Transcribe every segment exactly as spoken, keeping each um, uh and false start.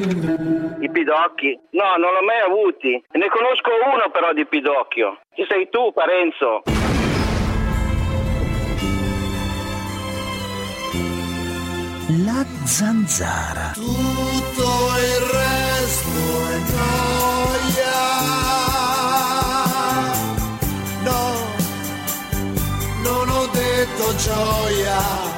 I pidocchi? No, non l'ho mai avuti. Ne conosco uno però di pidocchio. Ci sei tu, Parenzo. La zanzara. Tutto il resto è gioia. No, non ho detto gioia.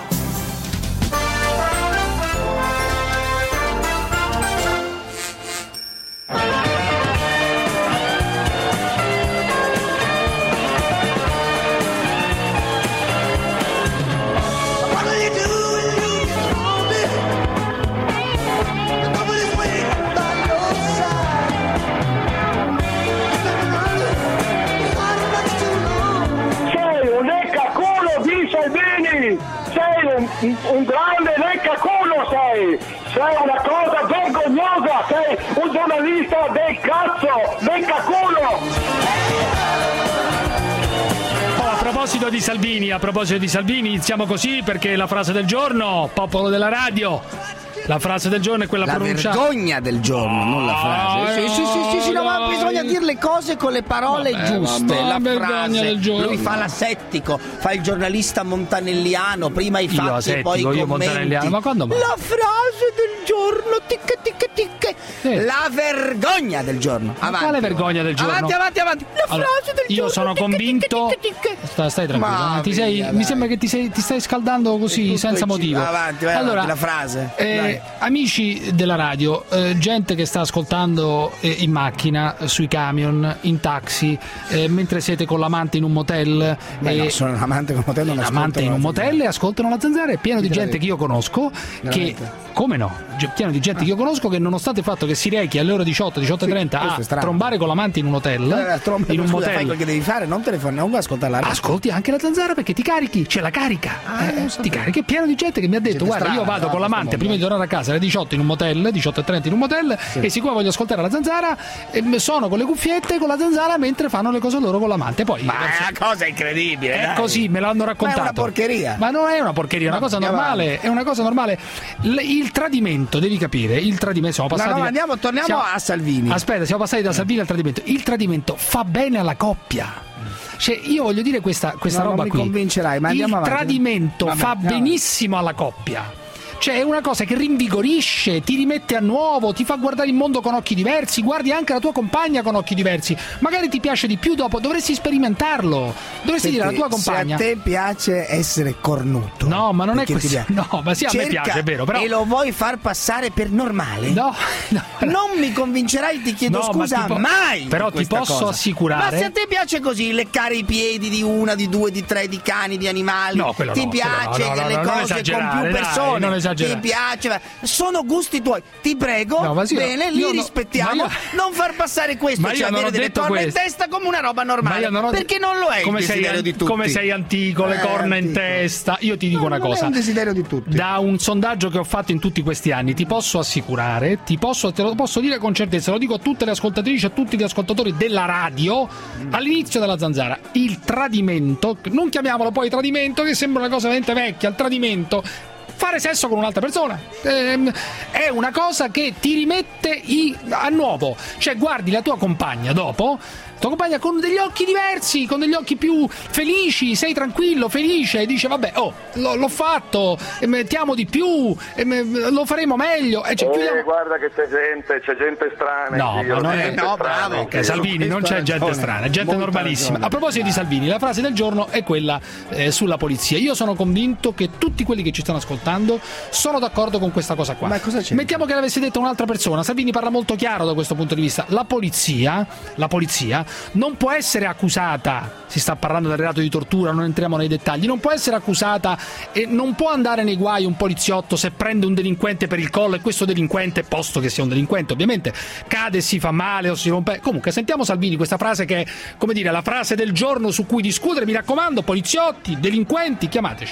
Sei un, un grande leccaculo, sei! Sei una cosa vergognosa! Sei un giornalista del cazzo! Leccaculo! Oh, a proposito di Salvini, a proposito di Salvini, iniziamo così perché la frase del giorno, popolo della radio. La frase del giorno è quella la pronunciata. La vergogna del giorno, non la frase. Sì, sì, sì, sì, sì, no, ma bisogna dire le cose con le parole vabbè, giuste. Vabbè, la frase del giorno. Lui fa l'assettico, fa il giornalista montanelliano, prima i fatti io asettico, e poi i commenti. Montanelliano, ma quando mai? La frase del giorno, ticche ticche ticche. Sì. La vergogna del giorno. Avanti. Quale vergogna del giorno? Avanti, avanti, avanti. La allora, frase del io giorno. Io sono ticche, convinto. Ticche, ticche, ticche. Stai, stai tranquillo. Ma ti sei, mi sembra che ti, sei, ti stai scaldando così senza motivo. Avanti, vai allora, avanti, la frase. Eh, amici della radio, eh, gente che sta ascoltando eh, in macchina, eh, sui camion, in taxi, eh, mentre siete con l'amante in un motel. Beh, e no, sono l'amante con un motel, non l'amante in un motel e ascoltano la zanzara. È pieno di gente che io conosco che, come no, pieno di gente ah. che io conosco che nonostante il fatto che si rechi alle ore diciotto, diciotto e trenta sì, a trombare con l'amante in un hotel, eh, tromba, in un scusa, motel, fai quel che devi fare, non telefoni, non vai a ascoltare la radio. Ascolti anche la zanzara perché ti carichi, c'è la carica, ah, eh, ti carichi. È pieno di gente che mi ha detto gente guarda strana, io vado no, con l'amante prima di tornare a casa alle diciotto in un motel, diciotto e trenta in un motel sì. e siccome voglio ascoltare la zanzara eh, sono con le cuffiette con la zanzara mentre fanno le cose loro con l'amante. Poi ma è una cosa incredibile, è dai. Così me l'hanno raccontato. Ma è una porcheria. Ma non è una porcheria, è una cosa normale, avanti. È una cosa normale. L- il tradimento, devi capire, il tradimento siamo passati. No, no, andiamo, torniamo siamo, a Salvini. Aspetta, siamo passati da Salvini al tradimento. Il tradimento fa bene alla coppia. Cioè, io voglio dire questa, questa no, roba non mi qui. convincerai, ma andiamo il avanti. tradimento Vabbè, fa andiamo benissimo alla coppia. Cioè è una cosa che rinvigorisce, ti rimette a nuovo, ti fa guardare il mondo con occhi diversi, guardi anche la tua compagna con occhi diversi. Magari ti piace di più dopo, dovresti sperimentarlo. Dovresti Senti, dire alla tua compagna. Se a te piace essere cornuto. No, ma non è così. No, ma sì, a me piace, è vero, però. E lo vuoi far passare per normale? No, no. Non mi convincerai, ti chiedo no, scusa, po- mai. Però ti posso cosa. assicurare. Ma se a te piace così leccare i piedi di una, di due, di tre, di cani, di animali, no, ti no, piace no, no, le no, cose con più persone, dai, non ti piace. Sono gusti tuoi, ti prego, no, sì, bene, li no, rispettiamo. io, non far passare questo, cioè avere delle corna questo. in testa come una roba normale. Non ho, perché non lo è come il desiderio sei, di tutti. Come sei antico, le eh, corna antico. in testa. Io ti dico no, una non cosa. È un desiderio di tutti. Da un sondaggio che ho fatto in tutti questi anni, ti posso assicurare, ti posso, te lo posso dire con certezza, lo dico a tutte le ascoltatrici, a tutti gli ascoltatori della radio, mm. all'inizio della zanzara, il tradimento, non chiamiamolo poi tradimento, che sembra una cosa veramente vecchia, il tradimento. Fare sesso con un'altra persona ehm, è una cosa che ti rimette i, a nuovo. Cioè guardi la tua compagna dopo, tua compagna con degli occhi diversi, con degli occhi più felici, sei tranquillo, felice, e dice vabbè, oh, l'ho, l'ho fatto, mettiamo di più, lo faremo meglio. E cioè, eh, guarda che c'è gente, c'è gente strana. No, Dio, ma non è, no, bravo. Okay, Salvini, non c'è gente strana, è gente normalissima. A proposito di Salvini, la frase del giorno è quella eh, sulla polizia. Io sono convinto che tutti quelli che ci stanno ascoltando sono d'accordo con questa cosa qua. Ma cosa c'è? Mettiamo che l'avesse detta un'altra persona. Salvini parla molto chiaro da questo punto di vista. La polizia, la polizia non può essere accusata, si sta parlando del reato di tortura, non entriamo nei dettagli, non può essere accusata e non può andare nei guai un poliziotto se prende un delinquente per il collo e questo delinquente, posto che sia un delinquente ovviamente, cade e si fa male o si rompe. Comunque sentiamo Salvini, questa frase che è, come dire, la frase del giorno su cui discutere. Mi raccomando, poliziotti, delinquenti, chiamateci.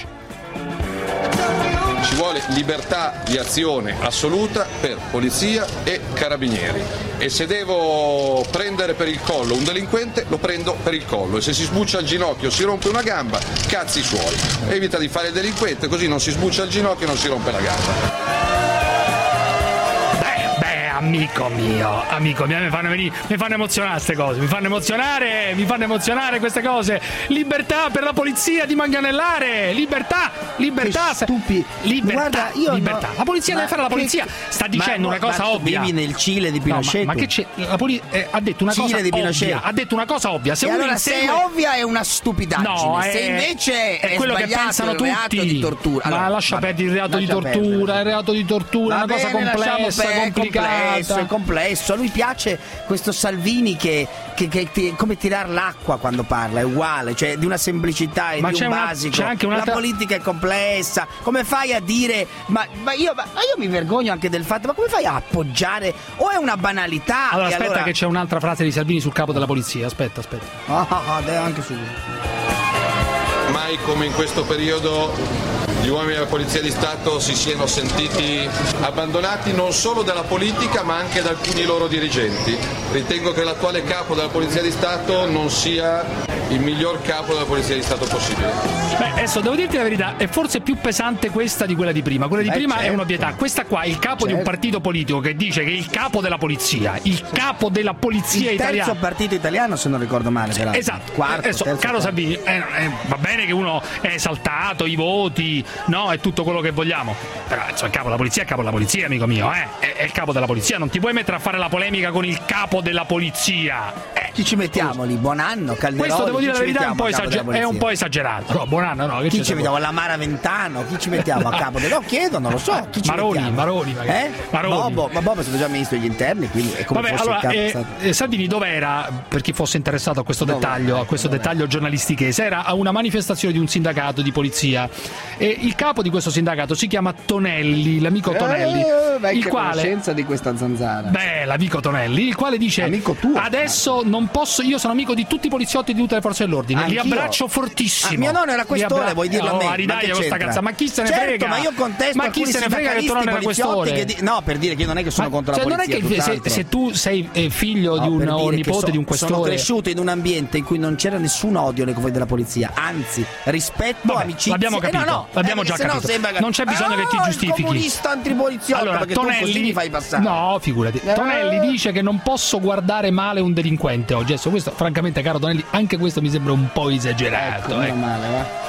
Ci vuole libertà di azione assoluta per polizia e carabinieri, e se devo prendere per il collo un delinquente lo prendo per il collo, e se si sbuccia il ginocchio, si rompe una gamba, cazzi suoi, evita di fare il delinquente, così non si sbuccia il ginocchio e non si rompe la gamba. amico mio, amico mio, mi fanno venire, mi fanno emozionare queste cose, mi fanno emozionare, mi fanno emozionare queste cose. Libertà per la polizia di manganellare, libertà, libertà, stupi. libertà, Guarda, io libertà. No, la polizia deve fare la polizia. Che... Sta dicendo ma, una cosa ma ovvia. Vivi nel Cile di Pinochet. No, ma, ma che c'è? La poli- eh, ha detto una Cile cosa di Pinochet. ovvia. Ha detto una cosa ovvia. Se e uno allora insegue... se è ovvia è una stupidaggine. No, se è... invece è, è quello che pensano il reato tutti. Di tortura. Allora, ma lascia vabbè, perdere il reato di tortura, perdere. il reato di tortura è una bene, cosa complessa, per, complicata. Complesso, è complesso. A lui piace questo Salvini che, che, che, che come tirar l'acqua quando parla, è uguale, cioè di una semplicità e ma di c'è un una, basico. C'è anche un'altra... La politica è complessa. Come fai a dire ma, ma, io, ma io mi vergogno anche del fatto, ma come fai a appoggiare? O è una banalità? Allora aspetta allora... che c'è un'altra frase di Salvini sul capo della polizia. Aspetta, aspetta. Ah, ah, ah, anche su. Mai come in questo periodo gli uomini della Polizia di Stato si siano sentiti abbandonati non solo dalla politica ma anche da alcuni loro dirigenti. Ritengo che l'attuale capo della Polizia di Stato non sia il miglior capo della Polizia di Stato possibile. Beh, adesso devo dirti la verità, è forse più pesante questa di quella di prima. Quella di Beh, prima certo. è un'ovvietà. Questa qua è il capo certo. di un partito politico che dice che è il capo della polizia, il capo della polizia il italiana. Il terzo partito italiano, se non ricordo male. Sì, esatto. Quarto, adesso, terzo, caro quarto. Salvini, eh, eh, va bene che uno è esaltato, i voti, no, è tutto quello che vogliamo. Però insomma, il capo della polizia è il capo della polizia, amico mio, eh? È, è il capo della polizia, non ti puoi mettere a fare la polemica con il capo della polizia. Eh, chi ci mettiamo lì? Buonanno, Calderoli? Questo devo dire la verità è un, po esager- è un po' esagerato. No, Buonanno, no, che chi ci ci mettiamo? La Mara Ventano? Chi ci mettiamo no. a capo? No, chiedo, non lo so. Chi ci Maroni, mettiamo? Maroni, magari. Eh? Maroni. Bobo, ma Bobo è stato già ministro degli interni, quindi è come Vabbè, fosse allora, il capo. eh, eh, Salvini dov'era, per chi fosse interessato a questo Dove? dettaglio, a questo Dove? dettaglio giornalistichese? Era a una manifestazione di un sindacato di polizia e il capo di questo sindacato si chiama Tonelli, l'amico Tonelli, eh, il quale conoscenza di questa zanzara. Beh, l'amico Tonelli, il quale dice amico tuo, adesso ma... non posso, io sono amico di tutti i poliziotti di tutte le forze dell'ordine. Anch'io. Li abbraccio fortissimo. Ah, mio nonno era questore, abbra... vuoi dirlo oh, a me? Ma ridaglia questa cazzo, ma chi se ne certo, frega? Ma io contesto ma chi se ne frega che tuo nonno era questore? Che di... No, per dire che io non è che sono ma, contro cioè, la polizia. Non è che se, se tu sei eh, figlio no, di un o nipote so, di un questore. Sono cresciuto in un ambiente in cui non c'era nessun odio nei confronti della polizia, anzi, rispetto, Vabbè, amicizia. L'abbiamo capito, eh, no, no, l'abbiamo eh, già capito. No sembra... Non c'è bisogno ah, che ti giustifichi. Il comunista antipoliziotto, allora, perché Tonelli, tu così mi fai passare. No, figurati. Eh. Tonelli dice che non posso guardare male un delinquente oggi. Adesso questo, francamente, caro Tonelli, anche questo mi sembra un po' esagerato. Ecco, eh. male, va.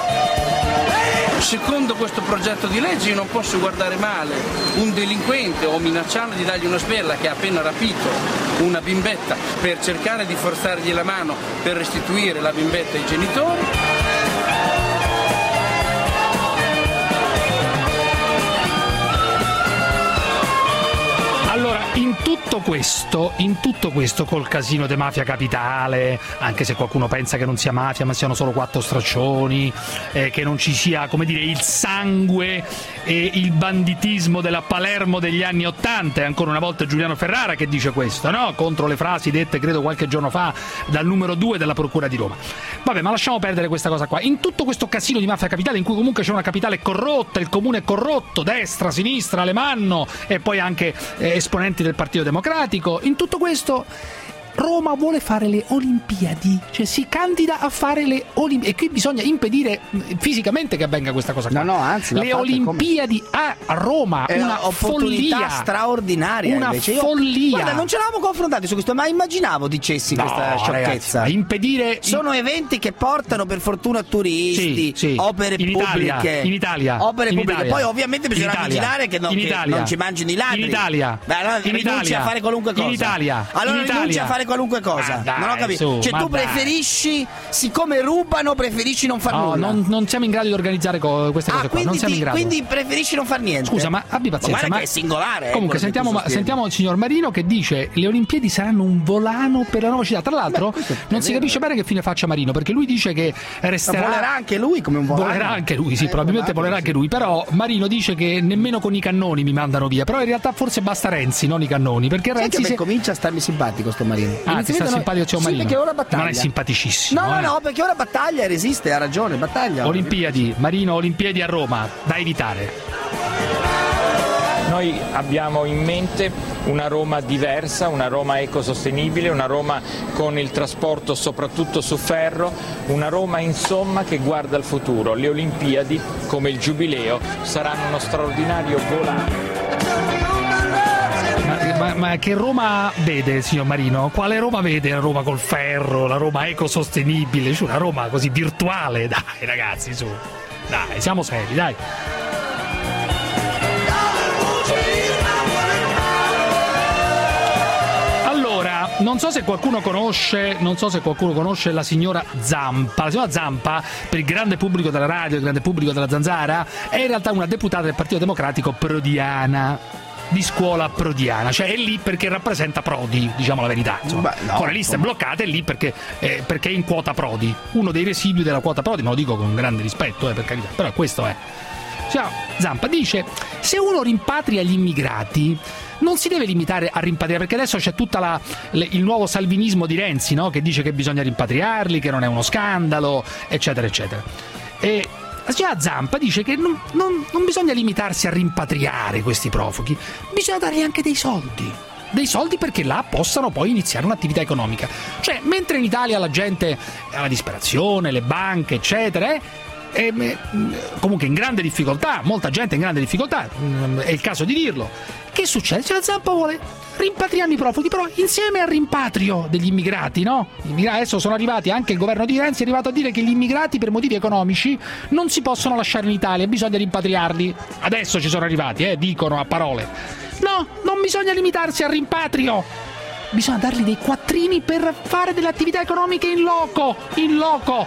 Secondo questo progetto di legge io non posso guardare male un delinquente o minacciarlo di dargli una sberla che ha appena rapito una bimbetta per cercare di forzargli la mano per restituire la bimbetta ai genitori. Allora, in tutto questo, in tutto questo col casino di Mafia Capitale, anche se qualcuno pensa che non sia mafia ma siano solo quattro straccioni, eh, che non ci sia, come dire, il sangue e il banditismo della Palermo degli anni Ottanta, e ancora una volta Giuliano Ferrara che dice questo, no? Contro le frasi dette credo qualche giorno fa dal numero due della Procura di Roma. Vabbè, ma lasciamo perdere questa cosa qua. In tutto questo casino di Mafia Capitale, in cui comunque c'è una capitale corrotta, il comune è corrotto, destra, sinistra, Alemanno e poi anche eh, esponenti del Partito Democratico, in tutto questo Roma vuole fare le Olimpiadi, cioè si candida a fare le Olimpiadi e qui bisogna impedire fisicamente che avvenga questa cosa qua. No, no, anzi, le Olimpiadi come? a Roma, è una follia straordinaria, una invece. follia. Io, guarda, non ce l'avamo confrontati su questo, ma immaginavo dicessi no, questa sciocchezza. Ragazzi, impedire sono eventi che portano per fortuna turisti, sì, sì. opere in pubbliche, Italia, in Italia, opere in pubbliche. Italia. Poi ovviamente bisogna vigilare che, non, in che Italia. non ci mangino i ladri. In Italia, Beh, allora in rinunci Italia. a fare qualunque cosa. In Italia, allora in rinunci Italia. a fare qualunque cosa. Ah, dai, non ho capito. su, cioè tu dai. preferisci, siccome rubano, preferisci non far no, nulla. Non, non siamo in grado di organizzare co- queste ah, cose qua. Non siamo ti, in grado. Quindi preferisci non far niente. Scusa, ma abbi pazienza. Ma, ma che è singolare. Comunque, eh, sentiamo, ma, sentiamo il signor Marino che dice: le Olimpiadi saranno un volano per la nuova città. Tra l'altro, Beh, non si capisce bene che fine faccia Marino, perché lui dice che resterà. Ma volerà anche lui come un volano. Volerà anche lui, sì, eh, probabilmente volerà anche lui. Però Marino dice che nemmeno con i cannoni mi mandano via. Però in realtà forse basta Renzi, non i cannoni. Perché Renzi. Sai che se... comincia a starmi simpatico sto Marino. Ah, ti sta simpatico zio sì, Marino. Perché ora battaglia. Non è simpaticissimo. No, no, eh. no, perché ora battaglia e resiste, ha ragione, battaglia. Olimpiadi, Marino, Olimpiadi a Roma, da evitare. Noi abbiamo in mente una Roma diversa, una Roma ecosostenibile, una Roma con il trasporto soprattutto su ferro, una Roma insomma che guarda al futuro. Le Olimpiadi, come il Giubileo, saranno uno straordinario volano. Ma, ma ma, ma che Roma vede, signor Marino? Quale Roma vede? La Roma col ferro, la Roma ecosostenibile, cioè una Roma così virtuale? Dai ragazzi, su, dai, siamo seri, dai. Non so se qualcuno conosce, non so se qualcuno conosce la signora Zampa. La signora Zampa, per il grande pubblico della radio, il grande pubblico della Zanzara, è in realtà una deputata del Partito Democratico prodiana, di scuola prodiana, cioè è lì perché rappresenta Prodi, diciamo la verità, insomma. Beh, no, con le liste insomma. bloccate è lì perché, eh, perché è in quota Prodi, uno dei residui della quota Prodi, ma lo dico con grande rispetto, eh, per carità, però questo è. Cioè, Zampa dice: se uno rimpatria gli immigrati non si deve limitare a rimpatriare, perché adesso c'è tutto il nuovo salvinismo di Renzi, no? Che dice che bisogna rimpatriarli, che non è uno scandalo, eccetera eccetera. E la signora Zampa dice che non, non, non bisogna limitarsi a rimpatriare questi profughi, bisogna dargli anche dei soldi. Dei soldi perché là possano poi iniziare un'attività economica. Cioè, mentre in Italia la gente ha la disperazione, le banche, eccetera, eh, E, comunque in grande difficoltà, molta gente in grande difficoltà, è il caso di dirlo. Che succede? Cioè, la Zampa vuole rimpatriare i profughi, però insieme al rimpatrio degli immigrati, no? Adesso sono arrivati, anche il governo di Renzi è arrivato a dire che gli immigrati per motivi economici non si possono lasciare in Italia, bisogna rimpatriarli. Adesso ci sono arrivati, eh, dicono a parole. No, non bisogna limitarsi al rimpatrio, bisogna dargli dei quattrini per fare delle attività economiche in loco, in loco.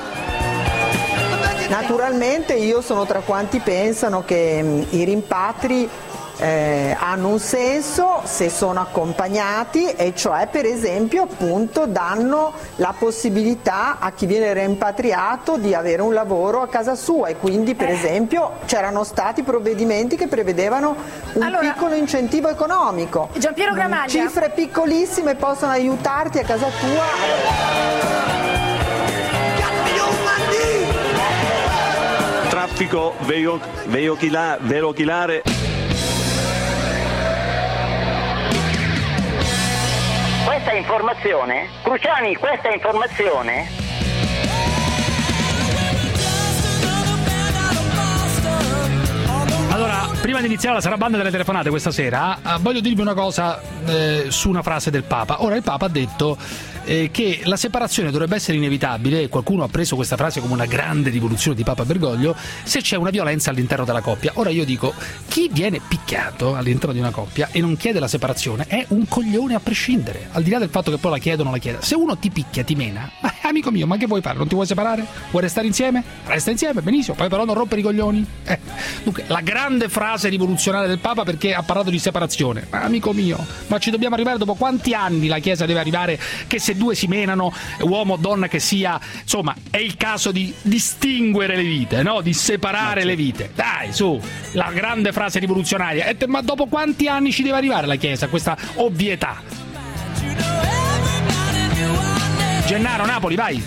Naturalmente io sono tra quanti pensano che mh, i rimpatri eh, hanno un senso se sono accompagnati, e cioè per esempio appunto danno la possibilità a chi viene rimpatriato di avere un lavoro a casa sua, e quindi per esempio c'erano stati provvedimenti che prevedevano un allora, piccolo incentivo economico. Giampiero Gramaglia. Cifre piccolissime possono aiutarti a casa tua. Traffico veicolare, veicolare. Questa è informazione? Cruciani, questa è informazione? Allora, prima di iniziare la sarabanda delle telefonate questa sera, eh, voglio dirvi una cosa eh, su una frase del Papa. Ora, il Papa ha detto eh, che la separazione dovrebbe essere inevitabile, e qualcuno ha preso questa frase come una grande rivoluzione di Papa Bergoglio, se c'è una violenza all'interno della coppia. Ora io dico, chi viene picchiato all'interno di una coppia e non chiede la separazione è un coglione a prescindere, al di là del fatto che poi la chiede o non la chiede. Se uno ti picchia, ti mena, ma, amico mio, ma che vuoi fare? Non ti vuoi separare? Vuoi restare insieme? Resta insieme, benissimo, poi però non rompere i coglioni. Eh. Dunque, la grande frase rivoluzionaria del Papa, perché ha parlato di separazione. Ma amico mio, ma ci dobbiamo arrivare dopo quanti anni la Chiesa deve arrivare che se due si menano, uomo o donna che sia, insomma, è il caso di distinguere le vite, no? Di separare le vite. Dai, su, la grande frase rivoluzionaria. E te, ma dopo quanti anni ci deve arrivare la Chiesa a questa ovvietà? Gennaro, Napoli, vai.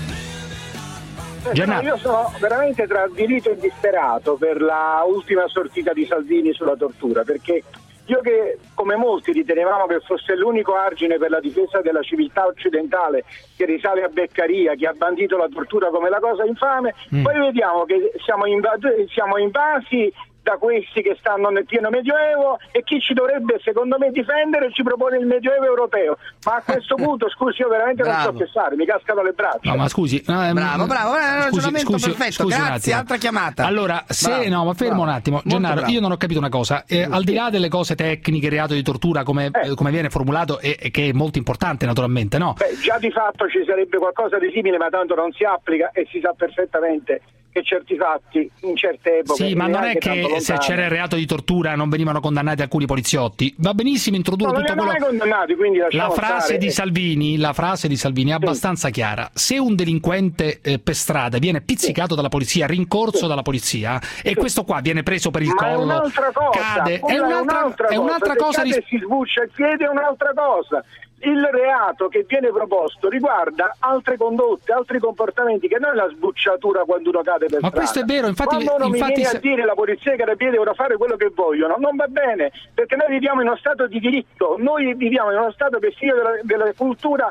No, io sono veramente tra diritto e disperato per la ultima sortita di Salvini sulla tortura, perché io, che come molti ritenevamo che fosse l'unico argine per la difesa della civiltà occidentale, che risale a Beccaria, che ha bandito la tortura come la cosa infame, mm. poi vediamo che siamo, invad- siamo invasi da questi che stanno nel pieno medioevo, e chi ci dovrebbe secondo me difendere ci propone il medioevo europeo. Ma a questo punto, scusi, io veramente bravo. non so che fare, mi cascano le braccia. No, ma scusi, no, ehm, bravo, bravo, è un ragionamento scusi, perfetto. Scusi, grazie, altra chiamata. Allora, se bravo, no, ma fermo bravo, un attimo, Gennaro, io non ho capito una cosa. Eh, al di là delle cose tecniche, reato di tortura, come, eh. come viene formulato, e, e che è molto importante, naturalmente, no? Beh, già di fatto ci sarebbe qualcosa di simile, ma tanto non si applica, e si sa perfettamente che certi fatti in certe epoche. Sì, ma non è che se c'era il reato di tortura non venivano condannati alcuni poliziotti. Va benissimo introdurre no, tutto quello. Condannati, quindi la frase stare. di Salvini, la frase di Salvini è abbastanza sì. chiara. Se un delinquente eh, per strada viene pizzicato sì. dalla polizia, rincorso sì. dalla polizia, e sì. questo qua viene preso per il ma collo, è un'altra cosa, cade, è un'altra, un'altra è un'altra cosa, cosa ris- si sbuccia il piede, è un'altra cosa. Il reato che viene proposto riguarda altre condotte, altri comportamenti, che non è la sbucciatura quando uno cade per ma strada. Questo è vero, infatti, quando uno infatti mi viene se... a dire la polizia e i carabinieri devono fare quello che vogliono, non va bene, perché noi viviamo in uno stato di diritto, noi viviamo in uno stato che sia della, della cultura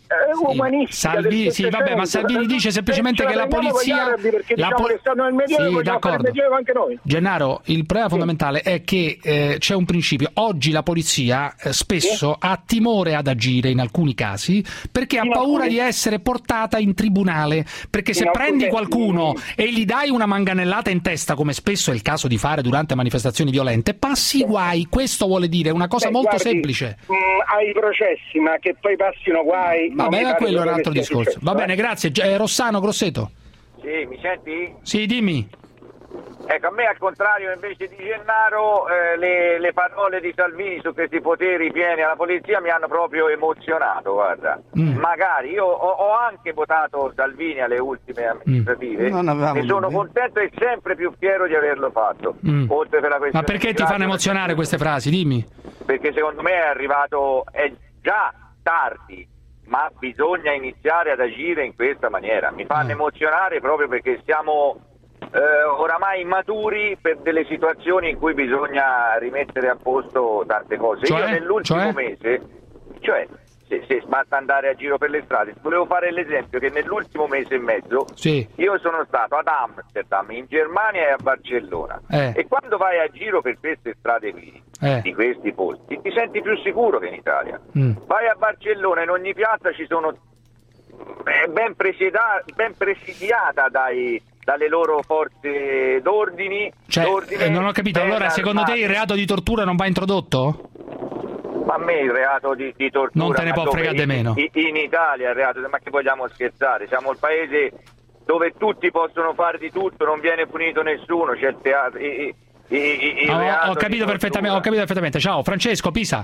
umanistica. Sì, Salvini, sì, vabbè, ma Salvini dice semplicemente che la polizia la diciamo po- che stanno nel Medioevo, sì, d'accordo. Medioevo anche noi. Gennaro, il problema fondamentale è che eh, c'è un principio. Oggi la polizia eh, spesso sì. ha timore ad agire in alcuni casi perché in ha paura alcuni... di essere portata in tribunale, perché se in prendi qualcuno sì. e gli dai una manganellata in testa, come spesso è il caso di fare durante manifestazioni violente, passi i guai. Questo vuole dire una cosa Beh, molto guardi, semplice. Mh, ai processi, ma che poi passino guai. Vabbè, quello è un altro discorso. Successo, Va eh? bene, grazie. Eh, Rossano Grosseto. Sì, mi senti? Sì, dimmi. Ecco, a me al contrario invece di Gennaro eh, le, le parole di Salvini su questi poteri pieni alla polizia mi hanno proprio emozionato, guarda. Mm. Magari, io ho, ho anche votato Salvini alle ultime amministrative mm. e sono contento e sempre più fiero di averlo fatto. Mm. Oltre per la Ma perché ti fanno emozionare queste frasi? Dimmi. Perché secondo me è arrivato, è già tardi, ma bisogna iniziare ad agire in questa maniera. Mi fanno mm. emozionare proprio perché siamo eh, oramai maturi per delle situazioni in cui bisogna rimettere a posto tante cose. Cioè? Io nell'ultimo cioè? mese, cioè se, se basta andare a giro per le strade, volevo fare l'esempio che nell'ultimo mese e mezzo sì. io sono stato ad Amsterdam, in Germania e a Barcellona eh. e quando vai a giro per queste strade qui eh. di questi posti ti senti più sicuro che in Italia. Mm. Vai a Barcellona, in ogni piazza ci sono eh, ben, presieda- ben presidiata dai dalle loro forze d'ordini. Cioè, eh, non ho capito, allora secondo te il reato di tortura non va introdotto? Ma a me il reato di, di tortura non te ne può fregare di meno. In, in Italia il reato, ma che vogliamo scherzare? Siamo il paese dove tutti possono fare di tutto, non viene punito nessuno, c'è il teatro. I, i, i, il oh, ho capito perfettamente, ho capito perfettamente. Ciao, Francesco Pisa.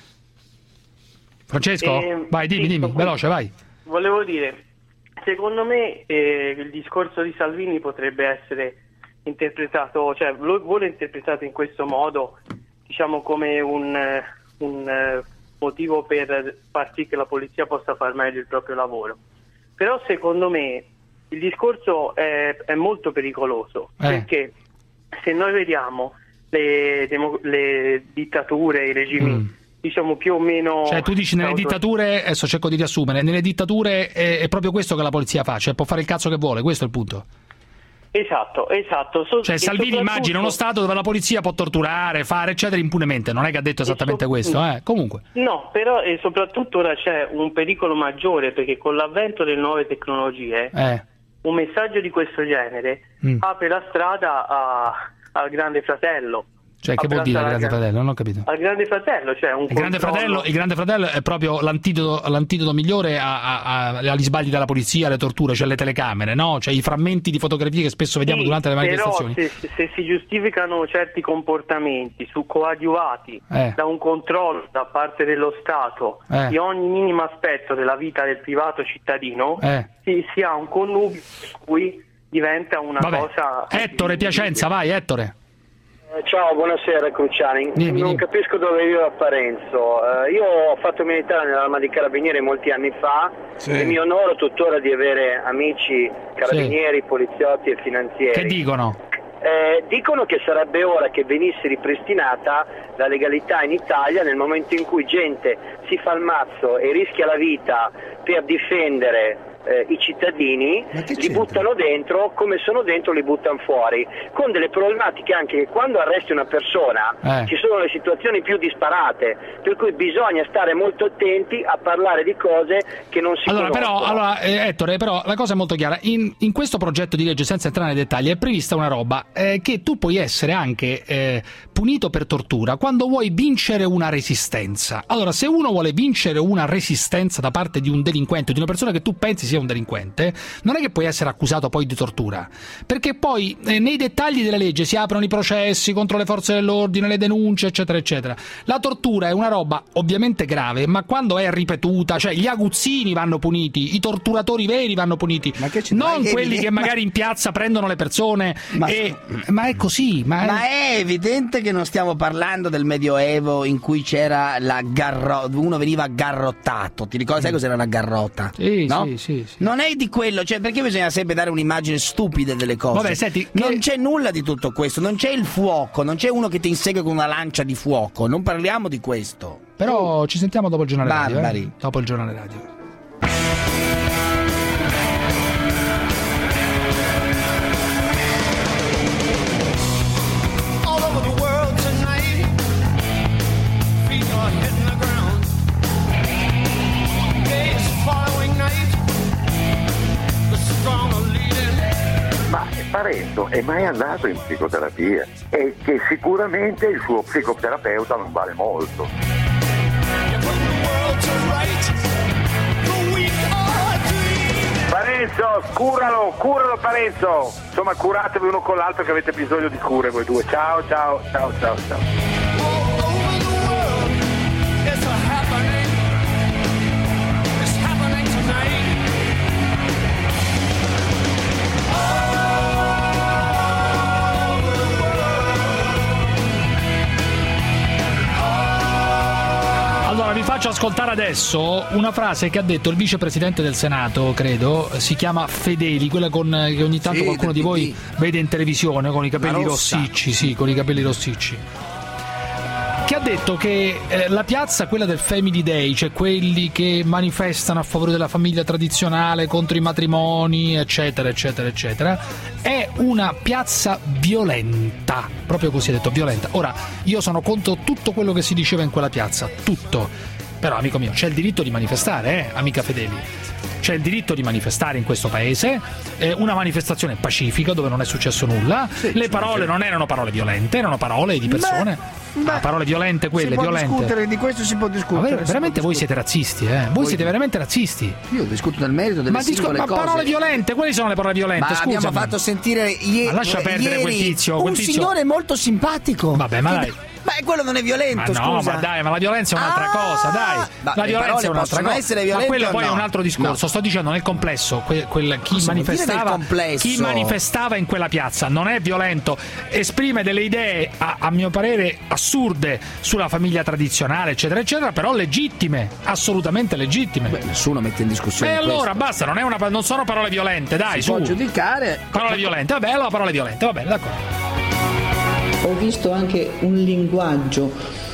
Francesco, eh, vai, dimmi, sì, dimmi, veloce, vai. Volevo dire, secondo me eh, il discorso di Salvini potrebbe essere interpretato, cioè lo vuole interpretato in questo modo, diciamo come un, un motivo per far sì che la polizia possa far meglio il proprio lavoro. Però secondo me il discorso è, è molto pericoloso, eh. perché se noi vediamo le, demo, le dittature, i regimi mm. diciamo più o meno... Cioè tu dici nelle dittature, adesso cerco di riassumere, nelle dittature è, è proprio questo che la polizia fa, cioè può fare il cazzo che vuole, questo è il punto. Esatto, esatto. So, cioè Salvini soprattutto... immagina uno stato dove la polizia può torturare, fare eccetera impunemente, non è che ha detto esattamente so... questo, eh? Comunque. No, però e soprattutto ora c'è un pericolo maggiore perché con l'avvento delle nuove tecnologie eh. un messaggio di questo genere mm. apre la strada a, al Grande Fratello. Cioè che vuol dire il Grande Fratello? Non ho capito. Al Grande Fratello, cioè un il Grande Fratello, il Grande Fratello è proprio l'antidoto, l'antidoto migliore a, a, a, agli sbagli della polizia, alle torture, cioè le telecamere, no? Cioè i frammenti di fotografie che spesso vediamo sì, durante le manifestazioni. Però se, se si giustificano certi comportamenti su coadiuvati eh. da un controllo da parte dello Stato eh. di ogni minimo aspetto della vita del privato cittadino, eh. si, si ha un connubio per cui diventa una Vabbè. cosa... Ettore Piacenza, vai Ettore. Ciao, buonasera Cruciani. Dimmi, non dimmi. capisco dove vive a Parenzo. Uh, io ho fatto militare nell'arma di carabinieri molti anni fa sì. e mi onoro tuttora di avere amici carabinieri, sì. poliziotti e finanzieri. Che dicono? Eh, dicono che sarebbe ora che venisse ripristinata la legalità in Italia nel momento in cui gente si fa il mazzo e rischia la vita per difendere Eh, i cittadini, li buttano dentro, come sono dentro li buttano fuori, con delle problematiche anche che quando arresti una persona eh. ci sono le situazioni più disparate, per cui bisogna stare molto attenti a parlare di cose che non si allora, conoscono. Però, allora, eh, Ettore, però la cosa è molto chiara, in, in questo progetto di legge, senza entrare nei dettagli, è prevista una roba eh, che tu puoi essere anche eh, punito per tortura quando vuoi vincere una resistenza. Allora, se uno vuole vincere una resistenza da parte di un delinquente, di una persona che tu pensi sia un delinquente, non è che puoi essere accusato poi di tortura, perché poi eh, nei dettagli della legge si aprono i processi contro le forze dell'ordine, le denunce eccetera eccetera. La tortura è una roba ovviamente grave, ma quando è ripetuta, cioè gli aguzzini vanno puniti, i torturatori veri vanno puniti, ma che non quelli evidente, che magari in piazza prendono le persone ma, e... ma è così ma è... ma è evidente che non stiamo parlando del Medioevo in cui c'era la garrota, uno veniva garrottato, ti ricordi, sai cos'era una garrota? Sì, no? sì, sì. Sì. Non è di quello, cioè perché bisogna sempre dare un'immagine stupida delle cose. Vabbè, senti, non che... c'è nulla di tutto questo, non c'è il fuoco, non c'è uno che ti insegue con una lancia di fuoco, non parliamo di questo. Però ci sentiamo dopo il giornale Barbari. radio. Eh? Dopo il giornale radio. Parenzo è mai andato in psicoterapia e che sicuramente il suo psicoterapeuta non vale molto. Parenzo, curalo, curalo Parenzo. Insomma, curatevi uno con l'altro che avete bisogno di cure voi due. Ciao, ciao, ciao, ciao, ciao. Allora vi faccio ascoltare adesso una frase che ha detto il vicepresidente del Senato, credo, si chiama Fedeli, quella con, che ogni tanto sì, qualcuno di voi vede in televisione con i capelli rossicci, sì, con i capelli rossicci. Che ha detto che eh, la piazza, quella del Family Day, cioè quelli che manifestano a favore della famiglia tradizionale, contro i matrimoni, eccetera, eccetera, eccetera, è una piazza violenta, proprio così ha detto, violenta. Ora, io sono contro tutto quello che si diceva in quella piazza, tutto, però amico mio, c'è il diritto di manifestare, eh, amica Fedeli. C'è il diritto di manifestare in questo paese, eh, una manifestazione pacifica dove non è successo nulla, sì, le parole non erano parole violente, erano parole di persone, beh, beh, ah, parole violente quelle, si può violente. discutere, di questo si può discutere. Ma veramente voi siete razzisti, eh? Voi, voi siete veramente razzisti. Io discuto nel merito delle ma singole discu- cose. Ma parole violente, quali sono le parole violente? Ma Scusami. abbiamo fatto sentire ieri, ma lascia perdere ieri quel tizio, quel un tizio. signore molto simpatico. Vabbè, ma dai. Ma quello non è violento, ma no, scusa. ma dai, ma la violenza è un'altra ah, cosa, dai. La violenza è un'altra cosa. Essere violente, ma quello no? poi è un altro discorso. No. Sto dicendo nel complesso, quel, quel, chi, Cosa manifestava, complesso? chi manifestava in quella piazza non è violento, esprime delle idee, a, a mio parere, assurde sulla famiglia tradizionale, eccetera, eccetera, però legittime, assolutamente legittime. Beh, nessuno mette in discussione. E allora questo. basta, non, è una, non sono parole violente, dai, si su. può giudicare. Parole violente, vabbè, allora parole violente, va bene, d'accordo. Ho visto anche un linguaggio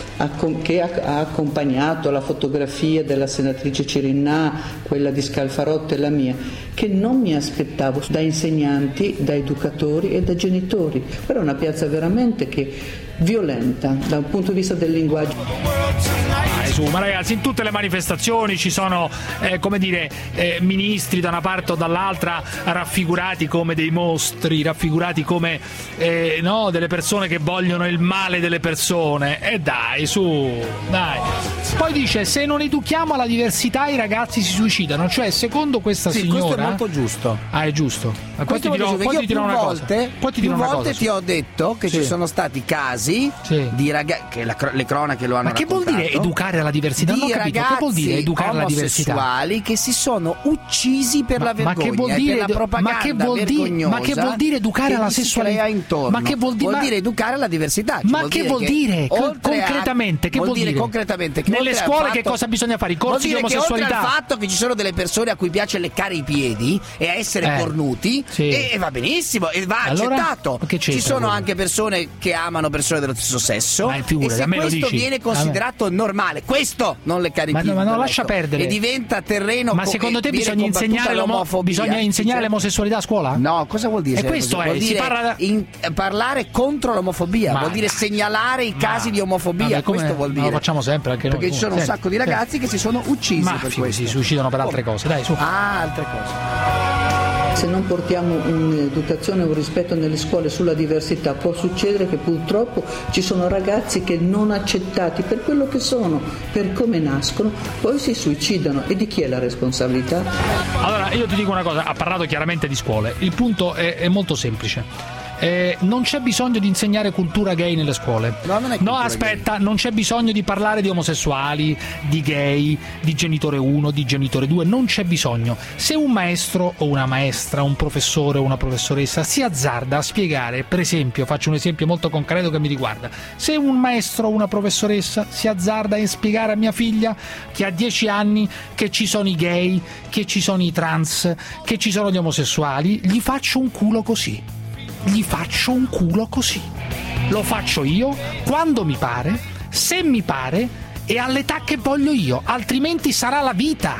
che ha accompagnato la fotografia della senatrice Cirinnà, quella di Scalfarotto e la mia, che non mi aspettavo da insegnanti, da educatori e da genitori. Però è una piazza veramente che violenta dal punto di vista del linguaggio. Su, ma ragazzi, in tutte le manifestazioni ci sono eh, come dire eh, ministri da una parte o dall'altra raffigurati come dei mostri, raffigurati come eh, no, delle persone che vogliono il male delle persone. E eh, dai, su, dai. Poi dice: se non educhiamo alla diversità i ragazzi si suicidano. Cioè, secondo questa sì, signora, questo è molto giusto. Ah, è giusto. Poi ti dirò, poi ti dirò una volte, cosa. Poi ti dirò una volte cosa, ti ho detto che sì. ci sono stati casi sì. di ragazzi che la, le cronache lo hanno ma che raccontato, vuol dire educare alla diversità? Di non ho capito, che vuol dire educare alla diversità? Omosessuali che si sono uccisi per ma, la vergogna, ma che vuol dire, per la propaganda ma che vuol dire, ma che vuol dire educare alla sessualità? Intorno. Ma che vuol dire, vuol dire educare alla diversità? Ma vuol che dire vuol dire che concretamente? A, che vuol dire, dire concretamente che nelle scuole che fatto, cosa bisogna fare? I corsi di omosessualità? Che oltre al fatto che ci sono delle persone a cui piace leccare i piedi e a essere eh, cornuti sì. e, e va benissimo e va allora, accettato. Ci sono quello? anche persone che amano persone dello stesso sesso ma figura, e se questo viene considerato normale, questo non leccare i piedi. Ma, ma no, lascia perdere. E diventa terreno. Ma secondo te bisogna insegnare, l'omofobia, bisogna insegnare l'omosessualità a scuola? No, cosa vuol dire? E questo vuol è, dire si parla... in, parlare contro l'omofobia, ma... vuol dire segnalare i casi ma... di omofobia, vabbè, questo vuol dire. Ma lo facciamo sempre anche noi. Perché ci sono senti, un sacco di ragazzi senti. che si sono uccisi ma per figu, questo. si suicidano per altre cose, dai, su. Ah, altre cose. Se non portiamo un'educazione e un rispetto nelle scuole sulla diversità, può succedere che purtroppo ci sono ragazzi che non accettati per quello che sono, per come nascono, poi si suicidano. E di chi è la responsabilità? Allora, io ti dico una cosa, ha parlato chiaramente di scuole. Il punto è, è molto semplice. Eh, non c'è bisogno di insegnare cultura gay nelle scuole. No, non è no aspetta, gay. Non c'è bisogno di parlare di omosessuali, di gay, di genitore uno, di genitore due, non c'è bisogno. Se un maestro o una maestra, un professore o una professoressa si azzarda a spiegare, per esempio, faccio un esempio molto concreto che mi riguarda, se un maestro o una professoressa si azzarda a spiegare a mia figlia che ha dieci anni che ci sono i gay, che ci sono i trans, che ci sono gli omosessuali, gli faccio un culo così. Gli faccio un culo così. Lo faccio io quando mi pare, se mi pare e all'età che voglio io, altrimenti sarà la vita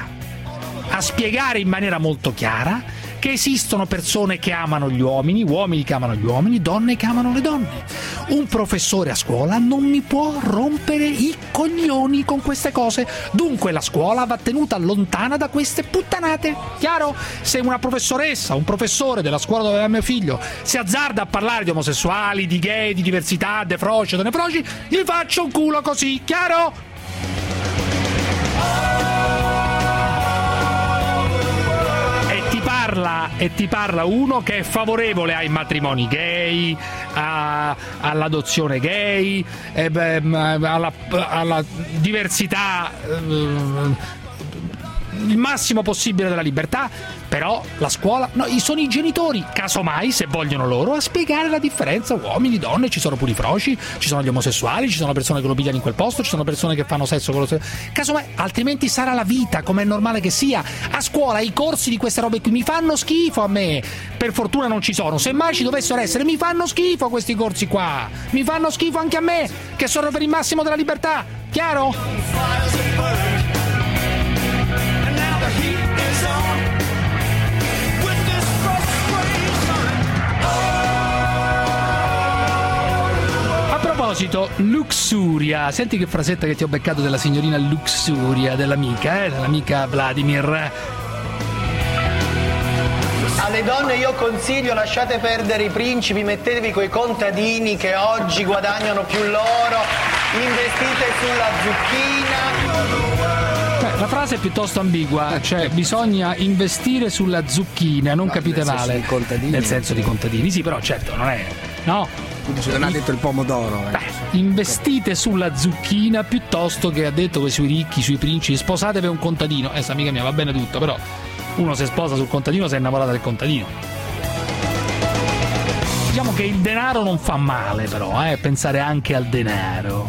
a spiegare in maniera molto chiara che esistono persone che amano gli uomini, uomini che amano gli uomini, donne che amano le donne. Un professore a scuola non mi può rompere i coglioni con queste cose. Dunque la scuola va tenuta lontana da queste puttanate. Chiaro? Se una professoressa, un professore della scuola dove va mio figlio si azzarda a parlare di omosessuali, di gay, di diversità, de froci, de ne froci, gli faccio un culo così. Chiaro? E ti parla uno che è favorevole ai matrimoni gay, a, all'adozione gay, eh, beh, alla, alla diversità, eh, il massimo possibile della libertà. Però la scuola, no, sono i genitori, casomai, se vogliono loro, a spiegare la differenza uomini, donne. Ci sono pure i froci, ci sono gli omosessuali, ci sono persone che lo pigliano in quel posto, ci sono persone che fanno sesso con lo casomai, altrimenti sarà la vita come è normale che sia. A scuola i corsi di queste robe qui mi fanno schifo a me, per fortuna non ci sono, se mai ci dovessero essere mi fanno schifo questi corsi qua, mi fanno schifo anche a me che sono per il massimo della libertà. Chiaro? A proposito, Luxuria, senti che frasetta che ti ho beccato della signorina Luxuria, dell'amica, eh, dell'amica Vladimir. Alle donne io consiglio, lasciate perdere i principi, mettetevi coi contadini che oggi guadagnano più loro, investite sulla zucchina. Beh, la frase è piuttosto ambigua, cioè bisogna investire sulla zucchina, non no, capite nel male. Senso contadini, nel senso di contadini, sì, però certo, non è... no? Non ha detto il pomodoro. Eh. Beh, investite sulla zucchina piuttosto che ha detto che sui ricchi, sui principi, sposatevi un contadino. Eh, amica mia, va bene tutto, però uno si sposa sul contadino, si è innamorata del contadino. Diciamo che il denaro non fa male, però, eh, pensare anche al denaro.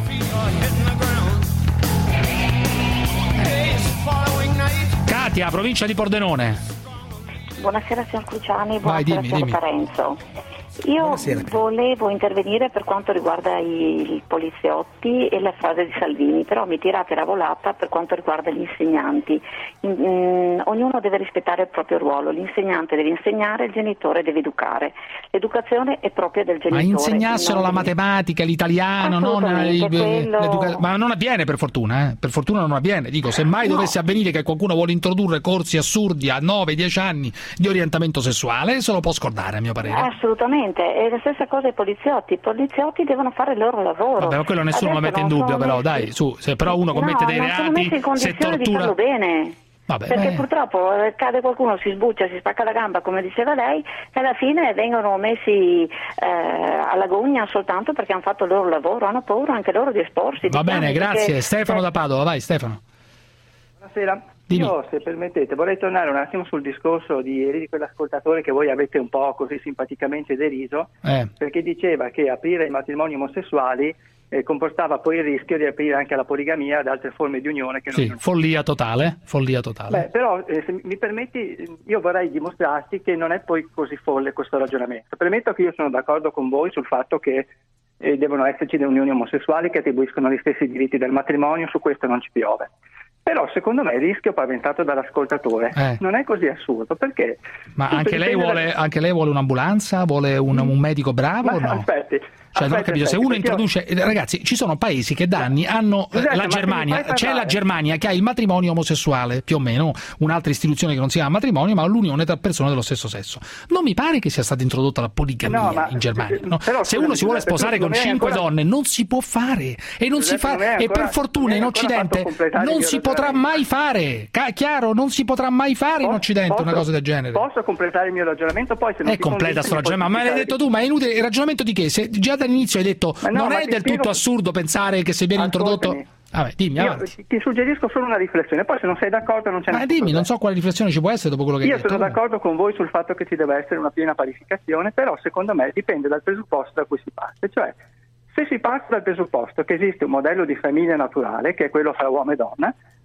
Katia, provincia di Pordenone. Buonasera signor Cruciani, buonasera Vai, dimmi, signor dimmi. Parenzo. Io Buonasera. volevo intervenire per quanto riguarda i poliziotti e la frase di Salvini, però mi tirate la volata per quanto riguarda gli insegnanti. In, in, ognuno deve rispettare il proprio ruolo, l'insegnante deve insegnare, il genitore deve educare. L'educazione è propria del genitore. Ma insegnassero la matematica, l'italiano, non il, quello... ma non avviene per fortuna, eh? Per fortuna non avviene. Dico, se mai no. dovesse avvenire che qualcuno vuole introdurre corsi assurdi a nove dieci anni di orientamento sessuale, se lo può scordare, a mio parere. Assolutamente. E la stessa cosa ai poliziotti, i poliziotti devono fare il loro lavoro. Vabbè, ma quello nessuno Adesso lo mette in dubbio, però messi... dai, su, se però uno commette no, dei non sono messi reati, in condizione se tortura... di farlo bene. Vabbè, perché beh. purtroppo cade qualcuno, si sbuccia, si spacca la gamba, come diceva lei, e alla fine vengono messi eh, alla gogna soltanto perché hanno fatto il loro lavoro, hanno paura anche loro di esporsi. Va bene, grazie. Perché... Stefano da Padova, vai Stefano. Buonasera. Dimmi. Io, se permettete, vorrei tornare un attimo sul discorso di ieri di quell'ascoltatore che voi avete un po' così simpaticamente deriso, eh. perché diceva che aprire i matrimoni omosessuali eh, comportava poi il rischio di aprire anche alla poligamia ad altre forme di unione. Che sì, non... follia totale, follia totale. Beh, però, eh, se mi permetti, io vorrei dimostrarti che non è poi così folle questo ragionamento. Premetto che io sono d'accordo con voi sul fatto che eh, devono esserci delle unioni omosessuali che attribuiscono gli stessi diritti del matrimonio, su questo non ci piove. Però secondo me il rischio paventato dall'ascoltatore eh. non è così assurdo, perché... Ma anche lei, vuole, da... anche lei vuole un'ambulanza? Vuole un, un medico bravo? Ma o no? aspetti, Cioè, non ho capito, se uno introduce, io... ragazzi, ci sono paesi che da anni hanno Giuseppe, la Germania, c'è la Germania che ha il matrimonio omosessuale, più o meno, un'altra istituzione che non si chiama matrimonio, ma l'unione tra persone dello stesso sesso. Non mi pare che sia stata introdotta la poligamia no, ma, in Germania. No? Però, se uno si vuole sposare con cinque ancora... donne, non si può fare e non si fa ancora, e per fortuna in Occidente non si potrà mai fare. Chiaro, non si potrà mai fare in Occidente posso, una cosa del genere. Posso completare il mio ragionamento? Poi se non è completa sto ragionamento, ma me l'hai detto tu, ma è inutile. Il ragionamento di che? Se già dall'inizio hai detto no, non è del spiego... tutto assurdo pensare che se viene introdotto. Vabbè, dimmi, avanti. Ti suggerisco solo una riflessione, poi se non sei d'accordo non c'è Ma dimmi, non so quale riflessione ci può essere dopo quello che io hai detto. Io sono d'accordo con voi sul fatto che ci deve essere una piena parificazione, però secondo me dipende dal presupposto da cui si parte, cioè se si parte dal presupposto che esiste un modello di famiglia naturale, che è quello fra uomo e donna,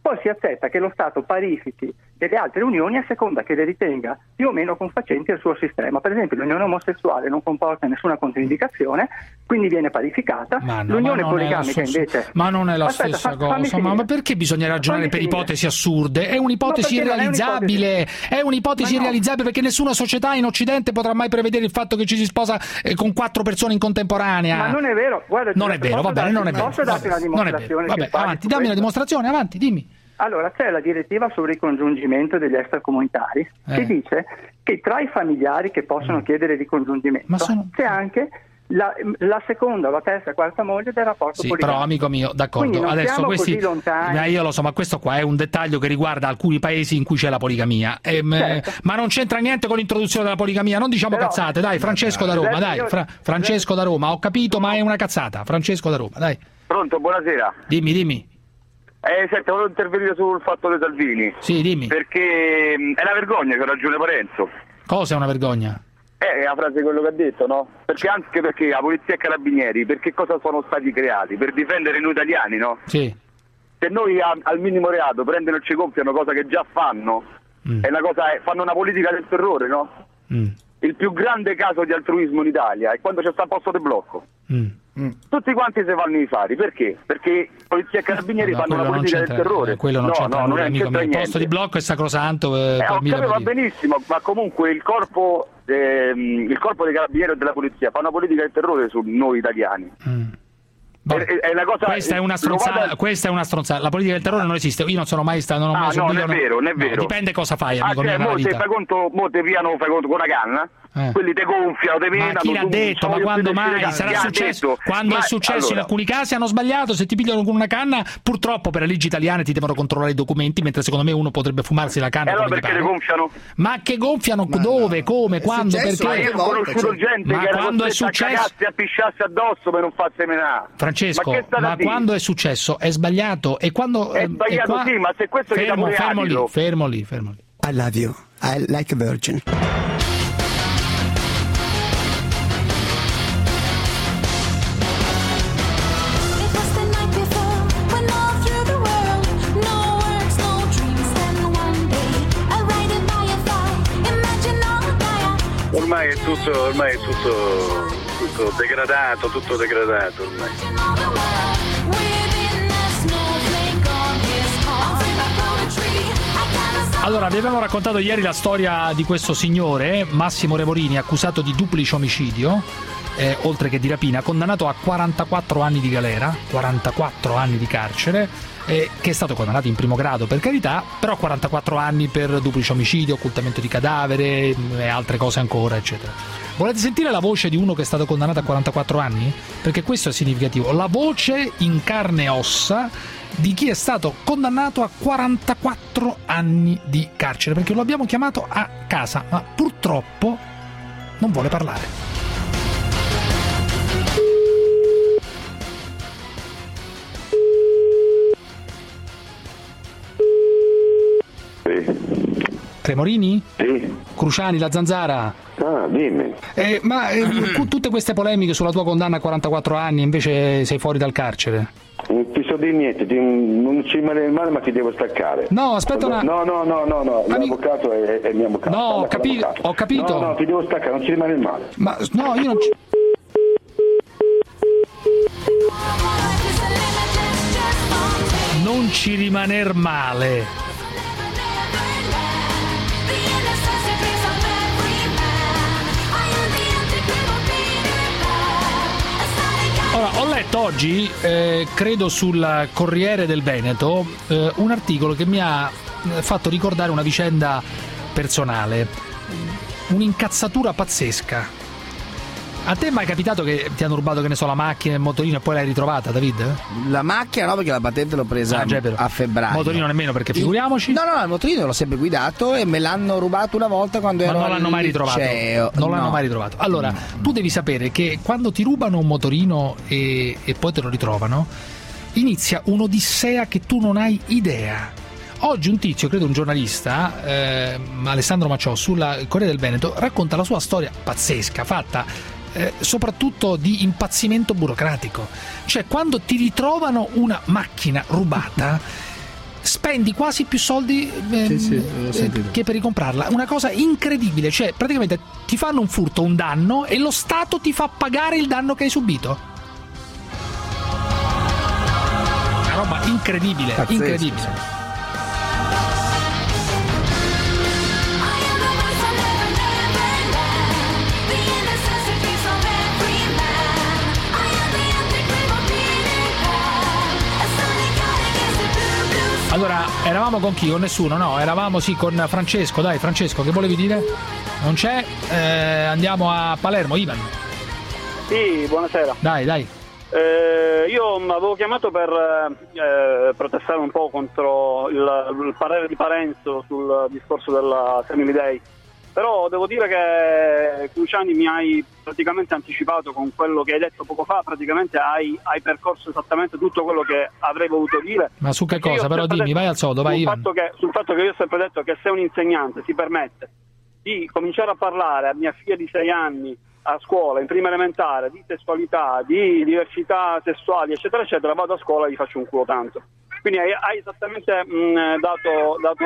poi si accetta che lo Stato parifichi delle altre unioni a seconda che le ritenga più o meno confacenti al suo sistema. Per esempio l'unione omosessuale non comporta nessuna controindicazione, quindi viene parificata. Ma no, l'unione ma non poligamica stesso, invece... Ma non è la Aspetta, stessa fa, cosa, ma, ma perché bisogna ragionare per finire. ipotesi assurde? È un'ipotesi no, irrealizzabile, è un'ipotesi, è un'ipotesi no. irrealizzabile perché nessuna società in Occidente potrà mai prevedere il fatto che ci si sposa eh, con quattro persone in contemporanea. Ma non è vero, guarda, non è vero, va bene, non è vero. Posso darti una dimostrazione? Vabbè, avanti, dammi una dimostrazione, avanti, dimmi. Allora, c'è la direttiva sul ricongiungimento degli extracomunitari eh. che dice che tra i familiari che possono mm. chiedere ricongiungimento sono... c'è anche la, la seconda, la terza e quarta moglie del rapporto sì, poligamico. Però amico mio, d'accordo, adesso questi ma io lo so, ma questo qua è un dettaglio che riguarda alcuni paesi in cui c'è la poligamia, ehm, certo. ma non c'entra niente con l'introduzione della poligamia, non diciamo però, cazzate, dai, Francesco da Roma, dai, Fra, Francesco da Roma, ho capito, ma è una cazzata, Francesco da Roma, dai. Pronto, buonasera. Dimmi, dimmi. Eh, senti, volevo intervenire sul fatto dei Salvini. Sì, dimmi. Perché mh, è una vergogna che ha ragione Parenzo. Cosa è una vergogna? Eh, è la frase di quello che ha detto, no? Perché anche perché la polizia e i carabinieri, per che cosa sono stati creati? Per difendere noi italiani, no? Sì. Se noi a, al minimo reato prendono e ci gonfiano, cosa che già fanno, mm. è una cosa, è, fanno una politica del terrore, no? Mm. Il più grande caso di altruismo in Italia è quando c'è sta posto di blocco. Mm. Mm. Tutti quanti si fanno i fari, perché? Perché polizia e carabinieri no, fanno una politica del terrore. Quello non no, c'entra no, nulla, non amico mio. Il niente. posto di blocco è sacrosanto. Eh, eh, ho capito, va benissimo, ma comunque il corpo, ehm, il corpo dei carabinieri e della polizia fa una politica del terrore su noi italiani. Mm. È, è una cosa, questa, è una stronzata, vada... questa è una stronzata. La politica del terrore non esiste. Io non sono mai stato, non ho mai ah, subito. No, non è vero, non è vero. No, dipende cosa fai, ah, amico cioè, mio. Mo te fai conto, mo te piano, fai conto con una canna. Eh. Quelli te gonfiano, te menano. Ma chi l'ha detto? Ma quando mai? Sarà successo? Quando ma, è successo allora. in alcuni casi hanno sbagliato, se ti pigliano con una canna, purtroppo per le leggi italiane ti devono controllare i documenti, mentre secondo me uno potrebbe fumarsi la canna. E allora perché le gonfiano? Ma che gonfiano? Ma dove? No. Come? È quando? Perché? Ma io ho conosciuto gente ma che era quando è successo? a cagarsi, a pisciarsi addosso per non farsi menare. Francesco, ma, ma quando è successo? È sbagliato? E quando è sbagliato, qua... sì, ma se questo fermo, è fermo lì, fermo lì, fermo lì. I love you. I like a virgin. Ormai è tutto, ormai è tutto, tutto degradato, tutto degradato ormai. Allora, vi abbiamo raccontato ieri la storia di questo signore, Massimo Remorini, accusato di duplice omicidio, eh, oltre che di rapina, condannato a quarantaquattro anni di galera, quarantaquattro anni di carcere, eh, che è stato condannato in primo grado per carità, però quarantaquattro anni per duplice omicidio, occultamento di cadavere e altre cose ancora, eccetera. Volete sentire la voce di uno che è stato condannato a quarantaquattro anni? Perché questo è significativo. La voce in carne e ossa di chi è stato condannato a quarantaquattro anni di carcere, perché lo abbiamo chiamato a casa, ma purtroppo non vuole parlare. Remorini? Sì. Cruciani, la Zanzara? Ah, dimmi. Eh, ma eh, tutte queste polemiche sulla tua condanna a quarantaquattro anni, invece sei fuori dal carcere? Non ti so dire niente, ti, non ci rimane male, ma ti devo staccare. No, aspetta una... No, no, no, no, no. l'avvocato è, è il mio avvocato. No, ho, capi... ho capito. No, no, ti devo staccare, non ci rimane male. Ma no, io non ci... Non ci rimaner male. Allora, ho letto oggi, eh, credo sul Corriere del Veneto, eh, un articolo che mi ha fatto ricordare una vicenda personale, un'incazzatura pazzesca. A te mai è capitato che ti hanno rubato, che ne so, la macchina, il motorino e poi l'hai ritrovata, David? La macchina no, perché la patente l'ho presa ah, a febbraio. Motorino nemmeno, perché figuriamoci. No, no, no, il motorino l'ho sempre guidato e me l'hanno rubato una volta quando Ma ero non l'hanno mai ritrovato. liceo. Non no. l'hanno mai ritrovato. Allora, tu devi sapere che quando ti rubano un motorino e, e poi te lo ritrovano, inizia un'odissea che tu non hai idea. Oggi un tizio, credo un giornalista, eh, Alessandro Macciò, sulla Corriere del Veneto, racconta la sua storia pazzesca, fatta Eh, soprattutto di impazzimento burocratico. Cioè, quando ti ritrovano una macchina rubata, spendi quasi più soldi ehm, Sì, sì, l'ho eh, sentito. che per ricomprarla. Una cosa incredibile, cioè praticamente ti fanno un furto, un danno, e lo Stato ti fa pagare il danno che hai subito. Una roba incredibile, Pazzesco. incredibile. Allora, eravamo con chi? Con nessuno? No, eravamo sì con Francesco. Dai, Francesco, che volevi dire? Non c'è? Eh, andiamo a Palermo, Ivan. Sì, buonasera. Dai, dai. Eh, io avevo chiamato per eh, protestare un po' contro il, il parere di Parenzo sul discorso della Family Day. Però devo dire che Cruciani mi hai praticamente anticipato con quello che hai detto poco fa, praticamente hai, hai percorso esattamente tutto quello che avrei voluto dire. Ma su che Perché cosa? io ho Però sempre dimmi, detto- vai al sodo, vai sul Ivan. fatto, che, sul fatto che io ho sempre detto che se un insegnante si permette di cominciare a parlare a mia figlia di sei anni a scuola, in prima elementare, di sessualità, di diversità sessuali, eccetera, eccetera, vado a scuola e gli faccio un culo tanto. Quindi hai, hai esattamente mh, dato, dato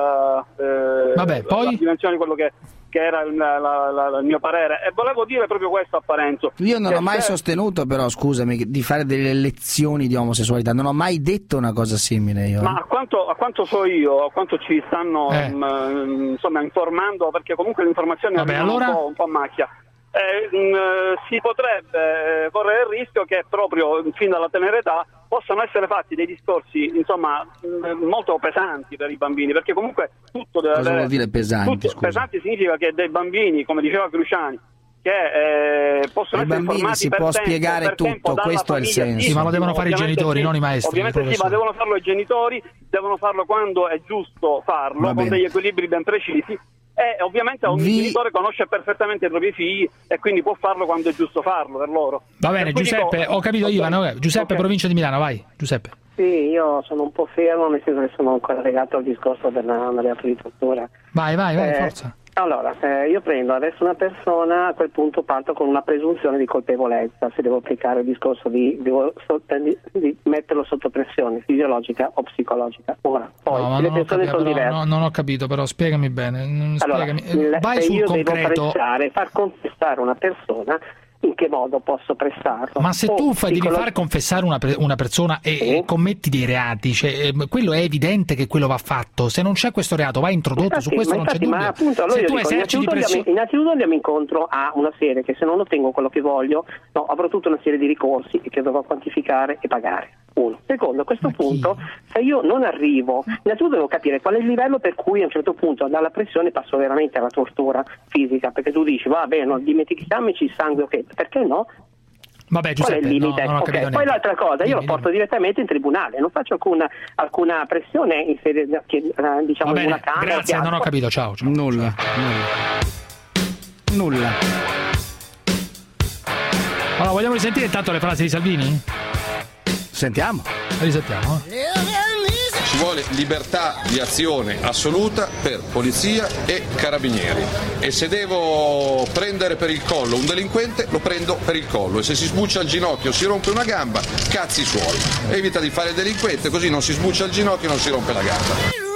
il, eh, Vabbè, poi? la dimensione di quello che, che era il, la, la, la, il mio parere. E volevo dire proprio questo a Parenzo. Io non che ho mai se- sostenuto, però, scusami, di fare delle lezioni di omosessualità. Non ho mai detto una cosa simile io. Ma a quanto, a quanto so io, a quanto ci stanno Eh. mh, insomma informando, perché comunque le informazioni Vabbè, arrivano allora? un, po', un po' a macchia. Eh, mh, si potrebbe eh, correre il rischio che proprio fin dalla tenera età possano essere fatti dei discorsi insomma mh, molto pesanti per i bambini, perché comunque tutto deve Cosa avere, vuol dire pesanti, tutto- scusa? pesanti significa che dei bambini, come diceva Cruciani, che eh, possono Ai essere bambini informati si per può tempo, spiegare per tempo tutto, dalla questo è il famiglia. senso. Sì, ma lo devono fare i ovviamente genitori, sì. non i maestri, i Ovviamente sì, ma professori. devono farlo i genitori, devono farlo quando è giusto farlo, Va con bene. degli equilibri ben precisi. E ovviamente ogni Vi- genitore conosce perfettamente i propri figli e quindi può farlo quando è giusto farlo per loro. Va bene, Per cui Giuseppe, dico- ho capito ok, Ivan. ok. Giuseppe, ok. provincia di Milano, vai. Giuseppe. Sì, io sono un po' fermo, nel senso che sono ancora legato al discorso della, della tortura. Vai, vai, vai, Eh, forza. Allora, eh, io prendo adesso una persona, a quel punto parto con una presunzione di colpevolezza, se devo applicare il discorso di, devo so- di, di metterlo sotto pressione fisiologica o psicologica. Ora, poi No, ma se le non ho, persone capito, sono però, diverse. no, non ho capito, però spiegami bene. mm, Allora, Spiegami. Eh, il- Vai se sul io devo concreto. pressare, far confessare una persona, in che modo posso pressarlo? Ma se O tu fai, devi psicolo- far confessare una, pe- una persona e, e commetti dei reati, cioè, ehm, quello è evidente che quello va fatto. Se non c'è questo reato, va introdotto, Infatti, su questo ma non c'è infatti, dubbio. ma appunto, allora Se io tu dico, eserciti innanzitutto, pressione. andiamo, innanzitutto andiamo incontro a una serie che se non ottengo quello che voglio, no, avrò tutta una serie di ricorsi che dovrò quantificare e pagare. Uno. Secondo, a questo punto, se io non arrivo, innanzitutto devo capire qual è il livello per cui a un certo punto dalla pressione passo veramente alla tortura fisica, perché tu dici, va bene, no, dimentichiamoci il sangue, ok, perché no? Vabbè, Qual è Giuseppe, il no, limite? non ho Ok, capito poi niente. l'altra cosa, io lo porto direttamente in tribunale, non faccio alcuna, alcuna pressione in sede, che, eh, diciamo, Va in una bene, camera. grazie, piazza. non ho capito. Ciao, ciao. Nulla. Nulla. Nulla. Allora, vogliamo risentire intanto le frasi di Salvini? Sentiamo. Le risentiamo. eh. Ci vuole libertà di azione assoluta per polizia e carabinieri e se devo prendere per il collo un delinquente lo prendo per il collo e se si sbuccia il ginocchio si rompe una gamba, cazzi suoi. Evita di fare il delinquente così non si sbuccia il ginocchio e non si rompe la gamba.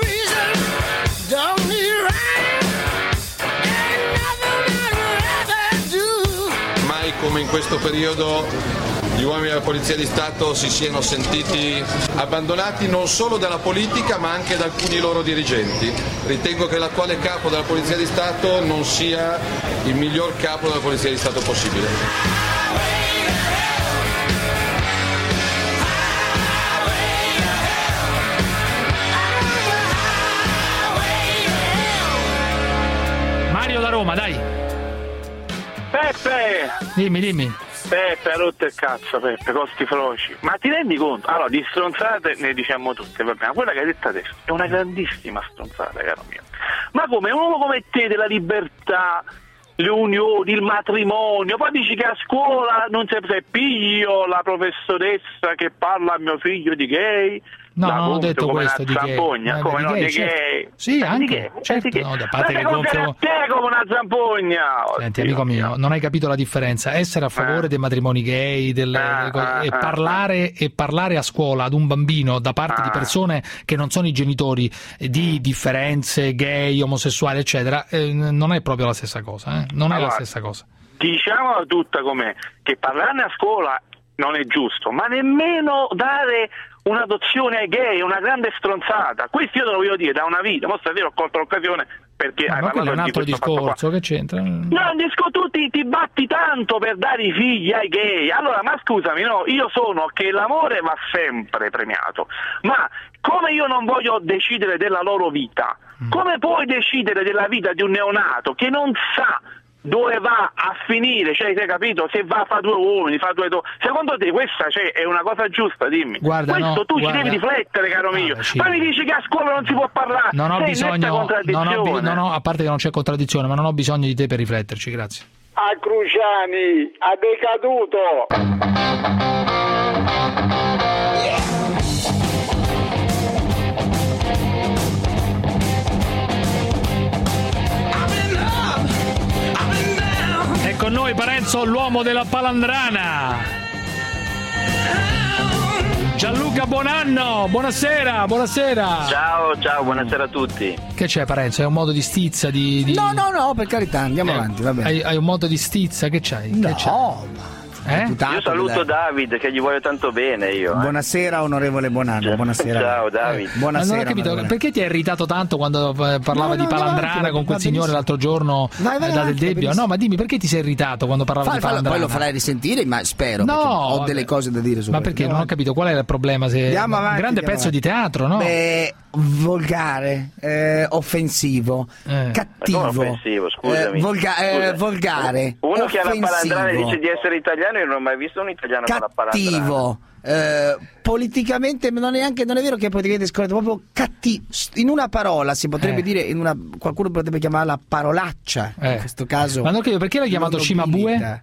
Mai come in questo periodo gli uomini della Polizia di Stato si siano sentiti abbandonati non solo dalla politica ma anche da alcuni loro dirigenti. Ritengo che l'attuale capo della Polizia di Stato non sia il miglior capo della Polizia di Stato possibile. Mario da Roma, dai. Peppe! Dimmi, dimmi. Peppe, ha rotto il cazzo, Peppe, costi froci. Ma ti rendi conto? Allora, di stronzate ne diciamo tutte, va bene, ma quella che hai detto adesso è una grandissima stronzata, caro mio. Ma come un uomo come te della libertà, le unioni, il matrimonio, poi dici che a scuola non c'è, se piglio la professoressa che parla a mio figlio di gay, No, la non ho gonfio detto come questo una di gay. zampogna, Eh, come di no, gay, di certo. gay. Sì, Eh, anche, di gay, certo, eh, di gay. no, da Ma parte te che gonfia gonfio... te come una zampogna. Senti, Oddio amico mio, non hai capito la differenza. Essere a favore Eh. dei matrimoni gay delle, Ah, delle cose, ah, e, ah, parlare, e parlare a scuola ad un bambino da parte di Ah. persone che non sono i genitori di differenze gay, omosessuali, eccetera, eh, non è proprio la stessa cosa. Eh? Non è Allora, la stessa cosa. Diciamola tutta com'è, che parlarne a scuola non è giusto, ma nemmeno dare un'adozione ai gay è una grande stronzata. Questo io te lo voglio dire da una vita, mo stasera ho colto l'occasione perché Ma, hai ma quello è un parlato altro di questo fatto qua. discorso, che c'entra? No, disco, tu ti, ti batti tanto per dare i figli ai gay. Allora, ma scusami, no, io sono che l'amore va sempre premiato, ma come io non voglio decidere della loro vita, come puoi decidere della vita di un neonato che non sa dove va a finire, cioè, hai capito? Se va a fare due uomini, fa due donne. Secondo te questa, cioè, è una cosa giusta, dimmi. Guarda, Questo no, tu guarda. ci devi riflettere, caro mio. sì. Poi mi dici che a scuola non si può parlare. Non ho Sei in netta bisogno, non contraddizione. ho, bi- non ho- a parte che non c'è contraddizione, ma non ho bisogno di te per rifletterci, grazie. A Cruciani, ha decaduto. È con noi Parenzo, l'uomo della palandrana. Gianluca Buonanno, buonasera, buonasera. Ciao, ciao, buonasera a tutti. Che c'è Parenzo? È un modo di stizza di... di... No, no, no, per carità, andiamo Eh, avanti, va bene. Hai, hai un modo di stizza, che c'hai? No, che c'hai? ma... Eh? Io saluto David che gli voglio tanto bene io. eh. Buonasera onorevole Buonanno, buonasera. Ciao David. Ma Buonasera. non ho capito, onorevole. perché ti hai irritato tanto quando eh, parlava No, di no, palandrana avanti, con quel va signore benissimo. l'altro giorno Vai, vai eh, da avanti, del va Debbio? benissimo. No, ma dimmi, perché ti sei irritato quando parlava Fai, di fai, palandrana? poi lo farai risentire, ma spero. No, perché ho vabbè. delle cose da dire su Ma questo. perché? Non ho capito qual è il problema. Se... Andiamo avanti, un grande andiamo pezzo avanti. di teatro, no? Beh, volgare, eh, offensivo, Eh. cattivo, Ma come offensivo, scusami. eh, volga- eh, Scusa. volgare, Uno che ha la palandrana offensivo, dice di essere italiano, io non ho mai visto un italiano con la palandrana. cattivo, eh, politicamente non è neanche non è vero che è politicamente scorretto, proprio cattivo. In una parola si potrebbe Eh. dire, in una, qualcuno potrebbe chiamarla parolaccia, Eh. in questo caso. Ma non credo, perché l'hai chiamato non Cimabue? nobilita.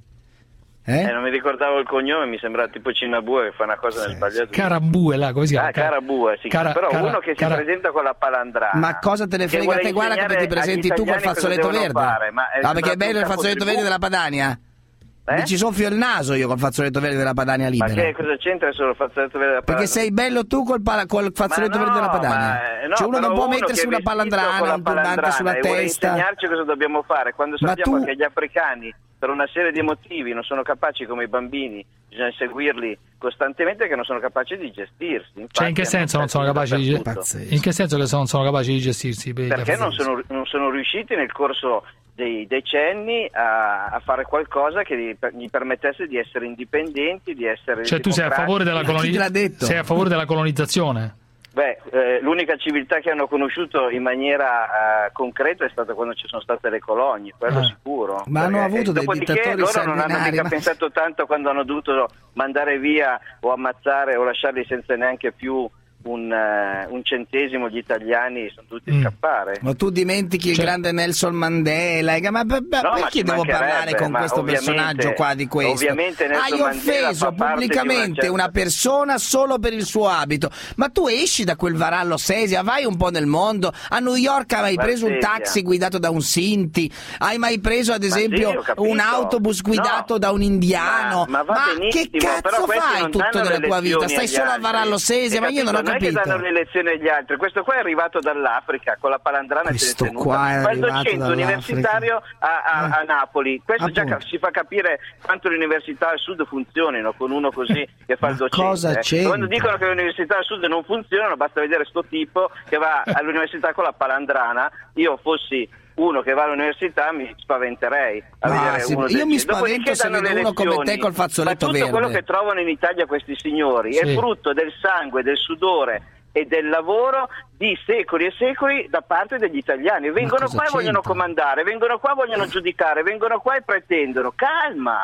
Eh? Eh, non mi ricordavo il cognome, mi sembra tipo Cinabue che fa una cosa nel sbagliato. Carabue, là, come si chiama? Ah, Carabue, sì. Cara- Però cara- uno che cara- si presenta con la palandrana. Ma cosa te ne che frega vuole te? Guarda come ti insegnare presenti agli tu col italiani cosa fazzoletto devono verde. fare, ma, eh, Ah, perché è sembra bello il un campo fazzoletto tribù. verde della Padania? Eh? Mi ci soffio il naso io col fazzoletto verde della Padania Ma libera. che cosa c'entra solo il fazzoletto verde della Perché palandrana? sei bello tu col, pala- col fazzoletto Ma no, verde della Padania. ma, eh, no, cioè uno però non può uno mettersi che è una vestito con palandrana, la un turbante palandrana sulla e vuole testa. insegnarci cosa dobbiamo fare quando Ma sappiamo tu- che gli africani per una serie di motivi non sono capaci come i bambini, bisogna seguirli costantemente, che non sono capaci di gestirsi. Infatti, Cioè, in che hanno senso non sono perso capaci di dappertutto. in che senso che non sono capaci di gestirsi? per- Perché per- non sono, non sono riusciti nel corso dei decenni a, a fare qualcosa che gli, gli permettesse di essere indipendenti, di essere Cioè, tu sei a favore della democratici. colonizzazione? Sei a favore della colonizzazione? Beh, eh, l'unica civiltà che hanno conosciuto in maniera eh, concreta è stata quando ci sono state le colonie, quello Ah. sicuro. Ma hanno Perché, avuto eh, dei dopodiché dittatori loro non hanno sanguinari, mica ma- pensato tanto quando hanno dovuto mandare via o ammazzare o lasciarli senza neanche più un, eh, un centesimo gli italiani, sono dovuti Mm. scappare. Ma tu dimentichi il grande Nelson Mandela, eh, ma, ma- ma No, ma perché ci devo parlare mancherebbe, con ma questo ovviamente- personaggio qua di questo? ovviamente Nelson Hai Mandela offeso fa parte di una pubblicamente certa- una persona solo per il suo abito, ma tu esci da quel varallo Sesia, vai un po' nel mondo. A New York hai mai Ma preso un Sesia. taxi guidato da un Sinti? Hai mai preso ad Ma esempio sì, ho capito. un autobus guidato No. da un indiano? Ma, ma va che benissimo, cazzo però questi fai non tutto danno nella le tua vita? lezioni Stai agli solo a altri. varallo Sesia, Hai ma io non ho capito? capito. Non è che danno le lezioni agli altri, questo qua è arrivato dall'Africa con la palandrana Questo tenuta. qua è Ma il arrivato docente dall'Africa. universitario a, a, a Napoli, questo già Appunto. ca- si fa capire quanto le università al sud funzionino con uno così che fa il docente. cosa eh. c'entra? Quando dicono che le università al sud non funzionano, basta vedere sto tipo che va all'università con la palandrana. Io fossi uno che va all'università mi spaventerei a Ah, vedere sì, uno io del mi genere. Dopodiché spavento se danno vedo le uno come lezioni. te col fazzoletto Ma tutto verde. quello che trovano in Italia questi signori Sì. è frutto del sangue, del sudore e del lavoro di secoli e secoli da parte degli italiani. Vengono cosa qua e vogliono c'entra? comandare, vengono qua e vogliono giudicare, vengono qua e pretendono. Calma,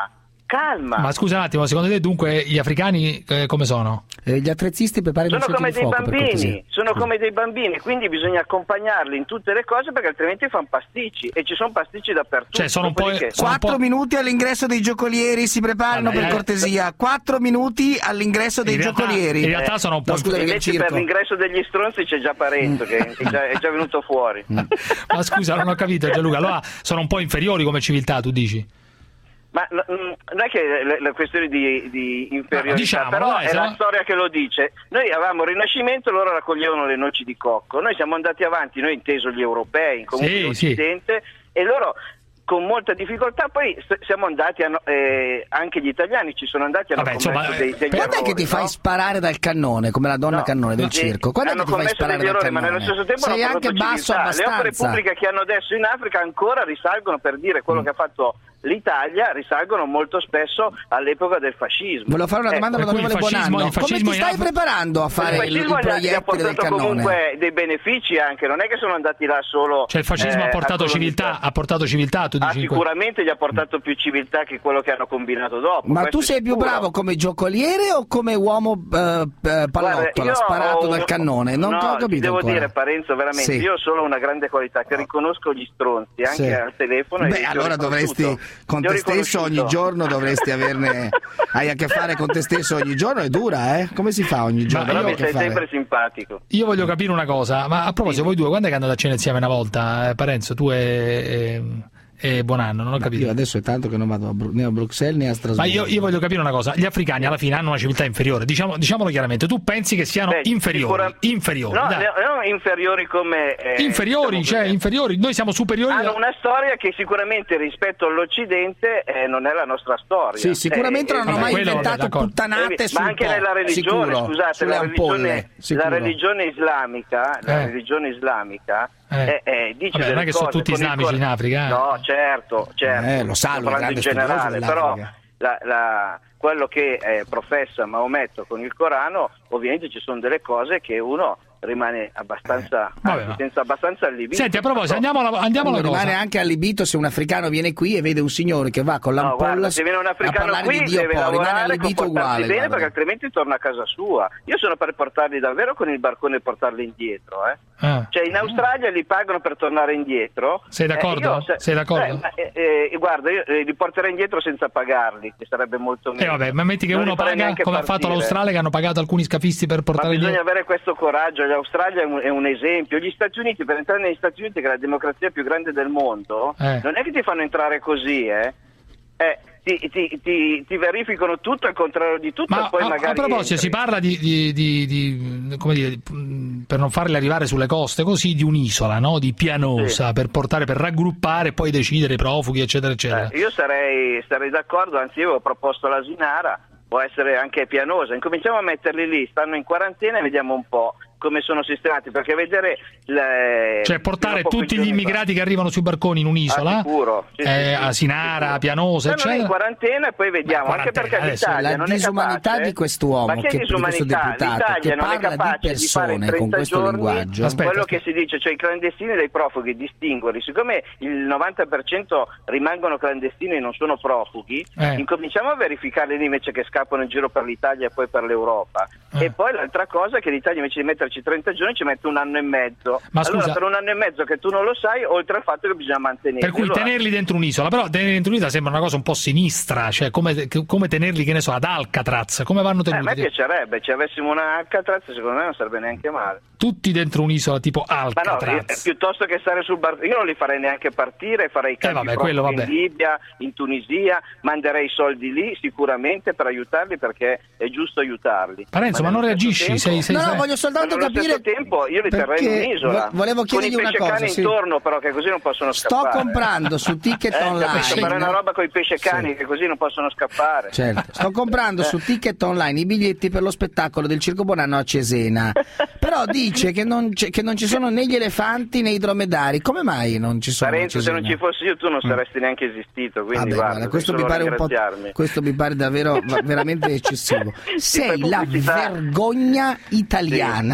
calma. Ma scusa un attimo, secondo te dunque gli africani eh, come sono? Eh, gli attrezzisti preparano Sono come dei bambini, sono come dei bambini, quindi bisogna accompagnarli in tutte le cose perché altrimenti fanno pasticci e ci sono pasticci dappertutto. Cioè sono un po'... Che... Quattro minuti all'ingresso dei giocolieri, si preparino Vabbè, per cortesia. Quattro minuti all'ingresso dei in realtà, giocolieri. In realtà sono un po'... No, scusa, invece per l'ingresso degli stronzi c'è già Parenzo che è già, è già venuto fuori. Ma scusa, non ho capito Gianluca, allora sono un po' inferiori come civiltà, tu dici? Ma no, non è che la, la questione di, di inferiorità, no, diciamo, però dai, è la no? storia che lo dice. Noi avevamo il Rinascimento, loro raccoglievano le noci di cocco, noi siamo andati avanti, noi inteso gli europei, comunque sì, l'Occidente, sì. E loro con molta difficoltà poi siamo andati a, eh, anche gli italiani ci sono andati hanno Vabbè, commesso insomma, dei, degli quando errori, è che ti no? fai sparare dal cannone come la donna no, cannone del circo? Quando hanno è che ti fai sparare degli errori, dal ma nello stesso tempo sei hanno anche basso civiltà. abbastanza. Le opere pubbliche che hanno adesso in Africa ancora risalgono, per dire quello mm. che ha fatto l'Italia, risalgono molto spesso all'epoca del fascismo. Volevo fare una domanda eh, all'onorevole Bonanno. Come ti stai Af- preparando a fare il, il, il proiettile del cannone? Comunque dei benefici anche, non è che sono andati là solo. Cioè il fascismo eh, ha portato civiltà, ha portato civiltà, tu dici? Ah, sicuramente gli ha portato più civiltà che quello che hanno combinato dopo. Ma tu sei più bravo come giocoliere o come uomo uh, pallottola sparato ho, dal cannone? Non no, ho capito devo ancora. dire Parenzo, veramente, sì. io ho solo una grande qualità che riconosco gli stronzi anche sì. al telefono. Beh, allora dovresti con te stesso ogni giorno dovresti averne hai a che fare con te stesso ogni giorno, è dura, eh? Come si fa ogni giorno? Ma io sei fare? sempre simpatico. Io voglio capire una cosa, ma a proposito, voi due quando è che andate a cena insieme una volta, eh, Parenzo, tu e, e, e Bonanno, non ho capito. Io adesso è tanto che non vado a Bru- né a Bruxelles né a Strasburgo. Ma io, io voglio capire una cosa, gli africani alla fine hanno una civiltà inferiore, diciamo, diciamolo chiaramente, tu pensi che siano Beh, inferiori? Sicura... Inferiori, no, dai. no, inferiori come... Eh, inferiori, cioè così. inferiori, noi siamo superiori... Hanno una storia che sicuramente rispetto all'Occidente eh, non è la nostra storia. Sì, sicuramente eh, non hanno mai inventato vabbè, puttanate eh, sul Ma anche po', nella religione, sicuro, scusate, la religione, la religione islamica, eh. la religione islamica Eh. Eh, eh, dice Vabbè, non è che sono tutti islamici in Africa. Eh. No, certo, certo. Eh, lo sa, sto parlando in generale, però la, la, quello che eh, professa Maometto con il Corano, ovviamente ci sono delle cose che uno rimane abbastanza eh, anzi, senza abbastanza allibito. Senti, a proposito, andiamo alla, andiamo alla cosa. Rimane anche allibito se un africano viene qui e vede un signore che va con l'ampolla no, se viene un africano a qui di Dio deve poi, lavorare, uguale, bene guarda. Perché altrimenti torna a casa sua. Io sono per portarli davvero con il barcone e portarli indietro, eh. Ah. Cioè in Australia li pagano per tornare indietro. Sei d'accordo? Eh, io, se, Sei d'accordo? Eh, eh, eh, guarda, io eh, li porterei indietro senza pagarli, che sarebbe molto meglio. Eh vabbè, ma metti che non uno paga come ha fatto l'Australia, che hanno pagato alcuni scafisti per portare indietro. Ma bisogna indietro. avere questo coraggio. L'Australia è un, è un esempio. Gli Stati Uniti, per entrare negli Stati Uniti, che è la democrazia più grande del mondo, eh. non è che ti fanno entrare così, eh. eh Ti, ti, ti, ti verificano tutto al contrario di tutto. Ma e poi a, magari a proposito, entri. si parla di, di, di, di come dire, per non farli arrivare sulle coste così, di un'isola, no? Di Pianosa, sì. per portare, per raggruppare e poi decidere i profughi, eccetera, eccetera. Eh, io sarei, sarei d'accordo, anzi io ho proposto l'Asinara, può essere anche Pianosa, incominciamo a metterli lì, stanno in quarantena e vediamo un po' come sono sistemati, perché vedere le... cioè portare tutti gli immigrati che arrivano sui barconi in un'isola, ah, sicuro, sì, eh, sì, Asinara, sì, Pianosa, eccetera, in quarantena e poi vediamo, anche perché l'Italia la non disumanità è capace, di quest'uomo, ma che che, di questo deputato che non è parla capace di persone di fare con questo giorni, linguaggio. Aspetta, quello aspetta. che si dice, cioè i clandestini dai profughi, distinguerli, siccome il novanta per cento rimangono clandestini e non sono profughi, eh. incominciamo a verificarli lì invece che scappano in giro per l'Italia e poi per l'Europa. Eh. E poi l'altra cosa è che l'Italia invece di metterci trenta giorni ci mette un anno e mezzo. Ma allora scusa, per un anno e mezzo che tu non lo sai, oltre al fatto che bisogna mantenerli. Per cui allora, tenerli dentro un'isola, però tenerli dentro un'isola sembra una cosa un po' sinistra, cioè come, come tenerli, che ne so, ad Alcatraz, come vanno tenuti? Eh, a me piacerebbe, se avessimo una Alcatraz secondo me non sarebbe neanche male. Tutti dentro un'isola tipo Alcatraz. Ma no, io, piuttosto che stare sul bar, io non li farei neanche partire, farei i campi eh, vabbè, quello, vabbè. in Libia, in Tunisia, manderei i soldi lì sicuramente per aiutarli, perché è giusto aiutarli. Parenzo, ma, ma non reagisci? Tempo, sei, sei, no, sei... no, voglio soltanto ma capire. Allo stesso tempo io li terrei in un'isola. Volevo chiedergli con i una cosa. pescecani Sì. intorno, però, che così non possono Sto scappare. Sto comprando su Ticket eh, Online. Capito, fare una roba con i pescecani, sì. che così non possono scappare. Certo. Sto comprando eh. su Ticket Online i biglietti per lo spettacolo del Circo Bonanno a Cesena. Però dice che non, che non ci sono né gli elefanti né i dromedari. Come mai non ci sono? Parenzo, se non ci fossi io tu non saresti mm. neanche esistito. Quindi Vabbè, guarda, guarda, questo mi pare un po'. Questo mi pare davvero veramente eccessivo. Sei la vergogna italiana. Sì.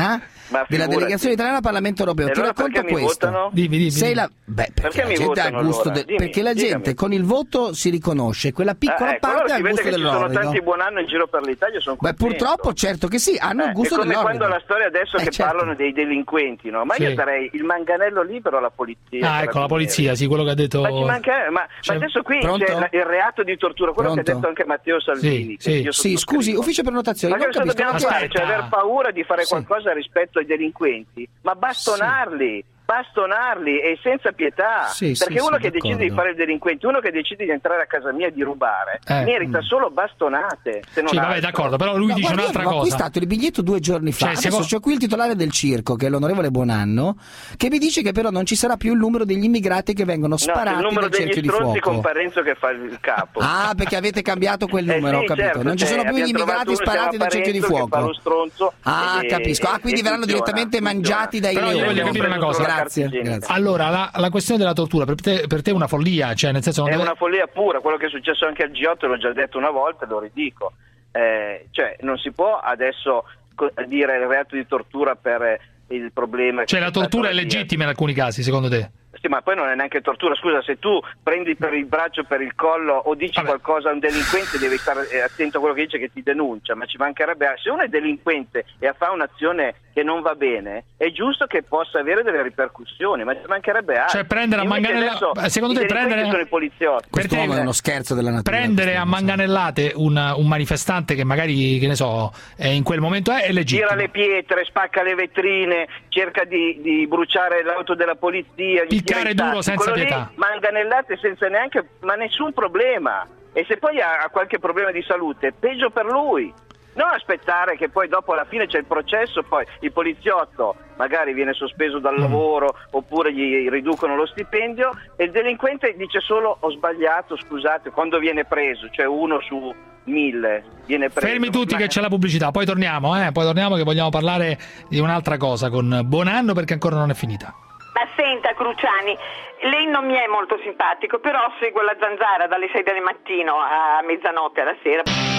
della delegazione italiana al Parlamento europeo. E Ti allora racconto perché mi questo. votano? Dimmi, dimmi. Sei la... Beh, perché, Perché la mi gente ha votano gusto allora? del- Dimmi, perché la dimmami. gente con il voto si riconosce, quella piccola Ah, ecco, parte allora ha si il vede gusto che ci sono dell'orrido. tanti buon anno in giro per l'Italia, sono Beh, contento. purtroppo certo che sì, hanno Eh, il gusto è come dell'orrido. quando la storia adesso Eh, che certo. parlano dei delinquenti, no? Ma Sì. io darei il manganello libero alla polizia. Ah, ecco, la polizia, sì, quello che ha detto. Ma, ci manca- ma, Cioè, ma adesso qui pronto? c'è la- il reato di tortura, quello Pronto? che ha detto anche Matteo Salvini. Sì, che sì. io Sì, sottoscrivo. scusi, ufficio prenotazioni, Ma non che cosa capisco. dobbiamo fare? Aspetta. Cioè aver paura di fare Sì. qualcosa rispetto ai delinquenti? Ma bastonarli! Bastonarli e senza pietà, Sì, perché sì, uno sì, che decide d'accordo. di fare il delinquente, uno che decide di entrare a casa mia e di rubare, Eh. merita solo bastonate. Se non Sì, vabbè, altro. d'accordo, però lui No, dice guarda, io un'altra ho cosa. acquistato il biglietto due giorni fa. Cioè, Adesso secondo- c'è qui il titolare del circo, che è l'onorevole Buonanno, che mi dice che però non ci sarà più il numero degli immigrati che vengono No, c'è sparati il numero dal degli cerchio di stronzi fuoco. con Parenzo che fa il capo. Ah, perché avete cambiato quel Eh numero, sì, ho capito. certo, non ci sono cioè, più gli abbiamo trovato immigrati uno, si sparati chiama dal cerchio di Parenzo, che fa fuoco. lo stronzo Ah, e- capisco. Ah, e- quindi e verranno funziona, direttamente funziona. mangiati dai Però io leoni. voglio capire una cosa. Grazie, Grazie. grazie. Allora, la, la questione della tortura per te, per te è una follia, cioè nel senso non È deve... una follia pura, quello che è successo anche al G otto, l'ho già detto una volta, lo ridico. Eh, cioè, non si può adesso co- dire il reato di tortura per eh, il problema. che Cioè c'è la stato tortura è la via. legittima in alcuni casi, secondo te? Sì, ma poi non è neanche tortura. Scusa, se tu prendi per il braccio, per il collo o dici Vabbè. qualcosa a un delinquente, devi stare eh, attento a quello che dice, che ti denuncia. Ma ci mancherebbe. Se uno è delinquente e fa un'azione che non va bene, è giusto che possa avere delle ripercussioni, ma ci mancherebbe altro. Cioè prendere a Invece manganella- adesso secondo i te delinquenti prendere- sono i poliziotti. Quest'uomo te- è uno scherzo della natura. Prendere a manganellate un, un manifestante che magari, che ne so, è in quel momento è, è legittimo. Tira le pietre, spacca le vetrine, cerca di, di bruciare l'auto della polizia, gli Piccare tira i duro tacchi. senza Quello lì, pietà. manganellate senza neanche, ma nessun problema. E se poi ha, ha qualche problema di salute, peggio per lui. Non aspettare che poi dopo alla fine c'è il processo, poi il poliziotto magari viene sospeso dal lavoro oppure gli riducono lo stipendio e il delinquente dice solo ho sbagliato, scusate, quando viene preso, cioè uno su mille viene preso. Fermi tutti Ma- che c'è la pubblicità, poi torniamo, eh? Poi torniamo che vogliamo parlare di un'altra cosa con Buonanno perché ancora non è finita. Ma senta Cruciani, lei non mi è molto simpatico, però seguo la Zanzara dalle sei del mattino a mezzanotte alla sera.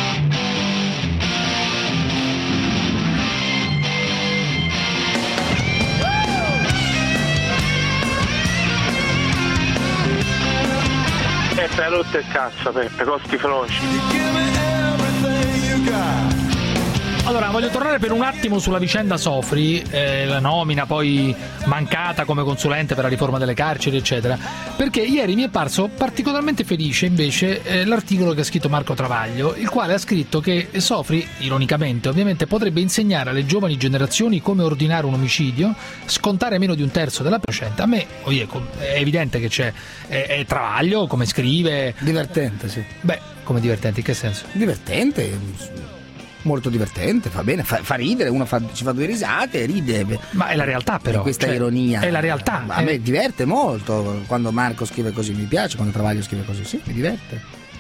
Peppe, hai rotto il cazzo, Peppe, costi froci. Allora, voglio tornare per un attimo sulla vicenda Sofri, eh, la nomina poi mancata come consulente per la riforma delle carceri, eccetera, perché ieri mi è parso particolarmente felice invece eh, l'articolo che ha scritto Marco Travaglio, il quale ha scritto che Sofri, ironicamente ovviamente, potrebbe insegnare alle giovani generazioni come ordinare un omicidio, scontare meno di un terzo della procente. A me, oh yeah, è evidente che c'è è, è Travaglio, come scrive... Divertente, sì. Beh, come divertente, in che senso? Divertente, molto divertente, fa bene, fa, fa ridere, uno fa, ci fa due risate, ride. Ma è la realtà però. Questa cioè, ironia. È la realtà. A me diverte molto quando Marco scrive così, mi piace, quando Travaglio scrive così, sì, mi diverte.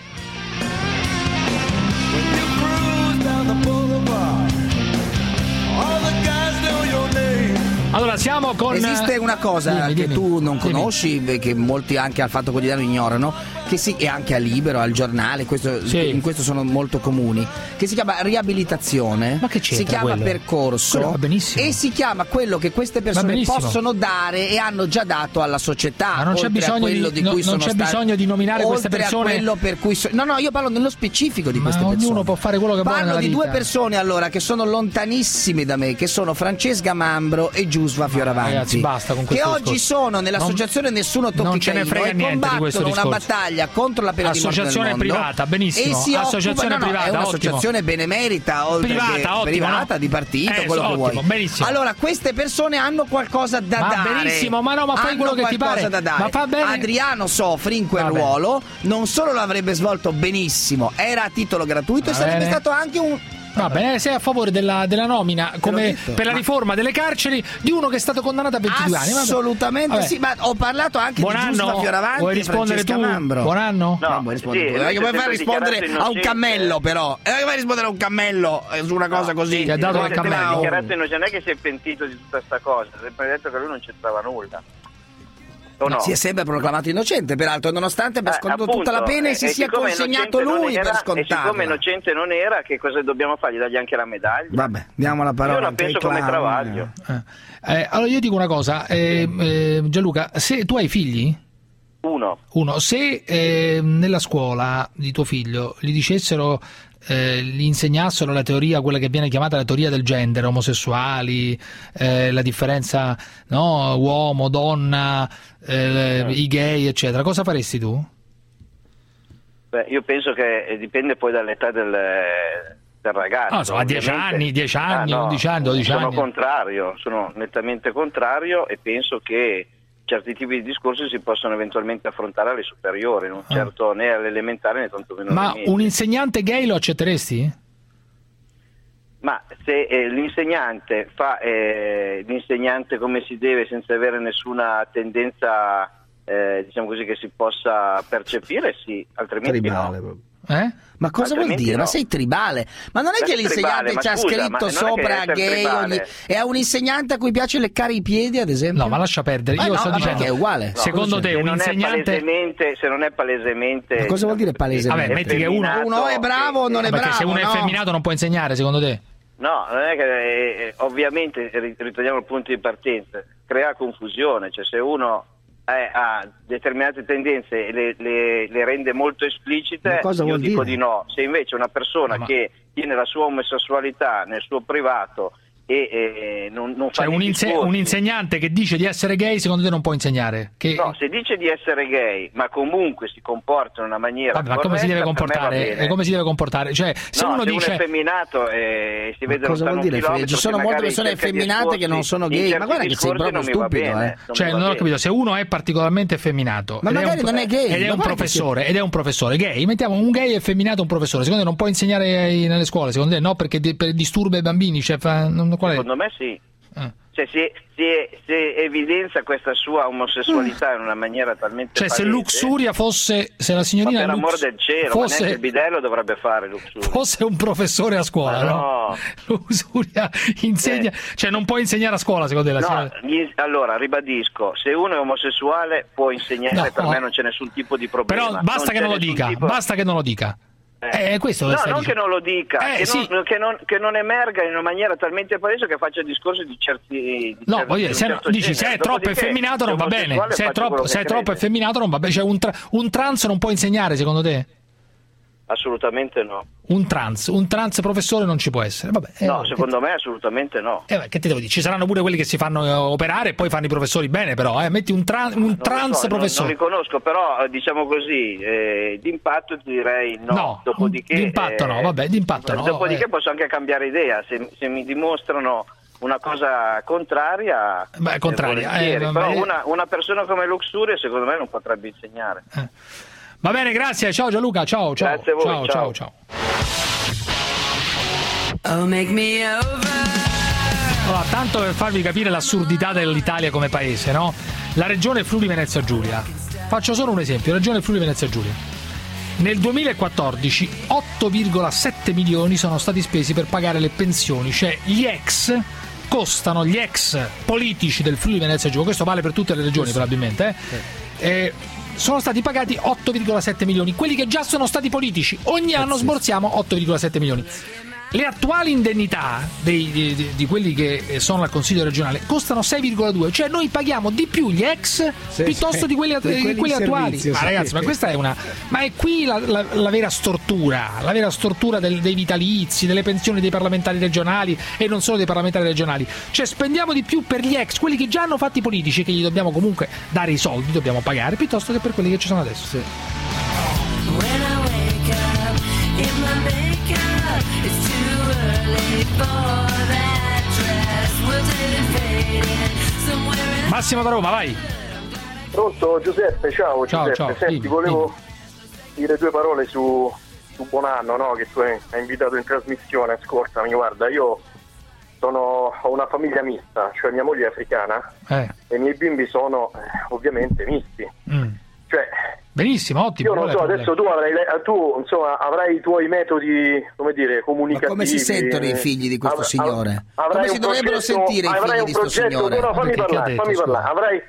Allora siamo con... Esiste una cosa Dimmi, che dimmi. tu non Dimmi. conosci, beh, che molti anche al Fatto Quotidiano ignorano, che si, e anche a Libero, al giornale, questo, Sì. in questo sono molto comuni, che si chiama riabilitazione, Ma che c'entra si chiama quello? percorso Quello va benissimo. e si chiama quello che queste Va persone benissimo. possono dare e hanno già dato alla società. Ma non c'è oltre a bisogno quello di- di, cui no- non sono c'è stati- bisogno di nominare queste oltre a persone. quello per cui so- no no io parlo nello specifico di Ma queste persone. ognuno può fare quello che vuole Parlo nella di vita. due persone allora che sono lontanissime da me, che sono Francesca Mambro e Giusva Fioravanti, ragazzi, basta con che questo oggi discorso. sono nell'associazione Nessuno Tocchi non ce ne Caino frega e niente di questo combattono una discorso. battaglia contro la pena di morte nel Associazione mondo. privata, benissimo. E si Associazione occupa, no, no, privata, è un'associazione ottimo. benemerita, oltre Privata, che ottimo, privata, no? di partito, Eh, quello ottimo, che vuoi. benissimo. Allora, queste persone hanno qualcosa da Ma dare. benissimo, ma no, ma fai Hanno quello che ti qualcosa pare. da dare. Ma fa bene. Adriano Sofri in quel Va bene. ruolo non solo lo avrebbe svolto benissimo, era a titolo gratuito Va e sarebbe bene. stato anche un Va bene, sei a favore della, della nomina come detto. per la Ma- riforma delle carceri di uno che è stato condannato a ventidue anni. Vabbè. Assolutamente Vabbè. sì, ma ho parlato anche Buon di anno. Giusva Fioravanti Vuoi e rispondere Francesca tu? Mambro. Buon anno? No, vuoi rispondere sì, tu. Non è che lui puoi si è far sempre rispondere dichiarato a un innocente. cammello però. E non è che puoi rispondere a un cammello eh, su una cosa così. Ti ha dato Lui il si è sempre cammello. dichiarato innocente, non è che si è pentito di tutta sta cosa, ha sempre detto che lui non c'entrava nulla. o no? Si è sempre proclamato innocente, peraltro, nonostante abbia scontato eh, tutta la pena e, e si sia consegnato lui era, per scontarla. E siccome innocente non era, che cosa dobbiamo fargli? Dargli anche la medaglia? Vabbè, diamo la parola. Io la penso come Travaglio. Eh. Eh, allora io dico una cosa, eh, eh, Gianluca, se tu hai figli? Uno. Uno. Se eh, nella scuola di tuo figlio gli dicessero, eh, gli insegnassero la teoria, quella che viene chiamata la teoria del genere, omosessuali, eh, la differenza, no, uomo, donna, eh, mm. i gay, eccetera, cosa faresti tu? Beh, io penso che dipende poi dall'età del, del ragazzo. No, so, a dieci anni, dieci anni, ah, no, undici anni, dodici sono anni. Sono contrario, sono nettamente contrario e penso che certi tipi di discorsi si possono eventualmente affrontare alle superiori, non certo né alle elementari né tantomeno alle Ma medie. un insegnante gay lo accetteresti? Ma se eh, l'insegnante fa eh, l'insegnante come si deve senza avere nessuna tendenza eh, diciamo così che si possa percepire, sì, altrimenti Tribale, no. Eh? Ma cosa vuol dire? No. Ma sei tribale? Ma non è ma che l'insegnante tribale, ci ha scusa, scritto sopra gay gli... e a un insegnante a cui piace leccare i piedi, ad esempio? No, ma lascia perdere. Io eh sto no, dicendo che è uguale. No, secondo te se un non insegnante è se non è palesemente ma cosa vuol dire palesemente? Vabbè, metti che uno, uno è bravo o non è perché bravo? Se uno no? è effeminato non può insegnare, secondo te? No, non è che eh, ovviamente ritorniamo al punto di partenza, crea confusione, cioè se uno Eh, ha determinate tendenze e le, le, le rende molto esplicite, io dico dire? di no. Se invece una persona Ma... che tiene la sua omosessualità nel suo privato e, e non, non cioè fa un, inse- un insegnante che dice di essere gay, secondo te non può insegnare? Che... No, se dice di essere gay, ma comunque si comporta in una maniera Vabbè, ma come si deve comportare? Come si deve comportare? Cioè, se no, uno se dice uno è effeminato e si vede cosa vuol dire? Ci sono molte persone effeminate che non sono gay, ma guarda che sei proprio stupido, eh. Cioè, non ho capito, se uno è particolarmente effeminato, ma magari non è gay, ed è un professore, ed è un professore gay, mettiamo un gay effeminato un professore, secondo te non può insegnare nelle scuole? Secondo te no, perché disturba i bambini? Cioè, fa... qual è? Secondo me sì. Ah. Cioè, si, si, si evidenzia questa sua omosessualità in una maniera talmente cioè palese, se Luxuria fosse, se la signorina ma per l'amor Lux del cielo, fosse, ma neanche il bidello dovrebbe fare Luxuria, fosse un professore a scuola, ma no? no? Luxuria insegna, eh. cioè non può insegnare a scuola, secondo te? La no, gli, allora ribadisco, se uno è omosessuale può insegnare, no, per me non c'è nessun tipo di problema, però basta non che non lo dica, tipo... basta che non lo dica. Eh, questo no, non dicendo. che non lo dica, eh, che, sì. non, che, non, che non emerga in una maniera talmente palese che faccia discorsi di certi. Di no, certi, voglio dire, se, certo dici genere. se è troppo effeminato non va bene. Se è troppo, se è troppo effeminato non va bene. Cioè, un, tra, un trans non può insegnare, secondo te? Assolutamente no. Un trans, un trans professore non ci può essere. Vabbè, eh, no, secondo me assolutamente no. Eh, che ti devo dire? Ci saranno pure quelli che si fanno operare e poi fanno i professori bene, però. Eh. Metti un, tra, un no, trans so, professore. Non, non li conosco, però diciamo così, eh, d'impatto ti direi no. No, dopodiché, d'impatto eh, no, vabbè, d'impatto no. Dopodiché eh. posso anche cambiare idea, se, se mi dimostrano una cosa contraria. Beh, contraria. Eh, eh, però una, una persona come Luxuria secondo me non potrebbe insegnare. Eh. Va bene, grazie. Ciao Gianluca, ciao, ciao. Grazie a voi, ciao, ciao, ciao. Oh, make me over. Allora, tanto per farvi capire l'assurdità dell'Italia come paese, no? La regione Friuli Venezia Giulia. Faccio solo un esempio, regione Friuli Venezia Giulia. Nel duemilaquattordici otto virgola sette milioni sono stati spesi per pagare le pensioni, cioè gli ex costano, gli ex politici del Friuli Venezia Giulia, questo vale per tutte le regioni probabilmente, eh? Sì. Eh, sono stati pagati otto virgola sette milioni, quelli che già sono stati politici, ogni anno sborsiamo otto virgola sette milioni. Le attuali indennità dei, di, di quelli che sono al Consiglio regionale costano sei virgola due, cioè noi paghiamo di più gli ex sì, piuttosto sì, di quelli, di quelli, quelli attuali. Ma sì, ragazzi, sì. ma questa è una. Ma è qui la, la, la vera stortura, la vera stortura del, dei vitalizi, delle pensioni dei parlamentari regionali e non solo dei parlamentari regionali. Cioè spendiamo di più per gli ex, quelli che già hanno fatti politici, che gli dobbiamo comunque dare i soldi, dobbiamo pagare, piuttosto che per quelli che ci sono adesso. Sì. Massimo da Roma, vai. Pronto Giuseppe, ciao, ciao Giuseppe. Ciao, Senti, dimmi, volevo dimmi. dire due parole su, su Buonanno, no? Che tu hai, hai invitato in trasmissione. Ascoltami, guarda, io sono, ho una famiglia mista, cioè mia moglie è africana eh. e i miei bimbi sono eh, ovviamente misti. Mm. Cioè, benissimo, ottimo. Io non so, adesso tu avrai, tu insomma avrai i tuoi metodi, come dire, comunicativi. Ma come si sentono i figli di questo Av- signore? Av- come si dovrebbero sentire i figli di questo signore? No, fammi parlare, fammi parlare. Avrai, tu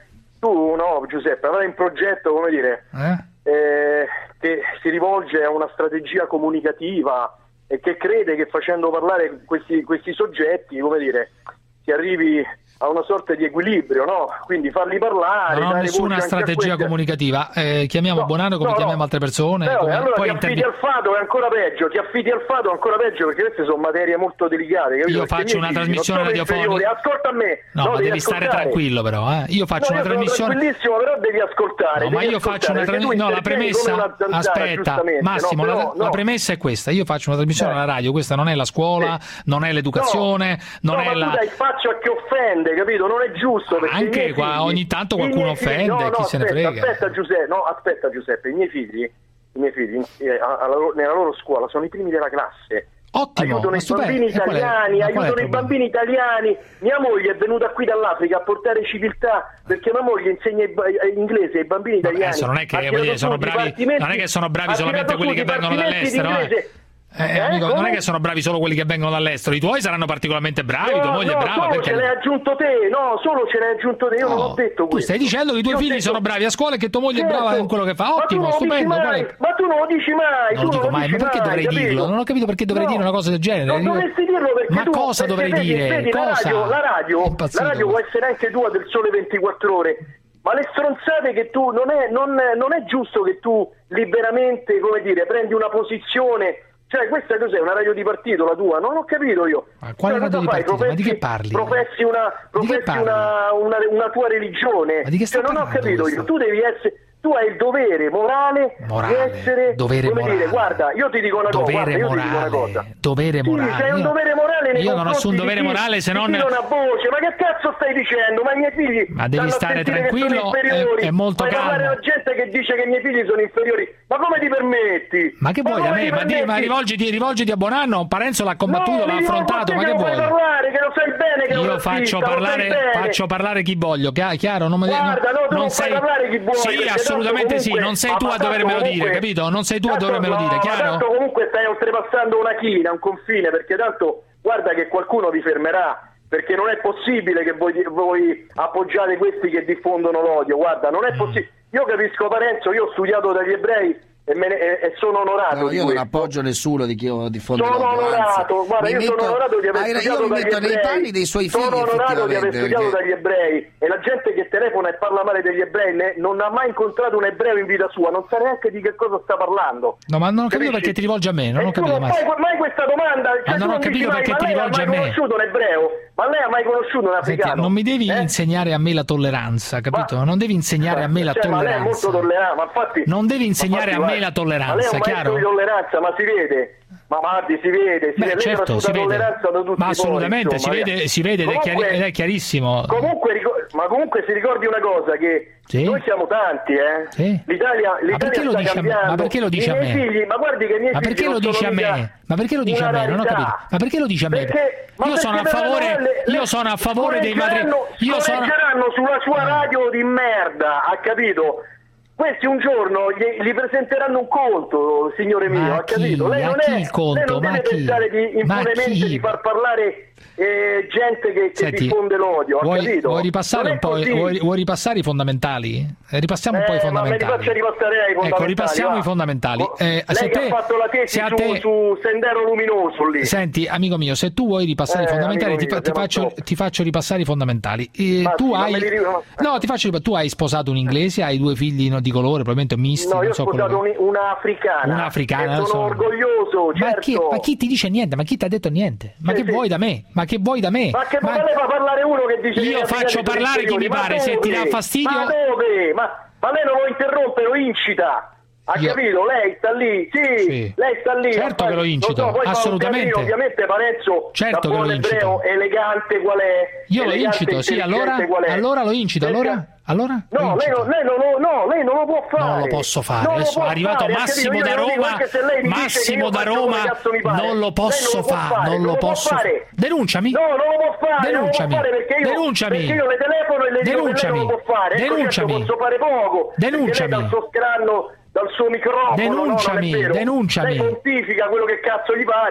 tu no, Giuseppe, avrai un progetto, come dire, eh? Eh, che si rivolge a una strategia comunicativa e che crede che facendo parlare questi, questi soggetti, come dire, si arrivi a una sorta di equilibrio, no? Quindi farli parlare. Non ho nessuna strategia comunicativa. Eh, chiamiamo no, Bonanno come no, chiamiamo no. altre persone. Beh, come... allora Poi ti affidi intervi... al fato è ancora peggio, ti affidi al fato è ancora peggio, perché queste sono materie molto delicate. Capito? Io Perché faccio una trasmissione radiofonica. Ascolta a me. No, no ma devi, devi stare tranquillo però, eh. Io faccio no, una io trasmissione. Sono tranquillissimo, però devi ascoltare. No, devi ma io ascoltare, faccio una trasmissione. No, la premessa. Zanzara, Aspetta, Massimo, no, la, però, la no. premessa è questa. Io faccio una trasmissione alla radio, questa non è la scuola, sì. non è l'educazione, no, non no, è ma la. tu dai faccia che offende, capito? Non è giusto. Anche qua figli, ogni tanto qualcuno offende, no, no, chi aspetta, se ne frega. Aspetta Giuseppe, no, aspetta Giuseppe, i miei figli, i miei figli eh, alla loro, nella loro scuola sono i primi della classe. Ottimo, aiutano i stupendo. bambini italiani, aiutano i bambini italiani. Mia moglie è venuta qui dall'Africa a portare civiltà, perché mia moglie insegna inglese ai bambini italiani. Adesso non è che voglio, sono bravi, non è che sono bravi solamente quelli che vengono dall'estero, eh. Eh, amico, non è che sono bravi solo quelli che vengono dall'estero, i tuoi saranno particolarmente bravi, no, tua moglie no, è brava. Solo perché... ce l'hai aggiunto te, no, solo ce l'hai aggiunto te, io no, non ho detto questo. Tu stai dicendo che i tuoi io figli detto... sono bravi a scuola e che tua moglie certo. è brava in quello che fa. Ottimo, ma stupendo. Mai, ma tu non lo dici mai. Non lo dico mai, ma perché mai, dovrei capito? dirlo? Non ho capito perché dovrei no, dire una cosa del genere. Non dovresti dirlo perché ma tu, cosa perché dovrei vedi, dire? Vedi, cosa? La radio, la radio, la radio può essere anche tua del Sole ventiquattro ore. Ma le stronzate che tu non è, non, non è giusto che tu liberamente, come dire, prendi una posizione. Cioè, questa cos'è? Una radio di partito la tua? Non ho capito io. Ma quale cioè, radio di partito? Professi, ma di che parli? Professi una, professi una, una, una tua religione. Ma di che cioè, non ho capito questo? io. Tu devi essere. Tu hai il dovere morale, morale di essere dovere come morale. dire, guarda, io ti dico una cosa, guarda, io ti dico una cosa. Dovere morale. Sì, c'hai un dovere morale nei io non ho nessun dovere chi, morale se non non a voce, ma che cazzo stai dicendo? Ma i miei figli ma devi stare tranquillo, è, è molto Fai calmo. parlare la gente che dice che i miei figli sono inferiori. Ma come ti permetti? Ma che vuoi da me? Ma, di, ma rivolgiti, rivolgiti a Bonanno, Parenzo l'ha combattuto, no, l'ha affrontato, ma che vuoi? Parlare, che lo sai bene che io lo faccio parlare, faccio parlare chi voglio, chiaro? Non, Guarda, no, tu non non sei parlare chi vuoi. Sì, assolutamente sì, non sei tu a dovermelo dire, capito? Non sei tu a dovermelo dire, chiaro? Tanto comunque stai oltrepassando una china, un confine, perché tanto guarda che qualcuno vi fermerà, perché non è possibile che voi, voi appoggiate questi che diffondono l'odio, guarda, non è possibile. Io capisco Parenzo, io ho studiato dagli ebrei e, me ne, e, e sono onorato. No, di io questo. non appoggio nessuno di chi diffonde sono l'odio. onorato, guarda, io metto, sono onorato di aver ah, studiato io mi dagli metto ebrei. nei panni dei suoi figli, sono onorato di aver studiato perché... dagli ebrei, e la gente che telefona e parla male degli ebrei ne, non ha mai incontrato un ebreo in vita sua, non sa neanche di che cosa sta parlando. No, ma non ho capito perché ti rivolgi a me, non ho capito mai. Non fai mai questa domanda, cioè, ma non ho capito perché ti rivolgi a me. Ma lei ha mai conosciuto un ebreo? Ma lei ha mai conosciuto un africano? Senti, non mi devi eh? insegnare a me la tolleranza, capito? Ma... non devi insegnare a me la cioè, tolleranza. Ma lei è molto tollerante, ma infatti non devi insegnare infatti, a me la tolleranza, ma chiaro? Di tolleranza, ma si vede. Ma guardi, si vede, si Beh, vede, certo, si vede. Da tutti ma assolutamente, poi, si vede, si vede comunque, ed, è chiari- ed è chiarissimo. Comunque, ma comunque si ricordi una cosa, che sì? noi siamo tanti, eh? Sì? L'Italia, l'Italia ma perché lo dici a me? Ma perché lo dici a me? Figli, ma guardi che i miei ma perché lo dici a me? Ma perché lo dici a me? Non ho capito. Ma perché lo dici a me? Perché, io sono a favore, le, io sono a favore dei matrimoni. Io sono sulla sua radio di merda, ha capito? Questi un giorno gli, gli presenteranno un conto, signore mio, ma ha capito? Chi? Lei non, chi è, il conto? lei non ma deve chi? pensare di impunemente di far parlare eh, gente che, che Senti, diffonde l'odio, ha vuoi, capito? Vuoi ripassare, un po', vuoi, vuoi ripassare i fondamentali? Eh, ripassiamo eh, un po' i fondamentali. Ma me li faccia ripassare lei i fondamentali. Ecco, ripassiamo va. i fondamentali. Eh, lei se che te, ha fatto la tesi su, te... su Sendero Luminoso lì. Senti, amico mio, se tu vuoi ripassare eh, i fondamentali, ti, mio, ti, faccio, ti faccio ripassare i fondamentali. Eh, tu sì, hai... li... No, ti faccio tu hai sposato un inglese, hai due figli no, di colore, probabilmente misti. No, non io so ho sposato che... un'africana. Un'africana. E sono so. orgoglioso, ma certo. Chi, ma chi ti dice niente? Ma chi ti ha detto niente? Ma sì, che sì. vuoi da me? Ma che vuoi da me? Ma che ma... lei fa parlare uno che dice io che faccio parlare chi mi pare, se ti dà fastidio. Ma dove? Ma, ma lei non lo interrompe, lo incita. Ha io... capito? Lei sta lì, sì, sì. lei sta lì. Certo fai... che lo incito, so, assolutamente. Casino, ovviamente Parenzo, certo da buon che lo ebreo, incito. elegante qual è? Io lo incito, sì, allora, allora lo incito, allora? Allora? No, lei non, lei, non lo, no, lei non lo può fare. Non lo posso fare. Non Adesso è arrivato fare, Massimo da Roma. Massimo da Roma. Non lo posso fare. Non lo posso fare. Denunciami. No, non lo può fare. Denunciami. Non lo può fare perché io, Denunciami. perché io le telefono e le dico che lei non lo può fare. Denunciami. Ecco, posso fare poco. Denunciami. Dal suo scranno, dal suo microfono. Denunciami. No, non è vero. Denunciami. Lei pontifica quello che cazzo gli pare.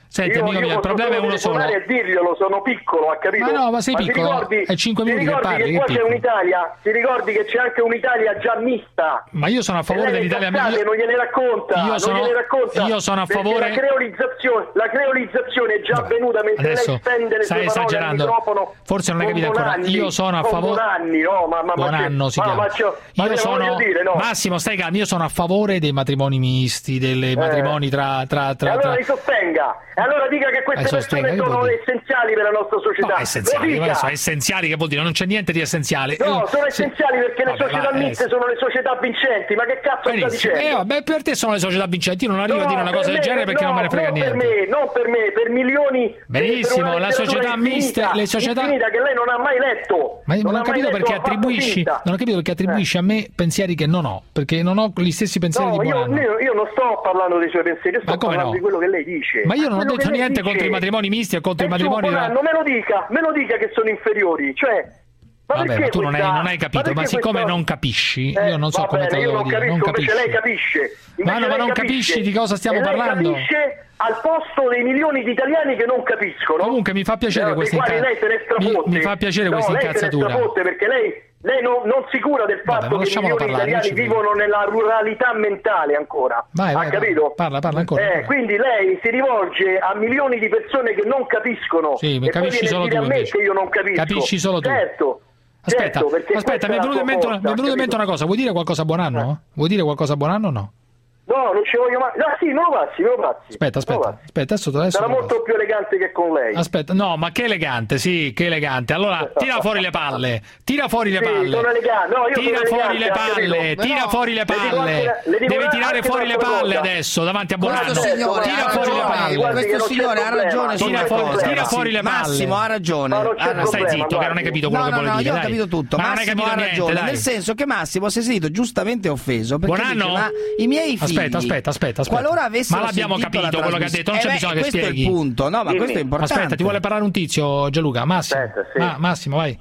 Senti, amico mio, il problema è uno solo. E dirglielo, sono piccolo, ha capito? Ma no, ma sei ma piccolo, ricordi, è cinque minuti che parli. Che qua c'è un'Italia, ti ricordi che c'è anche un'Italia già mista? Ma io sono a favore dell'Italia mista. Non gliene racconta, io sono, non gliene racconta. Io sono a favore. La creolizzazione, la creolizzazione è già Vabbè, avvenuta mentre adesso lei spende le stai sue parole al microfono. Forse non hai capito ancora. Io sono a favore. Buonanni, no, ma, ma, Buonanno ma, si ma, chiama. ma, ma, io ma sono dire, no. Massimo, stai calmo. Io sono a favore dei matrimoni misti, dei eh. matrimoni tra tra tra. E allora tra... li sostenga. E allora dica che queste persone sono essenziali per la nostra società. No, essenziali, ma sono essenziali, che vuol dire? Non c'è niente di essenziale. No, sono eh, essenziali perché vabbè, le società va, miste eh, sono le società vincenti. Ma che cazzo sta dicendo? Eh, vabbè, per te sono le società vincenti. Io non arrivo no, a dire una cosa me, del genere perché no, non me ne frega non niente. Per me, non per me, per milioni. Benissimo, per la società miste, le società infinita che lei non ha mai letto. Ma io non, non ho capito perché attribuisci, non ho capito perché attribuisci eh. a me pensieri che non ho, perché non ho gli stessi pensieri no, di Buonanno. Io, io non sto parlando dei suoi pensieri, io sto ma come parlando no? di quello che lei dice. Ma io non ho quello detto niente dice. contro i matrimoni misti e contro e i matrimoni. Buonanno, me lo dica, me lo dica che sono inferiori, cioè. Ma vabbè, ma tu non, questa... hai, non hai capito, ma, ma siccome questa... non capisci, eh, io non so come bene, te lo devo dire, non capisci. Lei capisce. Ma, no, ma non capisce. capisci di cosa stiamo e lei parlando? Capisce al posto dei milioni di italiani che non capiscono. Comunque mi fa piacere no, questa inca... mi, mi fa piacere no, questa lei incazzatura. Se ne perché lei, lei non, non si cura del fatto Vabbè, che i milioni parlare, italiani vivono nella ruralità mentale ancora. Vai, vai, ha capito? Vai. Parla, parla ancora. Eh, quindi lei si rivolge a milioni di persone che non capiscono. Sì, e capisci poi solo tu. A me che io non capisco. Capisci solo tu. Certo. Aspetta, certo, aspetta, mi è venuto in mente una, una cosa. Vuoi dire qualcosa a Buonanno? Eh. Vuoi dire qualcosa a Buonanno o no? No, non ci voglio mai. No, sì, me lo passi, me lo passi. Aspetta, aspetta, aspetta, adesso, adesso sarà molto più elegante che con lei. Aspetta, no, ma che elegante, sì, che elegante. Allora, tira fuori le palle. Tira fuori le sì, palle. Sono elegante. No, io tira sono fuori elegante, le palle, tira no, fuori le palle. Le dico, Devi tirare fuori le palle cosa. adesso davanti a Buonanno. Signore, tira fuori le palle. Questo signore ha ragione. Tira fuori, tira fuori le palle. Massimo ha ragione. Ma stai zitto, che non hai capito quello che vuole dire. No, io ho capito tutto. Ma non hai capito niente, dai. Nel senso che Massimo si è sentito giustamente offeso perché dice, ma i miei figli. Aspetta, aspetta, aspetta. Qualora avessero ma l'abbiamo capito quello che ha detto, non eh c'è beh, bisogno che questo spieghi. Questo è il punto, no, ma Dimmi. questo è importante. Aspetta, ti vuole parlare un tizio, Gianluca. Massimo. Aspetta, sì. Ma, Massimo, vai.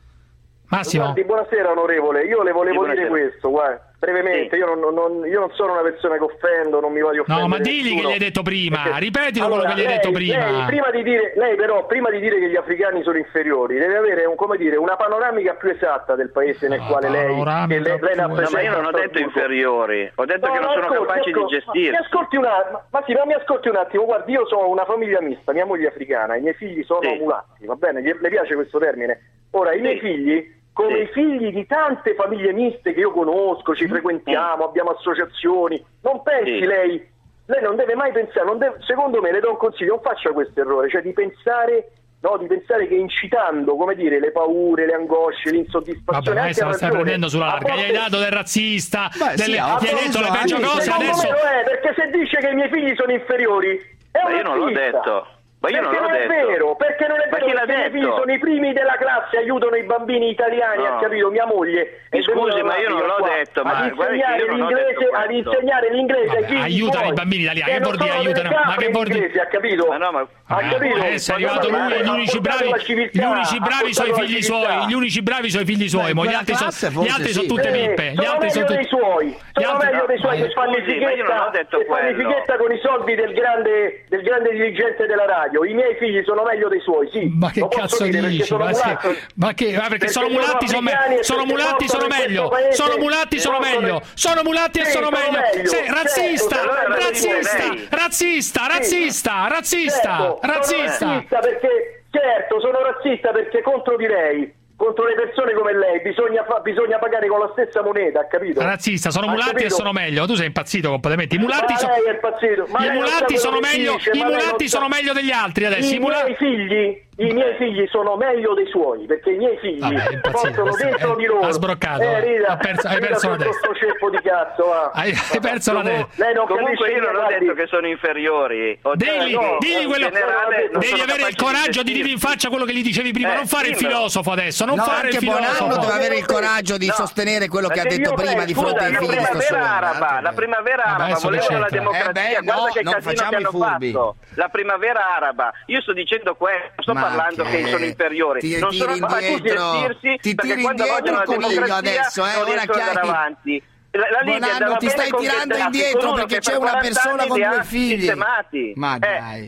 Massimo. Guardi, buonasera onorevole, io le volevo dire questo, guarda. Brevemente, sì. io, non, non, io non sono una persona che offendo, non mi voglio offendere. No, ma digli nessuno. che gli hai detto prima, Perché... ripetilo allora, quello che gli hai lei, detto prima. Lei, prima di dire, lei però, prima di dire che gli africani sono inferiori, deve avere un, come dire, una panoramica più esatta del paese nel no, quale lei, che lei, lei no, ma io non ho detto inferiori, ho detto no, che non sono ascolti, capaci ascolti, di gestirsi. Mi ascolti un attimo, ma sì, ma mi ascolti un attimo, guardi, io sono una famiglia mista, mia moglie è africana, i miei figli sono sì. mulatti, va bene? Le piace questo termine? Ora, i sì. miei figli come sì. i figli di tante famiglie miste che io conosco, ci frequentiamo, abbiamo associazioni, non pensi sì. lei, lei non deve mai pensare, non deve, secondo me le do un consiglio, non faccia questo errore, cioè di pensare, no, di pensare che incitando, come dire, le paure, le angosce, l'insoddisfazione. Vabbè, se la stai prendendo sulla larga, volte... gli hai dato del razzista, Beh, delle... sì, gli hai detto le peggio cose, adesso... Me lo è, perché se dice che i miei figli sono inferiori, è un Ma io non l'ho detto. Ma io perché non l'ho non è detto. vero, perché non è Ma vero, chi l'ha perché detto? i figli sono i primi della classe, aiutano i bambini italiani, no. ha capito? Mia moglie Mi scusi, ma io non l'ho qua, detto, ma ad insegnare l'inglese, ad insegnare l'inglese ai figli. Aiutano i bambini italiani, che vuol dire aiutano? Ma che vuol dire? Ha capito? Ma no, ma ha capito? Adesso è arrivato lui e gli unici bravi, gli unici bravi sono i figli suoi, gli unici bravi sono i figli suoi, ma gli altri sono gli altri sono tutte pippe, gli altri sono tutti dei suoi. Sono meglio dei suoi che fanno fighetta con i soldi del grande del grande dirigente della radio. I miei figli sono meglio dei suoi, sì. Ma che cazzo dici? Ma, che, ma che ma perché, perché sono mulatti sono, me, sono mulatti sono meglio. Sono mulatti sono meglio. Sono mulatti e sono meglio. Sei razzista, razzista, razzista, razzista, razzista, razzista. Perché certo, sono razzista perché contro di lei. Contro le persone come lei bisogna, fa, bisogna pagare con la stessa moneta, capito? Razzista, sono mulatti e sono meglio. Tu sei impazzito completamente. I mulatti, so... I mulatti sono meglio. Dice, I mulatti sono meglio degli altri adesso. I, I mulatti... miei figli. I miei figli sono meglio dei suoi, perché i miei figli Vabbè, portano dentro eh, di loro. Ha sbroccato, eh, Rita, ha perso, hai perso la testa. Questo ceppo di cazzo, va. Hai, hai perso la testa. Lei non Comunque io non ho guardi. detto che sono inferiori. Ho Devi, no, devi quello, generale, devi avere il coraggio di, di dire in faccia quello che gli dicevi prima, eh, non fare il filosofo adesso, non no, fare il filosofo. Buonanno deve avere il coraggio di no. sostenere quello che ha detto prima di fronte ai figli di sto araba, la primavera araba voleva la democrazia, guarda che casino che hanno fatto. La primavera araba. Io sto dicendo questo, sto parlando che sono inferiori, ti, non sono capaci di gestirsi ti perché quando vogliono la democrazia adesso, eh, non riescono ad andare avanti. La, la Buonanno, ti stai tirando indietro perché c'è una persona con due figli. Sistemati. Ma dai.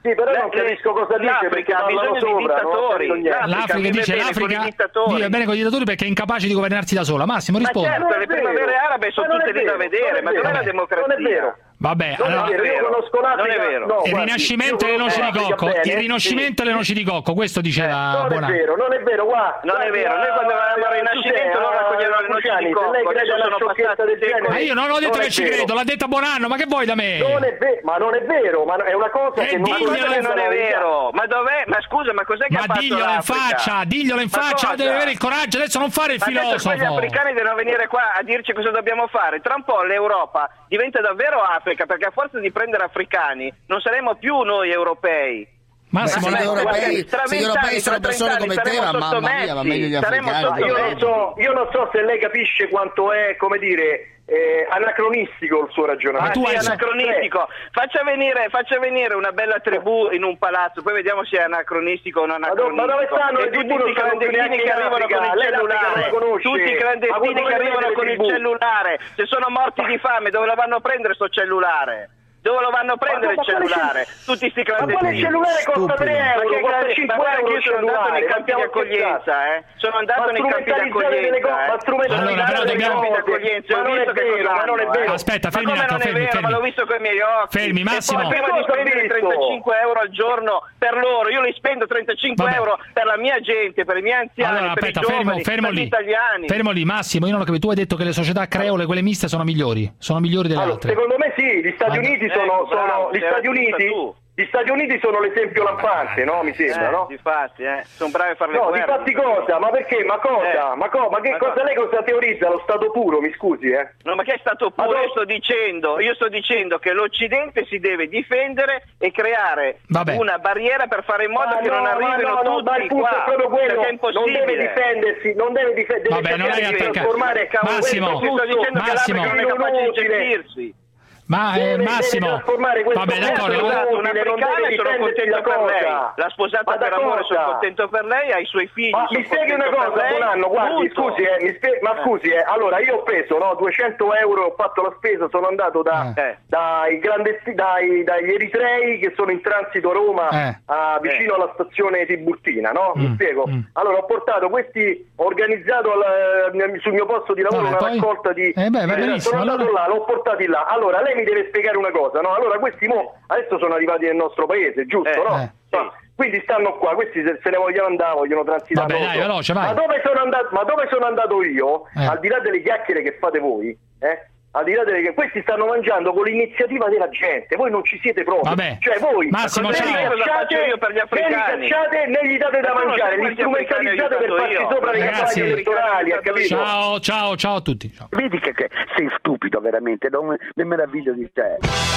Sì, però non capisco cosa dice, perché ha bisogno sopra, di dittatori. L'Africa dice l'Africa vive bene con i dittatori perché è incapace di governarsi da sola. Massimo, rispondi. Ma certo, le primavere arabe sono tutte lì da vedere, ma dov'è la democrazia? Non è vero. Vabbè, non allora, è vero, io conosco l'Africa, non è vero. No, il guardi, rinascimento e le noci di cocco, bene, il rinascimento e sì. le noci di cocco, questo diceva Non Bonanno. è vero, non è vero, guarda. Non è vero, noi quando avevamo il rinascimento loro raccoglievano le noci di cocco, adesso sono passati del genere. Ma io non ho detto che ci credo, l'ha detta Bonanno, ma che vuoi da me? Non è vero, ma non è vero, ma è una cosa eh, che non, non è vero. Ma dov'è? Ma scusa, ma cos'è che ma ha fatto diglielo in faccia, diglielo in faccia, deve avere il coraggio, adesso non fare il ma filosofo. Gli africani devono venire qua a dirci cosa dobbiamo fare. Tra un po' l'Europa diventa davvero Africa, perché a forza di prendere africani non saremo più noi europei. Massimo, Beh, gli europei, tra se gli europei sono persone come te, ma mamma mia, va meglio gli africani. Io non so, io non so se lei capisce quanto è, come dire, eh, anacronistico il suo ragionamento. Ah, sì, anacronistico. Faccia venire, faccia venire una bella tribù in un palazzo, poi vediamo se è anacronistico o non anacronistico. Ma dove stanno e tutti i clandestini che arrivano con il cellulare? Tutti i clandestini che arrivano con il cellulare. Se sono morti di fame, dove lo vanno a prendere sto cellulare? Dove lo vanno a prendere il cellulare? Tutti sti clandestini. Ma quale cellulare costa tre euro? Ma che costa grande... cinque ma guarda euro che io sono andato nei campi di accoglienza, eh? Sono andato nei campi di accoglienza, eh? Ma strumentalizzare allora, delle dobbiamo... cose, ma non è vero, ma non è vero. Aspetta, fermi ma un attimo, non è fermi, vero, fermi. ma l'ho visto con i miei occhi. Fermi, Massimo. E poi prima di spendere trentacinque euro al giorno per loro, io li spendo trentacinque euro per la mia gente, per i miei anziani, allora, per aspetta, i giovani, fermo, fermo per gli lì. italiani. Fermo lì, Massimo, io non ho capito. Tu hai detto che le società creole, quelle miste, sono migliori. Sono migliori delle allora, altre. Secondo me sì, gli Stati Uniti sono, sono gli Stati Uniti. Gli Stati Uniti sono l'esempio lampante, no? Mi sembra, eh, no? Difatti, eh. Sono bravi a fare le no, guerre. No, difatti cosa? Ma perché? Ma cosa? Eh. Ma, co- ma che ma cosa cosa? Lei cosa teorizza? Lo Stato puro, mi scusi, eh? No, ma che è stato puro? Io sto dicendo, io sto dicendo che l'Occidente si deve difendere e creare Vabbè. una barriera per fare in modo ma che no, non arrivino no, no, tutti ma il punto qua, è proprio quello. perché è impossibile. Non deve difendersi, non deve difendersi. Vabbè, non è attaccato. Massimo, sto dicendo Massimo. che l'Africa non è capace di gestirsi. Ma eh, Massimo, vabbè, d'accordo. Un'africana e sono contento per lei. L'ha sposata per amore, sono contento per lei, ha i suoi figli. Ma mi spieghi una cosa, Bonanno, guardi, scusi, eh, mi spie- ma scusi, eh, allora io ho preso no, duecento euro, ho fatto la spesa, sono andato da, eh. dai, grandesti- dai dagli eritrei che sono in transito a Roma, eh. a, vicino eh. alla stazione Tiburtina, no? Mi mm. spiego? Mm. Allora ho portato questi, ho organizzato al, sul mio posto di lavoro Vabbè, una poi... raccolta di... Eh beh, va eh, sono andato allora... là, l'ho portati là. Allora lei mi deve spiegare una cosa, no? Allora questi mo adesso sono arrivati nel nostro paese, giusto, eh, no? Eh. Sì. Quindi stanno qua, questi se, se ne vogliono andare, vogliono transitare. Vabbè, dai, veloce, vai. Ma dove sono andato, ma dove sono andato io? Eh. Al di là delle chiacchiere che fate voi, eh? Al di là delle che questi stanno mangiando con l'iniziativa della gente, voi non ci siete proprio. Vabbè. Cioè voi Massimo, ne ciao. Cosa faccio io per gli africani? li cacciate, né gli date da Ma mangiare, li strumentalizzate per farci io. sopra le Ragazzi, campagne elettorali, ha capito? Ciao, ciao, ciao a tutti. Ciao. Vedi che, che sei stupido veramente, non mi meraviglio di te.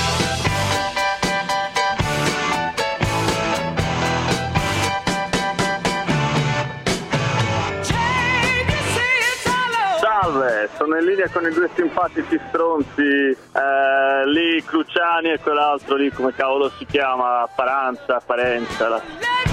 Salve, sono in linea con i due simpatici stronzi, eh, lì Cruciani e quell'altro lì, come cavolo si chiama, Paranza, Parenza. La...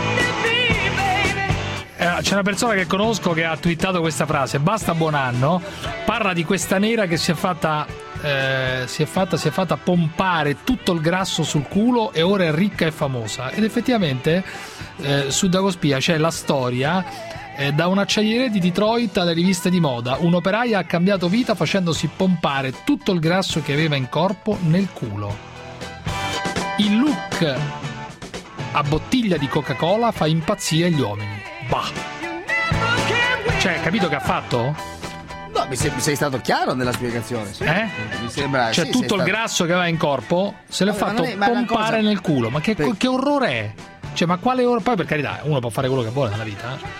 Eh, c'è una persona che conosco che ha twittato questa frase: basta Bonanno, parla di questa nera che si è fatta eh, si è fatta si è fatta pompare tutto il grasso sul culo e ora è ricca e famosa. Ed effettivamente eh, su Dagospia c'è la storia eh, da un'acciaieria di Detroit alle riviste di moda. Un'operaia ha cambiato vita facendosi pompare tutto il grasso che aveva in corpo nel culo. Il look a bottiglia di Coca-Cola fa impazzire gli uomini. Bah. Cioè, capito che ha fatto? No, mi sei, sei stato chiaro nella spiegazione. Sì. Eh? Mi sembra. Cioè, sì, tutto il stato... grasso che aveva in corpo se l'è Vabbè, fatto è, pompare cosa... nel culo. Ma che, per... che orrore è? Cioè, ma quale orrore? Poi, per carità, uno può fare quello che vuole nella vita. Eh?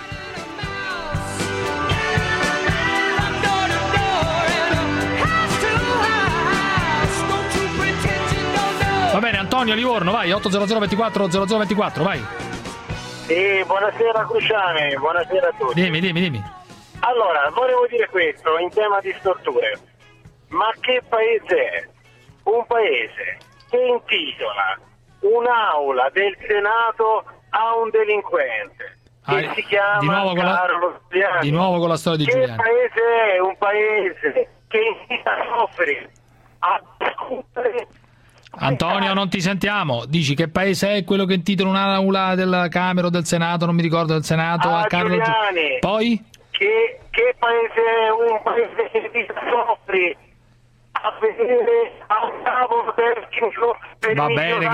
Va bene, Antonio Livorno, vai, otto zero zero ventiquattro zero zero ventiquattro, vai. Sì, buonasera Cruciani, buonasera a tutti. Dimmi, dimmi, dimmi. Allora, volevo dire questo in tema di storture. Ma che paese è? Un paese che intitola un'aula del Senato a un delinquente che ah, si chiama di nuovo con la, Carlo Giuliani. Di nuovo con la storia di che Giuliani. Che paese è? Un paese che invita a soffrire, a discutere Antonio, non ti sentiamo. Dici che paese è quello che intitola un'aula della Camera o del Senato, non mi ricordo, del Senato ah, a Carlo Giuliani. Poi? Che, che paese è un paese che ti soffri a vedere a un tavolo tecnico per va bene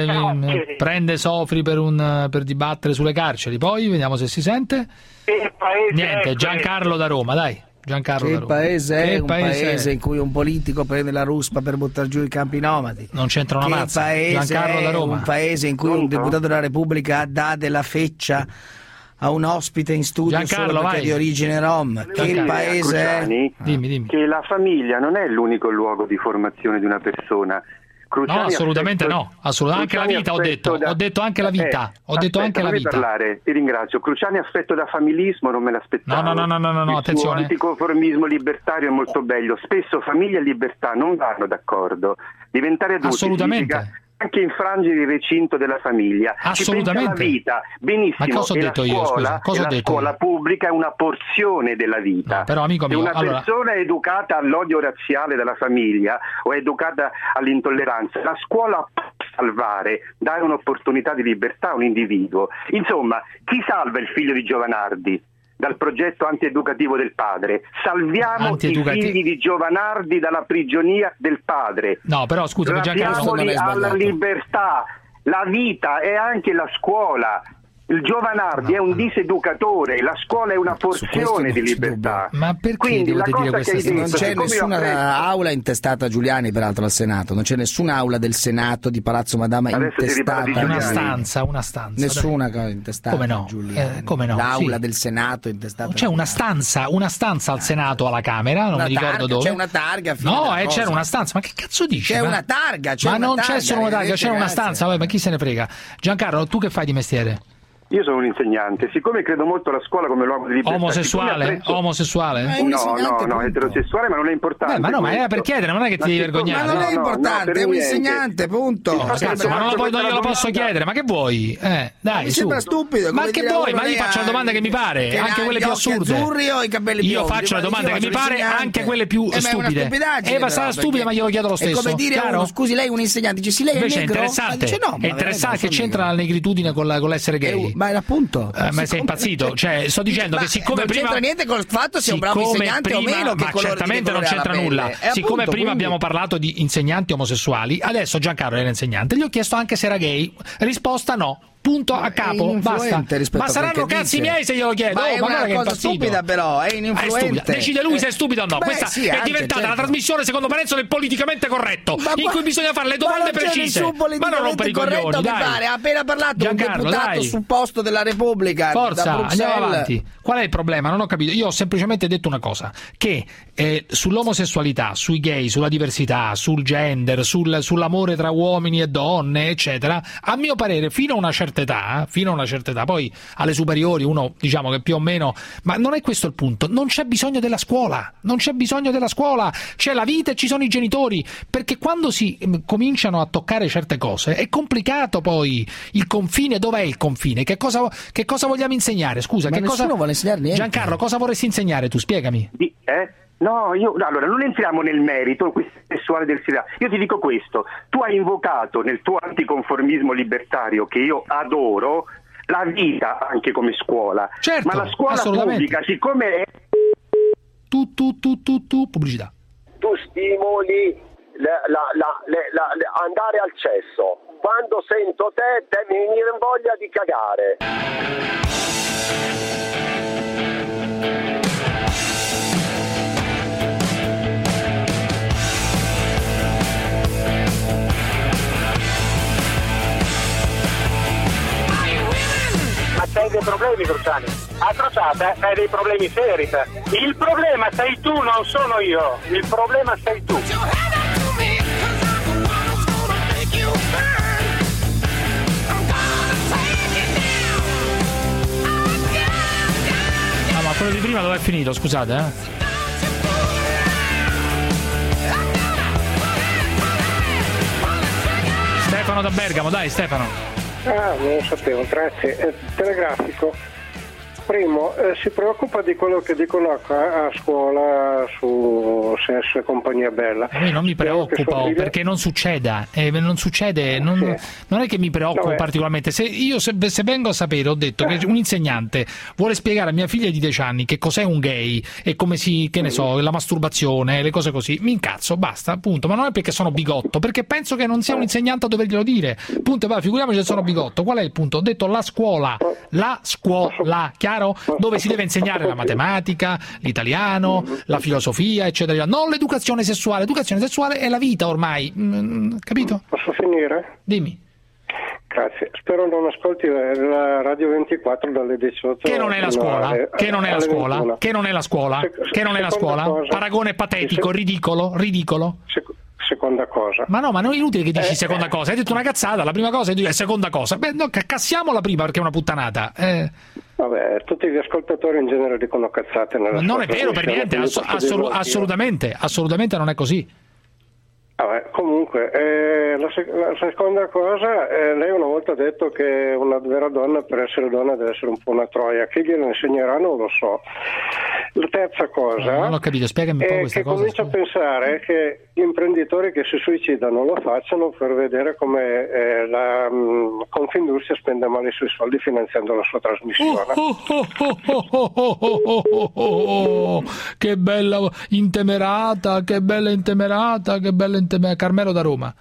che prende Sofri per, un, per dibattere sulle carceri, poi vediamo se si sente. Che paese niente, Giancarlo da Roma, dai. Giancarlo che da Roma. paese è che un paese, paese è? in cui un politico prende la ruspa per buttare giù i campi nomadi? Non c'entra una che mazza. Paese Giancarlo è da Roma. un paese in cui un deputato della Repubblica dà della feccia a un ospite in studio Giancarlo, solo perché vai. è di origine rom. Che paese è? Dimmi, dimmi. Che la famiglia non è l'unico luogo di formazione di una persona. Cruciani no, assolutamente affetto, no, assolutamente anche la vita ho detto, da... ho detto anche la vita, eh, ho detto aspetta, anche la vita. parlare, ti ringrazio. Cruciani affetto da familismo non me l'aspettavo. No, no, no, no, no, no, Il attenzione. suo anticonformismo libertario è molto bello. Spesso famiglia e libertà non vanno d'accordo. Diventare adulti assolutamente. significa anche infrangere il recinto della famiglia. Assolutamente. La vita, benissimo. Ma cosa ho e detto la io, scuola, scusa? Cosa e ho la detto scuola io? pubblica è una porzione della vita. No, però amico Se mio, una allora... persona è educata all'odio razziale dalla famiglia o è educata all'intolleranza, la scuola può salvare, dare un'opportunità di libertà a un individuo. Insomma, chi salva il figlio di Giovanardi dal progetto antieducativo del padre? Salviamo Antieducati... i figli di Giovanardi dalla prigionia del padre. No, però scusa, Lasciamoli alla libertà. La vita è anche la scuola. Il Giovanardi no, è un no. diseducatore, la scuola è una porzione di libertà. Ma perché Quindi dovete la dire cosa questa che hai Non detto, c'è siccome nessuna io apprezzo- aula intestata a Giuliani, peraltro, al Senato. Non c'è nessuna aula del Senato di Palazzo Madama Adesso si riparla intestata. di una Giuliani. stanza, una stanza. Nessuna dai. cosa intestata Come no? a Giuliani. Eh, come no? L'aula Sì. del Senato intestata. C'è una stanza, una stanza al Senato, alla Camera, non Una mi ricordo targa, dove. c'è una targa. fine No, della eh, cosa. c'era una stanza, ma che cazzo dici? C'è ma... una targa, c'è ma una non targa, c'è solo una targa, c'è una ragazzi. stanza, vabbè, ma chi se ne frega? Giancarlo, tu che fai di mestiere? Io sono un insegnante, siccome credo molto alla scuola come luogo di libertà. Omosessuale? apprezzo- Omosessuale? Eh, un No, insegnante, no, no, punto. eterosessuale, ma non è importante. Beh, ma no, ma era questo. per chiedere, non è che ti Ma devi siccome- vergognare. Ma non è No, no, importante, no, per è un niente. insegnante, punto. Il Ma fatto che cazzo, ma non, lo puoi, non glielo questa posso domanda- chiedere, ma che vuoi? Eh, dai, Mi su. sembra stupido. Ma come che dire, vuoi? uno Ma io che faccio ha- le domande che mi pare, che anche ha quelle gli più occhi assurde. azzurri o i capelli Io biondi? faccio le Ma domande io che mi faccio pare, l'insegnante. anche quelle più Eh, ma è una stupide. stupidaggine, Eh, ma sarà però, stupida, perché ma glielo chiedo lo È stesso. come dire, Chiaro? uno, scusi, lei è un insegnante, dice sì, lei è Invece è negro? Ma interessante, dice no, ma è interessante che non sono c'entra la negritudine con, la, con l'essere gay. negro. Eh, ma era appunto. Eh, ma sei impazzito? Cioè, sto dicendo Ma che siccome non prima c'entra niente col fatto se è un bravo siccome insegnante o prima- meno che ma colore- certamente che non colore ha c'entra la nulla. pelle. Eh, Siccome appunto, prima quindi- abbiamo parlato di insegnanti omosessuali, adesso Giancarlo era insegnante, gli ho chiesto anche se era gay. Risposta no. Punto a capo, basta. rispetto Ma a saranno quel che cazzi dice. miei se glielo chiedo. Ma Oh, è ma una guarda che cosa impazzito. stupida, però, è Ah, è ininfluente. stupida. Decide lui se è stupido o no. Beh, Questa sì, è anche, diventata certo. la trasmissione secondo Parenzo del politicamente corretto, Ma in qua- cui bisogna fare le ma domande non c'è precise. nessun Ma non politicamente rompere i corretto, coglioni, mi dai. pare. Ha appena parlato Giancarlo, un deputato dai. sul posto della Repubblica da Forza, Bruxelles. andiamo avanti. Qual è il problema? Non ho capito. Io ho semplicemente detto una cosa, che eh, sull'omosessualità, sui gay, sulla diversità, sul gender, sul, sull'amore tra uomini e donne, eccetera, a mio parere, fino a una certa età, fino a una certa età, poi alle superiori uno diciamo che più o meno, ma non è questo il punto, non c'è bisogno della scuola, non c'è bisogno della scuola, c'è la vita e ci sono i genitori, perché quando si eh, cominciano a toccare certe cose è complicato poi il confine, dov'è il confine? Che cosa, che cosa vogliamo insegnare? Scusa, Ma che nessuno cosa vuole insegnare niente. Giancarlo, cosa vorresti insegnare tu? Spiegami. Di- eh? No, io allora non entriamo nel merito questo sessuale del SIDA. Io ti dico questo: tu hai invocato nel tuo anticonformismo libertario, che io adoro, la vita anche come scuola. Certo, ma la scuola assolutamente. pubblica, siccome è Tu tu tu tu tu pubblicità. Tu stimoli la- la- la- le- la- le- andare al cesso. Quando sento te, te mi viene voglia di cagare. Ma sei dei problemi, Cruciani. A Crociata hai dei problemi seri. te. Il problema sei tu, non sono io. Il problema sei tu. Ah, ma quello di prima dove è finito? Scusate, eh. Stefano da Bergamo, dai Stefano. Ah, non lo sapevo, grazie. Eh, telegrafico. Primo, eh, si preoccupa di quello che dicono a, a scuola su sesso e compagnia bella. A me non mi preoccupa figlia... perché non succeda, eh, non succede, non, sì. non è che mi preoccupa no, particolarmente. Se io se, se vengo a sapere, ho detto che un insegnante vuole spiegare a mia figlia di dieci anni che cos'è un gay e come si, che ne so, la masturbazione, le cose così, mi incazzo, basta, punto. Ma non è perché sono bigotto, perché penso che non sia un insegnante a doverglielo dire. Punto, va, figuriamoci se sono bigotto. Qual è il punto? Ho detto la scuola, la scuola, chiaro? Dove si deve insegnare la matematica, l'italiano, la filosofia, eccetera. Non l'educazione sessuale. L'educazione sessuale è la vita ormai, mm, capito? Posso finire? Dimmi. Grazie. Spero non ascolti la Radio ventiquattro dalle diciotto. Che non è la scuola? Alle, che non è la scuola? ventuno. Che non è la scuola? Se, che non è la scuola? Cosa. Paragone patetico, se, ridicolo, ridicolo. Se, seconda cosa. Ma no, ma non è inutile che dici eh, seconda cosa. Hai detto una cazzata, la prima cosa è seconda cosa. Beh, no, cassiamo la prima perché è una puttanata. Eh. Vabbè, tutti gli ascoltatori in genere dicono cazzate nella non è vero per niente, ass- assolu- assolutamente, assolutamente non è così. Vabbè, comunque, eh, la, sec- la seconda cosa, eh, lei una volta ha detto che una vera donna per essere donna deve essere un po' una troia, che glielo insegnerà non lo so. La terza cosa no, non ho capito, spiegami un po' questa che cosa. Comincio a pensare che gli imprenditori che si suicidano lo facciano per vedere come eh, la mh, Confindustria spende male i suoi soldi finanziando la sua trasmissione. Oh, oh, oh, oh, oh, oh, oh, oh, oh, oh, che bella intemerata, che bella intemerata, che bella intemerata. Carmelo da Roma.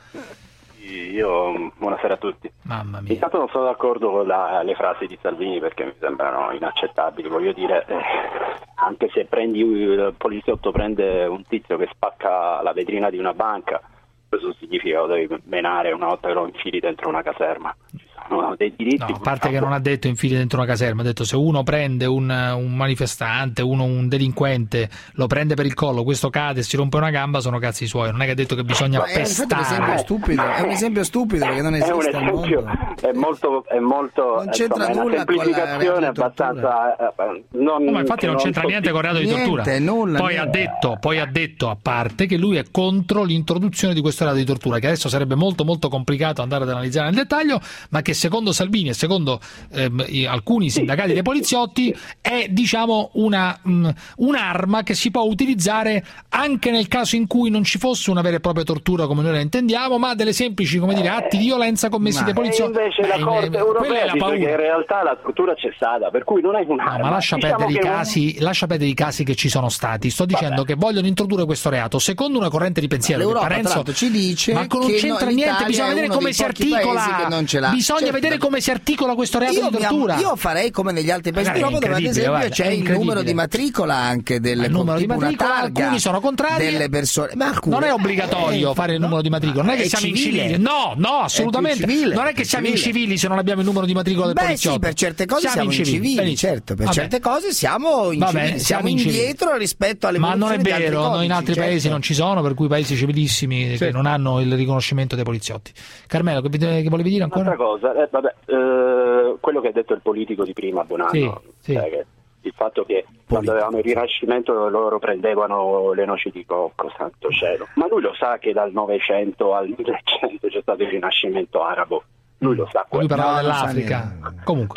Io, buonasera a tutti. Mamma mia. Intanto non sono d'accordo con la, le frasi di Salvini perché mi sembrano inaccettabili. Voglio dire, eh, anche se prendi il poliziotto prende un tizio che spacca la vetrina di una banca, questo significa che lo devi menare una volta che lo infili dentro una caserma. Ci sono dei diritti. No, a parte che non ha detto infili dentro una caserma, ha detto se uno prende un, un manifestante, uno un delinquente, lo prende per il collo, questo cade e si rompe una gamba, sono cazzi suoi. Non è che ha detto che bisogna no, pestare. È un esempio stupido, è un esempio stupido perché non esiste è un esempio, al mondo. È molto, è molto non c'entra insomma, nulla è una semplificazione abbastanza eh, non, no, ma infatti non, non c'entra niente con il reato di tortura. Niente, nulla, poi niente. ha detto, poi ha detto a parte che lui è contro l'introduzione di questo reato di tortura, che adesso sarebbe molto molto complicato andare ad analizzare nel dettaglio, ma che secondo Salvini e secondo ehm, alcuni sindacati dei poliziotti è diciamo una mh, un'arma che si può utilizzare anche nel caso in cui non ci fosse una vera e propria tortura come noi la intendiamo, ma delle semplici come dire atti di violenza commessi ma dai poliziotti. E invece Beh, la Corte europea dice che in realtà la tortura c'è stata, per cui non è un'arma. No, ma lascia diciamo perdere i casi, un... lascia perdere i casi che ci sono stati. Sto dicendo Vabbè. che vogliono introdurre questo reato secondo una corrente di pensiero L'Europa, che Parenzo ci dice ma non c'entra no, niente, bisogna vedere come si articola. Bisogna certo. vedere come si articola questo reato io di tortura. Io farei come negli altri paesi d'Europa dove ad esempio guarda, c'è il numero di matricola anche delle il numero di matricola, alcuni sono contrari delle persone, ma alcune, non è obbligatorio eh, fare il numero no, di matricola, non è che è siamo civile. in civile. No, no, assolutamente. Civile, non è che siamo civile. in civili se non abbiamo il numero di matricola del Beh, poliziotto. Sì, per certe cose siamo, siamo in civili, civili certo, per Vabbè. certe cose siamo in Vabbè, civili, siamo, siamo indietro rispetto alle Ma non è vero, codici, in altri certo. paesi non ci sono, per cui paesi civilissimi sì. che non hanno il riconoscimento dei poliziotti. Carmelo, che, che volevi dire ancora? Un'altra cosa, eh, vabbè, eh, quello che ha detto il politico di prima, Bonanno, sì, sì. Cioè che il fatto che Politico. quando avevamo il Rinascimento loro prendevano le noci di cocco, santo cielo, ma lui lo sa che dal Novecento al Millecento c'è stato il Rinascimento arabo, lui lo sa. Lui parlava no, dell'Africa, comunque.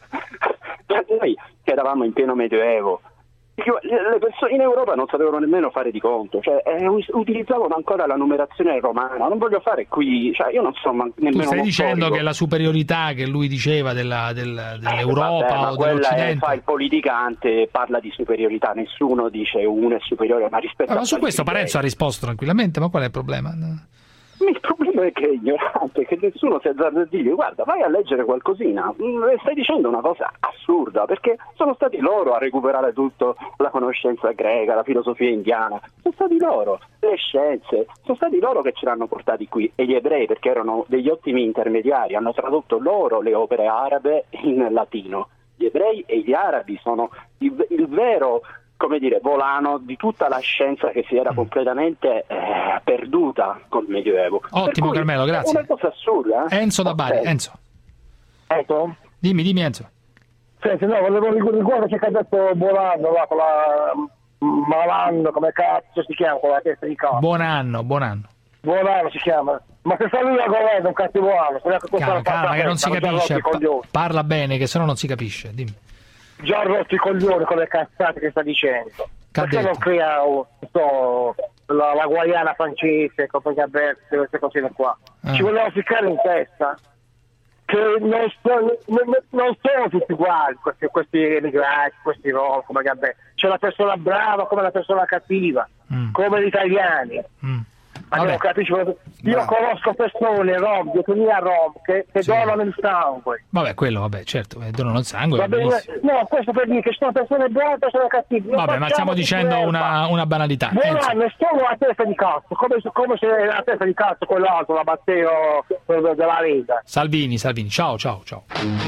Noi che eravamo in pieno Medioevo, le persone in Europa non sapevano nemmeno fare di conto, cioè eh, utilizzavano ancora la numerazione romana. Non voglio fare qui, cioè io non so man- nemmeno. Tu stai dicendo storico. che la superiorità che lui diceva della, del, dell'Europa eh, vabbè, o quella dell'Occidente è, fa il politicante, parla di superiorità, nessuno dice uno è superiore, ma rispetto ah, a ma su questo criteri. Parenzo ha risposto tranquillamente, ma qual è il problema? No. Il problema è che è ignorante, che nessuno si azzarda a dirgli guarda, vai a leggere qualcosina, stai dicendo una cosa assurda, perché sono stati loro a recuperare tutto, la conoscenza greca, la filosofia indiana, sono stati loro, le scienze, sono stati loro che ce l'hanno portati qui, e gli ebrei, perché erano degli ottimi intermediari, hanno tradotto loro le opere arabe in latino. Gli ebrei e gli arabi sono il, il vero, come dire, volano di tutta la scienza che si era completamente eh, perduta col Medioevo. Ottimo Carmelo, grazie. È una cosa assurda. Eh? Enzo da Bari, okay. Enzo. Ecco. Dimmi, dimmi Enzo. Senti, no, volevo ricordare che ha detto Bolando, là, con la Malando, come cazzo si chiama, con la testa di cazzo. Buon anno, buon anno. Buon anno si chiama. Ma se sta lui a governo, un cattivo anno. Calma, calma, che non si capisce. Pa- parla bene, che sennò non si capisce. Dimmi. già rotti i coglioni con le cazzate che sta dicendo. Perché non crea oh, so, la, la Guayana francese, compagnia Berti, queste cose qua. Ah. Ci vogliamo ficcare in testa che non, sono, non, non sono tutti uguali questi, questi emigrati, questi rom, come Gabè. C'è la persona brava come la persona cattiva, mm. come gli italiani. Mm. Io Bravo. conosco persone rom, di etnia rom che, che sì. donano il sangue. Vabbè, quello, vabbè, certo, donano il sangue. Va bene, no, questo per dire che ci sono persone buone e persone cattive. Non vabbè, ma stiamo dicendo una, una banalità. Buonanno è solo la testa di cazzo, come, come se la testa di cazzo quell'altro, la Matteo della Lega. Salvini, Salvini, ciao, ciao, ciao.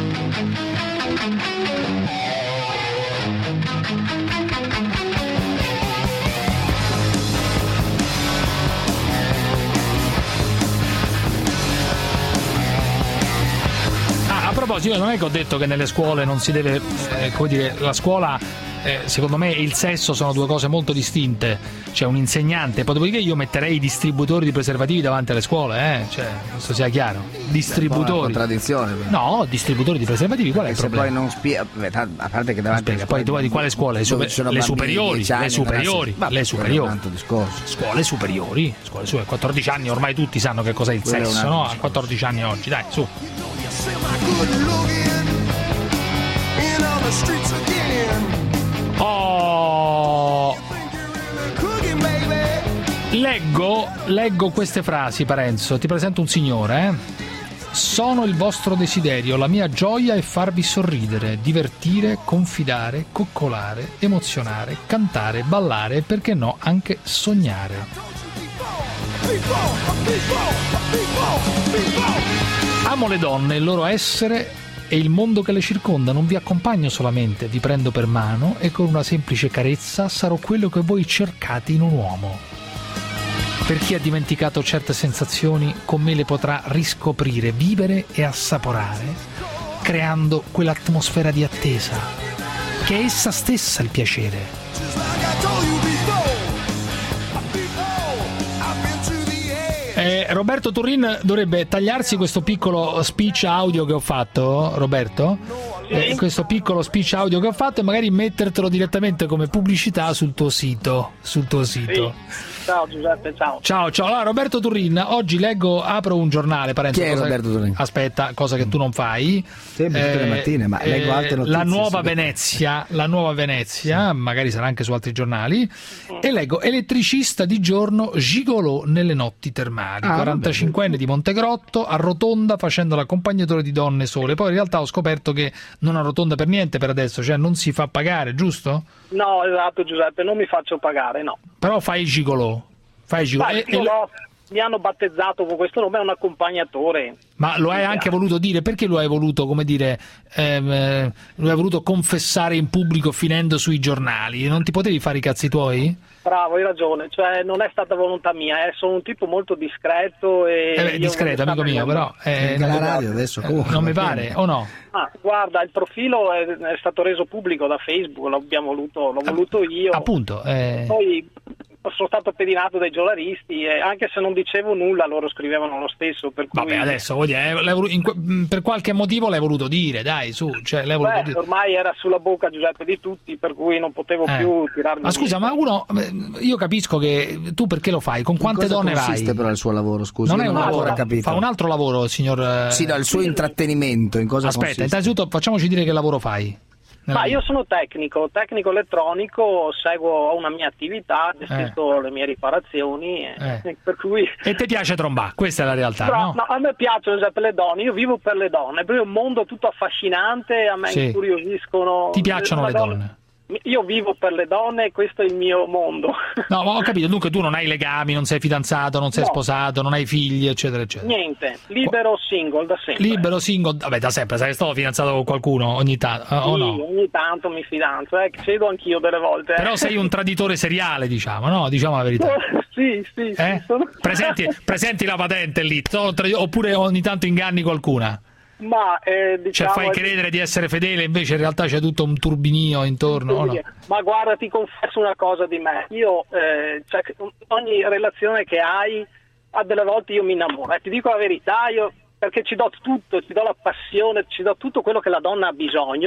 A proposito, non è che ho detto che nelle scuole non si deve, eh, come dire, la scuola, eh, secondo me, e il sesso sono due cose molto distinte. C'è un insegnante, poi dopodiché io metterei i distributori di preservativi davanti alle scuole, eh? Cioè, questo sia chiaro. Distributori. È una contraddizione. No, distributori di preservativi, qual è il se problema? poi non spiega, a parte che davanti spiega, poi tu di quale scuole? Le, super, le superiori, le superiori, vabbè, le superiori. È un altro discorso. Scuole superiori, scuole superiori, quattordici anni, ormai tutti sanno che cos'è il quello sesso, no? A quattordici anni oggi, dai, su. Oh, leggo, leggo queste frasi, Parenzo. Ti presento un signore, eh? Sono il vostro desiderio, la mia gioia è farvi sorridere, divertire, confidare, coccolare, emozionare, cantare, ballare e perché no anche sognare. Amo le donne, il loro essere e il mondo che le circonda, non vi accompagno solamente, vi prendo per mano e con una semplice carezza sarò quello che voi cercate in un uomo. Per chi ha dimenticato certe sensazioni, con me le potrà riscoprire, vivere e assaporare, creando quell'atmosfera di attesa, che è essa stessa il piacere. Eh, Roberto Turrin dovrebbe tagliarsi questo piccolo speech audio che ho fatto, Roberto, eh, questo piccolo speech audio che ho fatto e magari mettertelo direttamente come pubblicità sul tuo sito, sul tuo sito. Sì. Ciao Giuseppe, ciao. Ciao, ciao. Allora, Roberto Turrin, oggi leggo, apro un giornale, Parenzo. Chi è Roberto Turrin? Aspetta, cosa che tu non fai. Sempre tutte le mattine, ma leggo altre notizie. La Nuova Venezia, la Nuova Venezia, sì. Magari sarà anche su altri giornali, mm. e leggo elettricista di giorno, gigolò nelle notti termali. Ah, quarantacinquenne di Montegrotto, arrotonda facendo l'accompagnatore di donne sole. Poi in realtà ho scoperto che non arrotonda per niente per adesso, cioè non si fa pagare, giusto? No, esatto Giuseppe, non mi faccio pagare, no. Però fai il gigolò. Fai il gigolò. Beh, e, no, mi hanno battezzato con questo nome, è un accompagnatore. Ma lo hai anche voluto dire? Perché lo hai voluto, come dire, ehm, lo hai voluto confessare in pubblico finendo sui giornali? Non ti potevi fare i cazzi tuoi? Bravo, hai ragione, cioè non è stata volontà mia, eh. Sono un tipo molto discreto e eh beh, discreto, amico mio, però eh, la radio adesso eh, non mi pare, o no? Ah, guarda, il profilo è, è stato reso pubblico da Facebook, l'abbiamo voluto, l'ho voluto io. Appunto, eh... poi sono stato pedinato dai giornalisti e anche se non dicevo nulla loro scrivevano lo stesso, per cui... Vabbè, adesso vuol dire, in, per qualche motivo l'hai voluto dire, dai, su, cioè l'hai voluto Beh, dire. Ormai era sulla bocca, Giuseppe, di tutti, per cui non potevo eh. più tirarmi. Ma scusa, via. Ma uno, io capisco che tu perché lo fai, con quante in cosa donne vai? consiste però il suo lavoro, scusa? Non è un non lavoro, capito. Fa un altro lavoro, signor... Sì, no, il suo intrattenimento, in cosa Aspetta, consiste? innanzitutto facciamoci dire che lavoro fai. Ma io sono tecnico, tecnico elettronico, seguo una mia attività, gestisco eh. le mie riparazioni, eh. per cui... E ti piace trombare, questa è la realtà, Però, no? no? A me piacciono per le donne, io vivo per le donne, è proprio un mondo tutto affascinante, a me sì. incuriosiscono... Ti piacciono le donne? donne? Io vivo per le donne e questo è il mio mondo. No, ma ho capito, dunque tu non hai legami, non sei fidanzato, non sei no. sposato, non hai figli, eccetera, eccetera. Niente, libero single da sempre. Libero single, vabbè, da sempre, sai, sto fidanzato con qualcuno ogni tanto, sì, o no? ogni tanto mi fidanzo, eh, cedo anch'io delle volte. Però sei un traditore seriale, diciamo, no? Diciamo la verità. sì, sì, eh? sì. Sono... Presenti, presenti la patente lì, oppure ogni tanto inganni qualcuna? Ma eh, diciamo, cioè fai credere di essere fedele, invece in realtà c'è tutto un turbinio intorno, o no? Ma guarda, ti confesso una cosa di me, io eh, cioè, ogni relazione che hai, a delle volte io mi innamoro, e ti dico la verità, io perché ci do tutto, ci do la passione, ci do tutto quello che la donna ha bisogno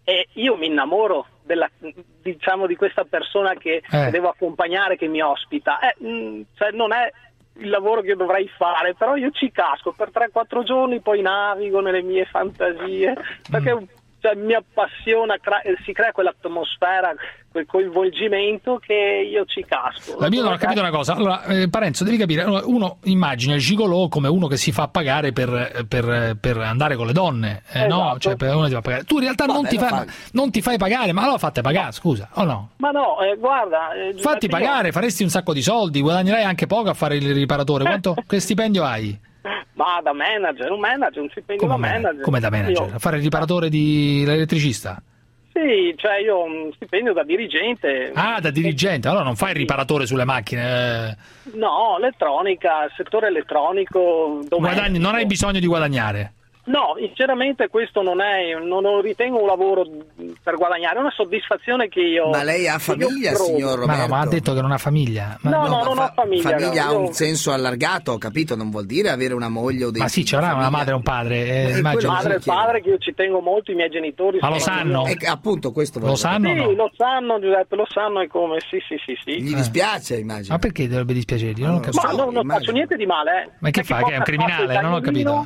e io mi innamoro della, diciamo, di questa persona che, eh. che devo accompagnare, che mi ospita. Eh, mh, cioè non è il lavoro che dovrei fare, però io ci casco per tre quattro giorni, poi navigo nelle mie fantasie, perché mm. cioè, mi appassiona, crea, si crea quell'atmosfera, quel coinvolgimento che io ci casco. La mia non ho capito una cosa. Allora, eh, Parenzo, devi capire, uno immagina il gigolò come uno che si fa pagare per, per, per andare con le donne, eh, esatto. no? Cioè, per uno ti fa pagare. Tu in realtà non ti, fa, non ti fai pagare, ma allora fate pagare, scusa, o no? Ma no, eh, guarda... Eh, Fatti pagare, io... faresti un sacco di soldi, guadagnerai anche poco a fare il riparatore. Quanto, che stipendio hai? Ma da manager, un manager, un stipendio come da manager. Come da manager? Io... A fare il riparatore di l'elettricista? Sì, cioè io ho un stipendio da dirigente. Ah, da dirigente, allora non fai il riparatore sulle macchine? No, elettronica, settore elettronico, Guadagni, non hai bisogno di guadagnare? No, sinceramente questo non è, non lo ritengo un lavoro per guadagnare, è una soddisfazione che io... Ma lei ha famiglia, signor Roberto? Ma no, ma ha detto che non ha famiglia. Ma no, no, no non fa- ho famiglia. Famiglia no, ha io... un senso allargato, ho capito, non vuol dire avere una moglie o dei Ma sì, c'era una madre e un padre. Eh, madre e padre che io ci tengo molto, i miei genitori... Ma lo sanno? Eh, appunto, questo lo sanno Sì, no? lo sanno, Giuseppe, lo sanno e come, sì, sì, sì. sì. Gli dispiace, immagino. Ma perché dovrebbe dispiacergli? Non ho capito. Ma no, non faccio niente di male. Eh. Ma che fa? Che è un criminale? Non ho capito.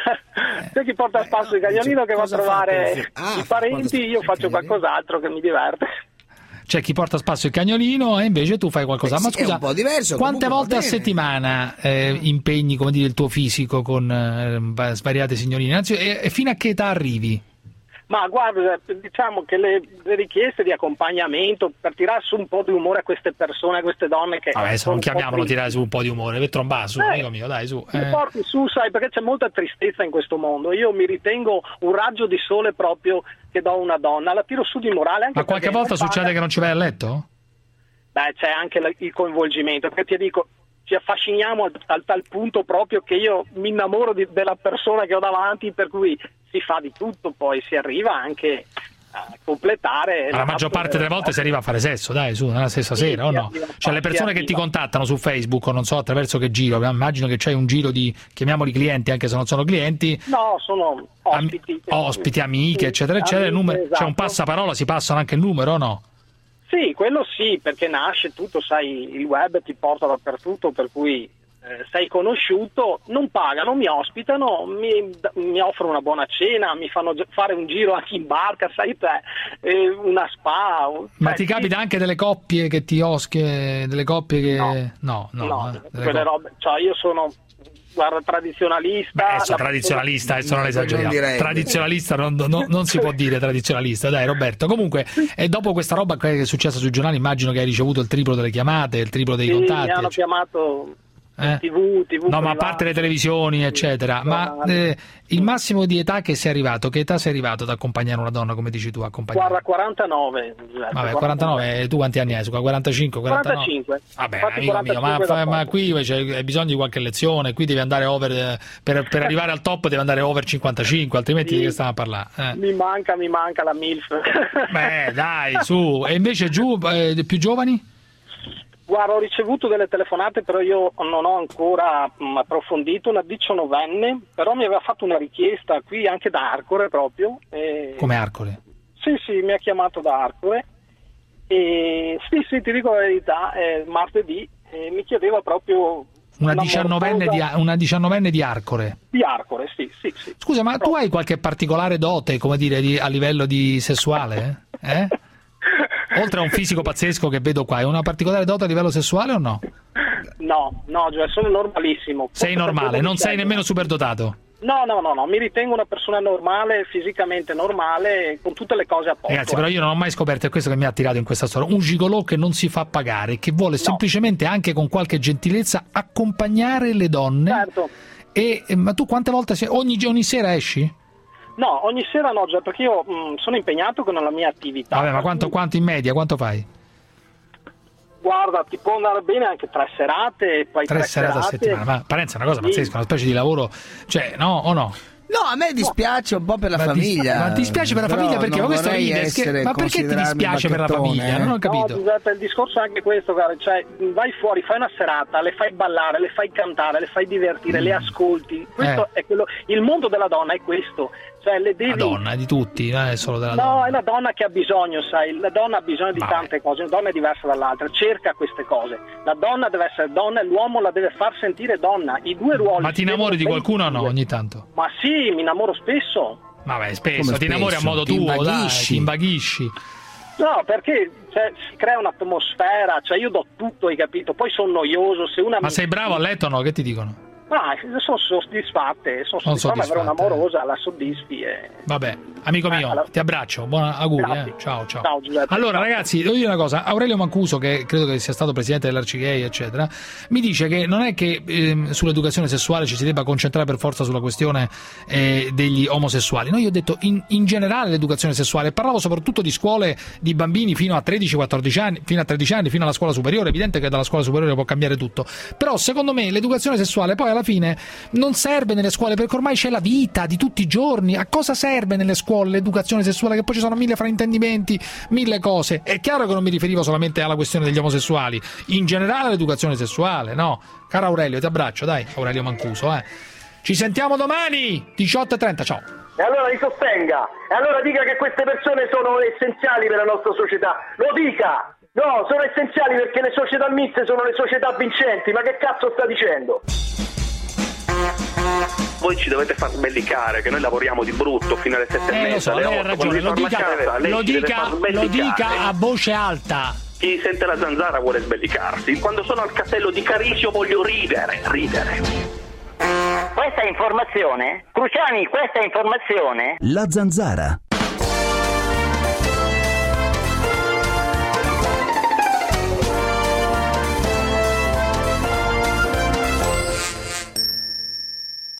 C'è chi porta a spasso il cagnolino che va a trovare ah, i parenti, io faccio qualcos'altro che mi diverte. C'è chi porta a spasso il cagnolino e invece tu fai qualcosa. Beh, ma sì, scusa, è un po' diverso, quante volte a settimana eh, impegni, come dire, il tuo fisico con eh, svariate signorine? Anzi, e, e fino a che età arrivi? Ma guarda, diciamo che le, le richieste di accompagnamento per tirare su un po' di umore a queste persone, a queste donne che... Vabbè, se non chiamiamolo tirare su un po' di umore, per trombare su, eh, amico mio, dai, su. Mi eh. porti su, sai, perché c'è molta tristezza in questo mondo. Io mi ritengo un raggio di sole proprio che do a una donna, la tiro su di morale. Anche Ma qualche volta succede paga. Che non ci vai a letto? Beh, c'è anche la, il coinvolgimento, perché ti dico... ci affasciniamo al, al tal punto proprio che io mi innamoro di, della persona che ho davanti, per cui si fa di tutto, poi si arriva anche a completare. Ma la maggior parte delle volte si arriva a fare sesso, dai, su, nella stessa sì, sera, o no? Arriva, cioè le persone che ti contattano su Facebook, o non so attraverso che giro, immagino che c'hai un giro di, chiamiamoli clienti, anche se non sono clienti. No, sono ospiti. Am- ospiti, amiche, sì, eccetera, eccetera. Amiche, numero, esatto. C'è un passaparola, si passano anche il numero, o no? Sì, quello sì, perché nasce tutto, sai, il web ti porta dappertutto, per cui eh, sei conosciuto, non pagano, mi ospitano, mi, mi offrono una buona cena, mi fanno fare un giro anche in barca, sai te, eh, una spa. Ma eh, ti capita sì. anche delle coppie che ti osche, delle coppie che... No, no, no, no eh, quelle coppie. Robe, cioè io sono... Guarda, tradizionalista. Beh, adesso tradizionalista, adesso non esageriamo. Non tradizionalista non, non, non si può dire tradizionalista, dai Roberto. Comunque, e dopo questa roba che è successa sui giornali, immagino che hai ricevuto il triplo delle chiamate, il triplo dei sì, contatti. Mi hanno eccetera. chiamato Eh? tivù, tivù no, ma a parte le televisioni, eccetera. Sì, ma eh, il massimo di età che sei arrivato, che età sei arrivato ad accompagnare una donna, come dici tu, accompagnare? Guarda, quarantanove. Vabbè, quarantanove, tu quanti anni hai? quarantacinque, quarantanove? quarantacinque. Vabbè, amico mio, ma, fa, ma qui hai bisogno di qualche lezione, qui devi andare over, per, per arrivare al top devi andare over cinquantacinque, altrimenti sì, di che stiamo a parlare? Eh. Mi manca, mi manca la MILF. Beh, dai, su. E invece giù, eh, più giovani? Guarda, ho ricevuto delle telefonate, però io non ho ancora mh, approfondito, una diciannovenne, però mi aveva fatto una richiesta qui anche da Arcore proprio. E... Come Arcore? Sì, sì, mi ha chiamato da Arcore e sì, sì, ti dico la verità, eh, martedì eh, mi chiedeva proprio... Una diciannovenne, di, una diciannovenne di Arcore? Di Arcore, sì, sì, sì. Scusa, ma però... tu hai qualche particolare dote, come dire, di, a livello di sessuale? Eh? Oltre a un fisico pazzesco che vedo qua, hai una particolare dote a livello sessuale o no? No, no, cioè sono normalissimo. Sei normale, non sei nemmeno superdotato? No, no, no, no, mi ritengo una persona normale, fisicamente normale, con tutte le cose a posto. Ragazzi, però io non ho mai scoperto, è questo che mi ha attirato in questa storia, un gigolò che non si fa pagare, che vuole no. semplicemente, anche con qualche gentilezza, accompagnare le donne. Certo. E, ma tu quante volte, sei, ogni, ogni sera esci? No, ogni sera no, già perché io mh, sono impegnato con la mia attività. Vabbè, ma quanto, quanto in media, quanto fai? Guarda, ti può andare bene anche tre serate e poi tre, tre serate, serate a settimana. Ma Parenzo è una cosa sì. pazzesca, una specie di lavoro, cioè, no o no? No, a me dispiace un po' per la ma famiglia. Ma ti dispiace per la famiglia perché? Ma questo ride, che, ma perché ti dispiace per la famiglia? Non ho capito. No, Giuseppe, il discorso è anche questo, guarda, cioè vai fuori, fai una serata, le fai ballare, le fai cantare, le fai divertire, mm. le ascolti. Questo eh. è quello. Il mondo della donna è questo. Cioè, le devi... La donna, di tutti, non è solo della no, donna. è la donna che ha bisogno, sai, la donna ha bisogno di Vabbè. tante cose, una donna è diversa dall'altra, cerca queste cose. La donna deve essere donna e l'uomo la deve far sentire donna. I due ruoli. Ma ti innamori di qualcuno o no, ogni tanto? Ma sì, mi innamoro spesso. Vabbè, spesso, Come ti innamori a spesso? modo Ti tuo, dai, invaghisci. ti invaghisci. No, perché cioè, si crea un'atmosfera, cioè io do tutto, hai capito? Poi sono noioso, se una Ma mi- sei bravo a letto o no? Che ti dicono? Ah, sono soddisfatte, sono Non soddisfatta, avere soddisfatte. un'amorosa, la soddisfi e... Vabbè, amico mio, allora- ti abbraccio, buon auguri, Grazie. eh. Ciao, ciao. Ciao, Giuseppe. Allora, Ciao. ragazzi, devo dire una cosa. Aurelio Mancuso, che credo che sia stato presidente dell'Arcigay, eccetera, mi dice che non è che ehm, sull'educazione sessuale ci si debba concentrare per forza sulla questione eh, degli omosessuali. No, io ho detto in, in generale l'educazione sessuale. Parlavo soprattutto di scuole di bambini fino a tredici quattordici anni, fino a tredici anni, fino alla scuola superiore. È evidente che dalla scuola superiore può cambiare tutto. Però, secondo me, l'educazione sessuale poi alla fine non serve nelle scuole, perché ormai c'è la vita di tutti i giorni. A cosa serve nelle scuole l'educazione sessuale? Che poi ci sono mille fraintendimenti, mille cose. È chiaro che non mi riferivo solamente alla questione degli omosessuali, in generale l'educazione sessuale, no? Caro Aurelio, ti abbraccio, dai, Aurelio Mancuso, eh. Ci sentiamo domani, diciotto e trenta, ciao. E allora li sostenga, e allora dica che queste persone sono essenziali per la nostra società, lo dica! No, sono essenziali perché le società miste sono le società vincenti, ma che cazzo sta dicendo? Voi ci dovete far sbellicare che noi lavoriamo di brutto fino alle sette e Eh, mezza. lo so, lei ha ragione, lo dica, lo dica, lo dica a voce alta. Chi sente la zanzara vuole sbellicarsi. Quando sono al castello di Carisio voglio ridere, ridere. Questa è informazione? Cruciani, questa è informazione? La Zanzara.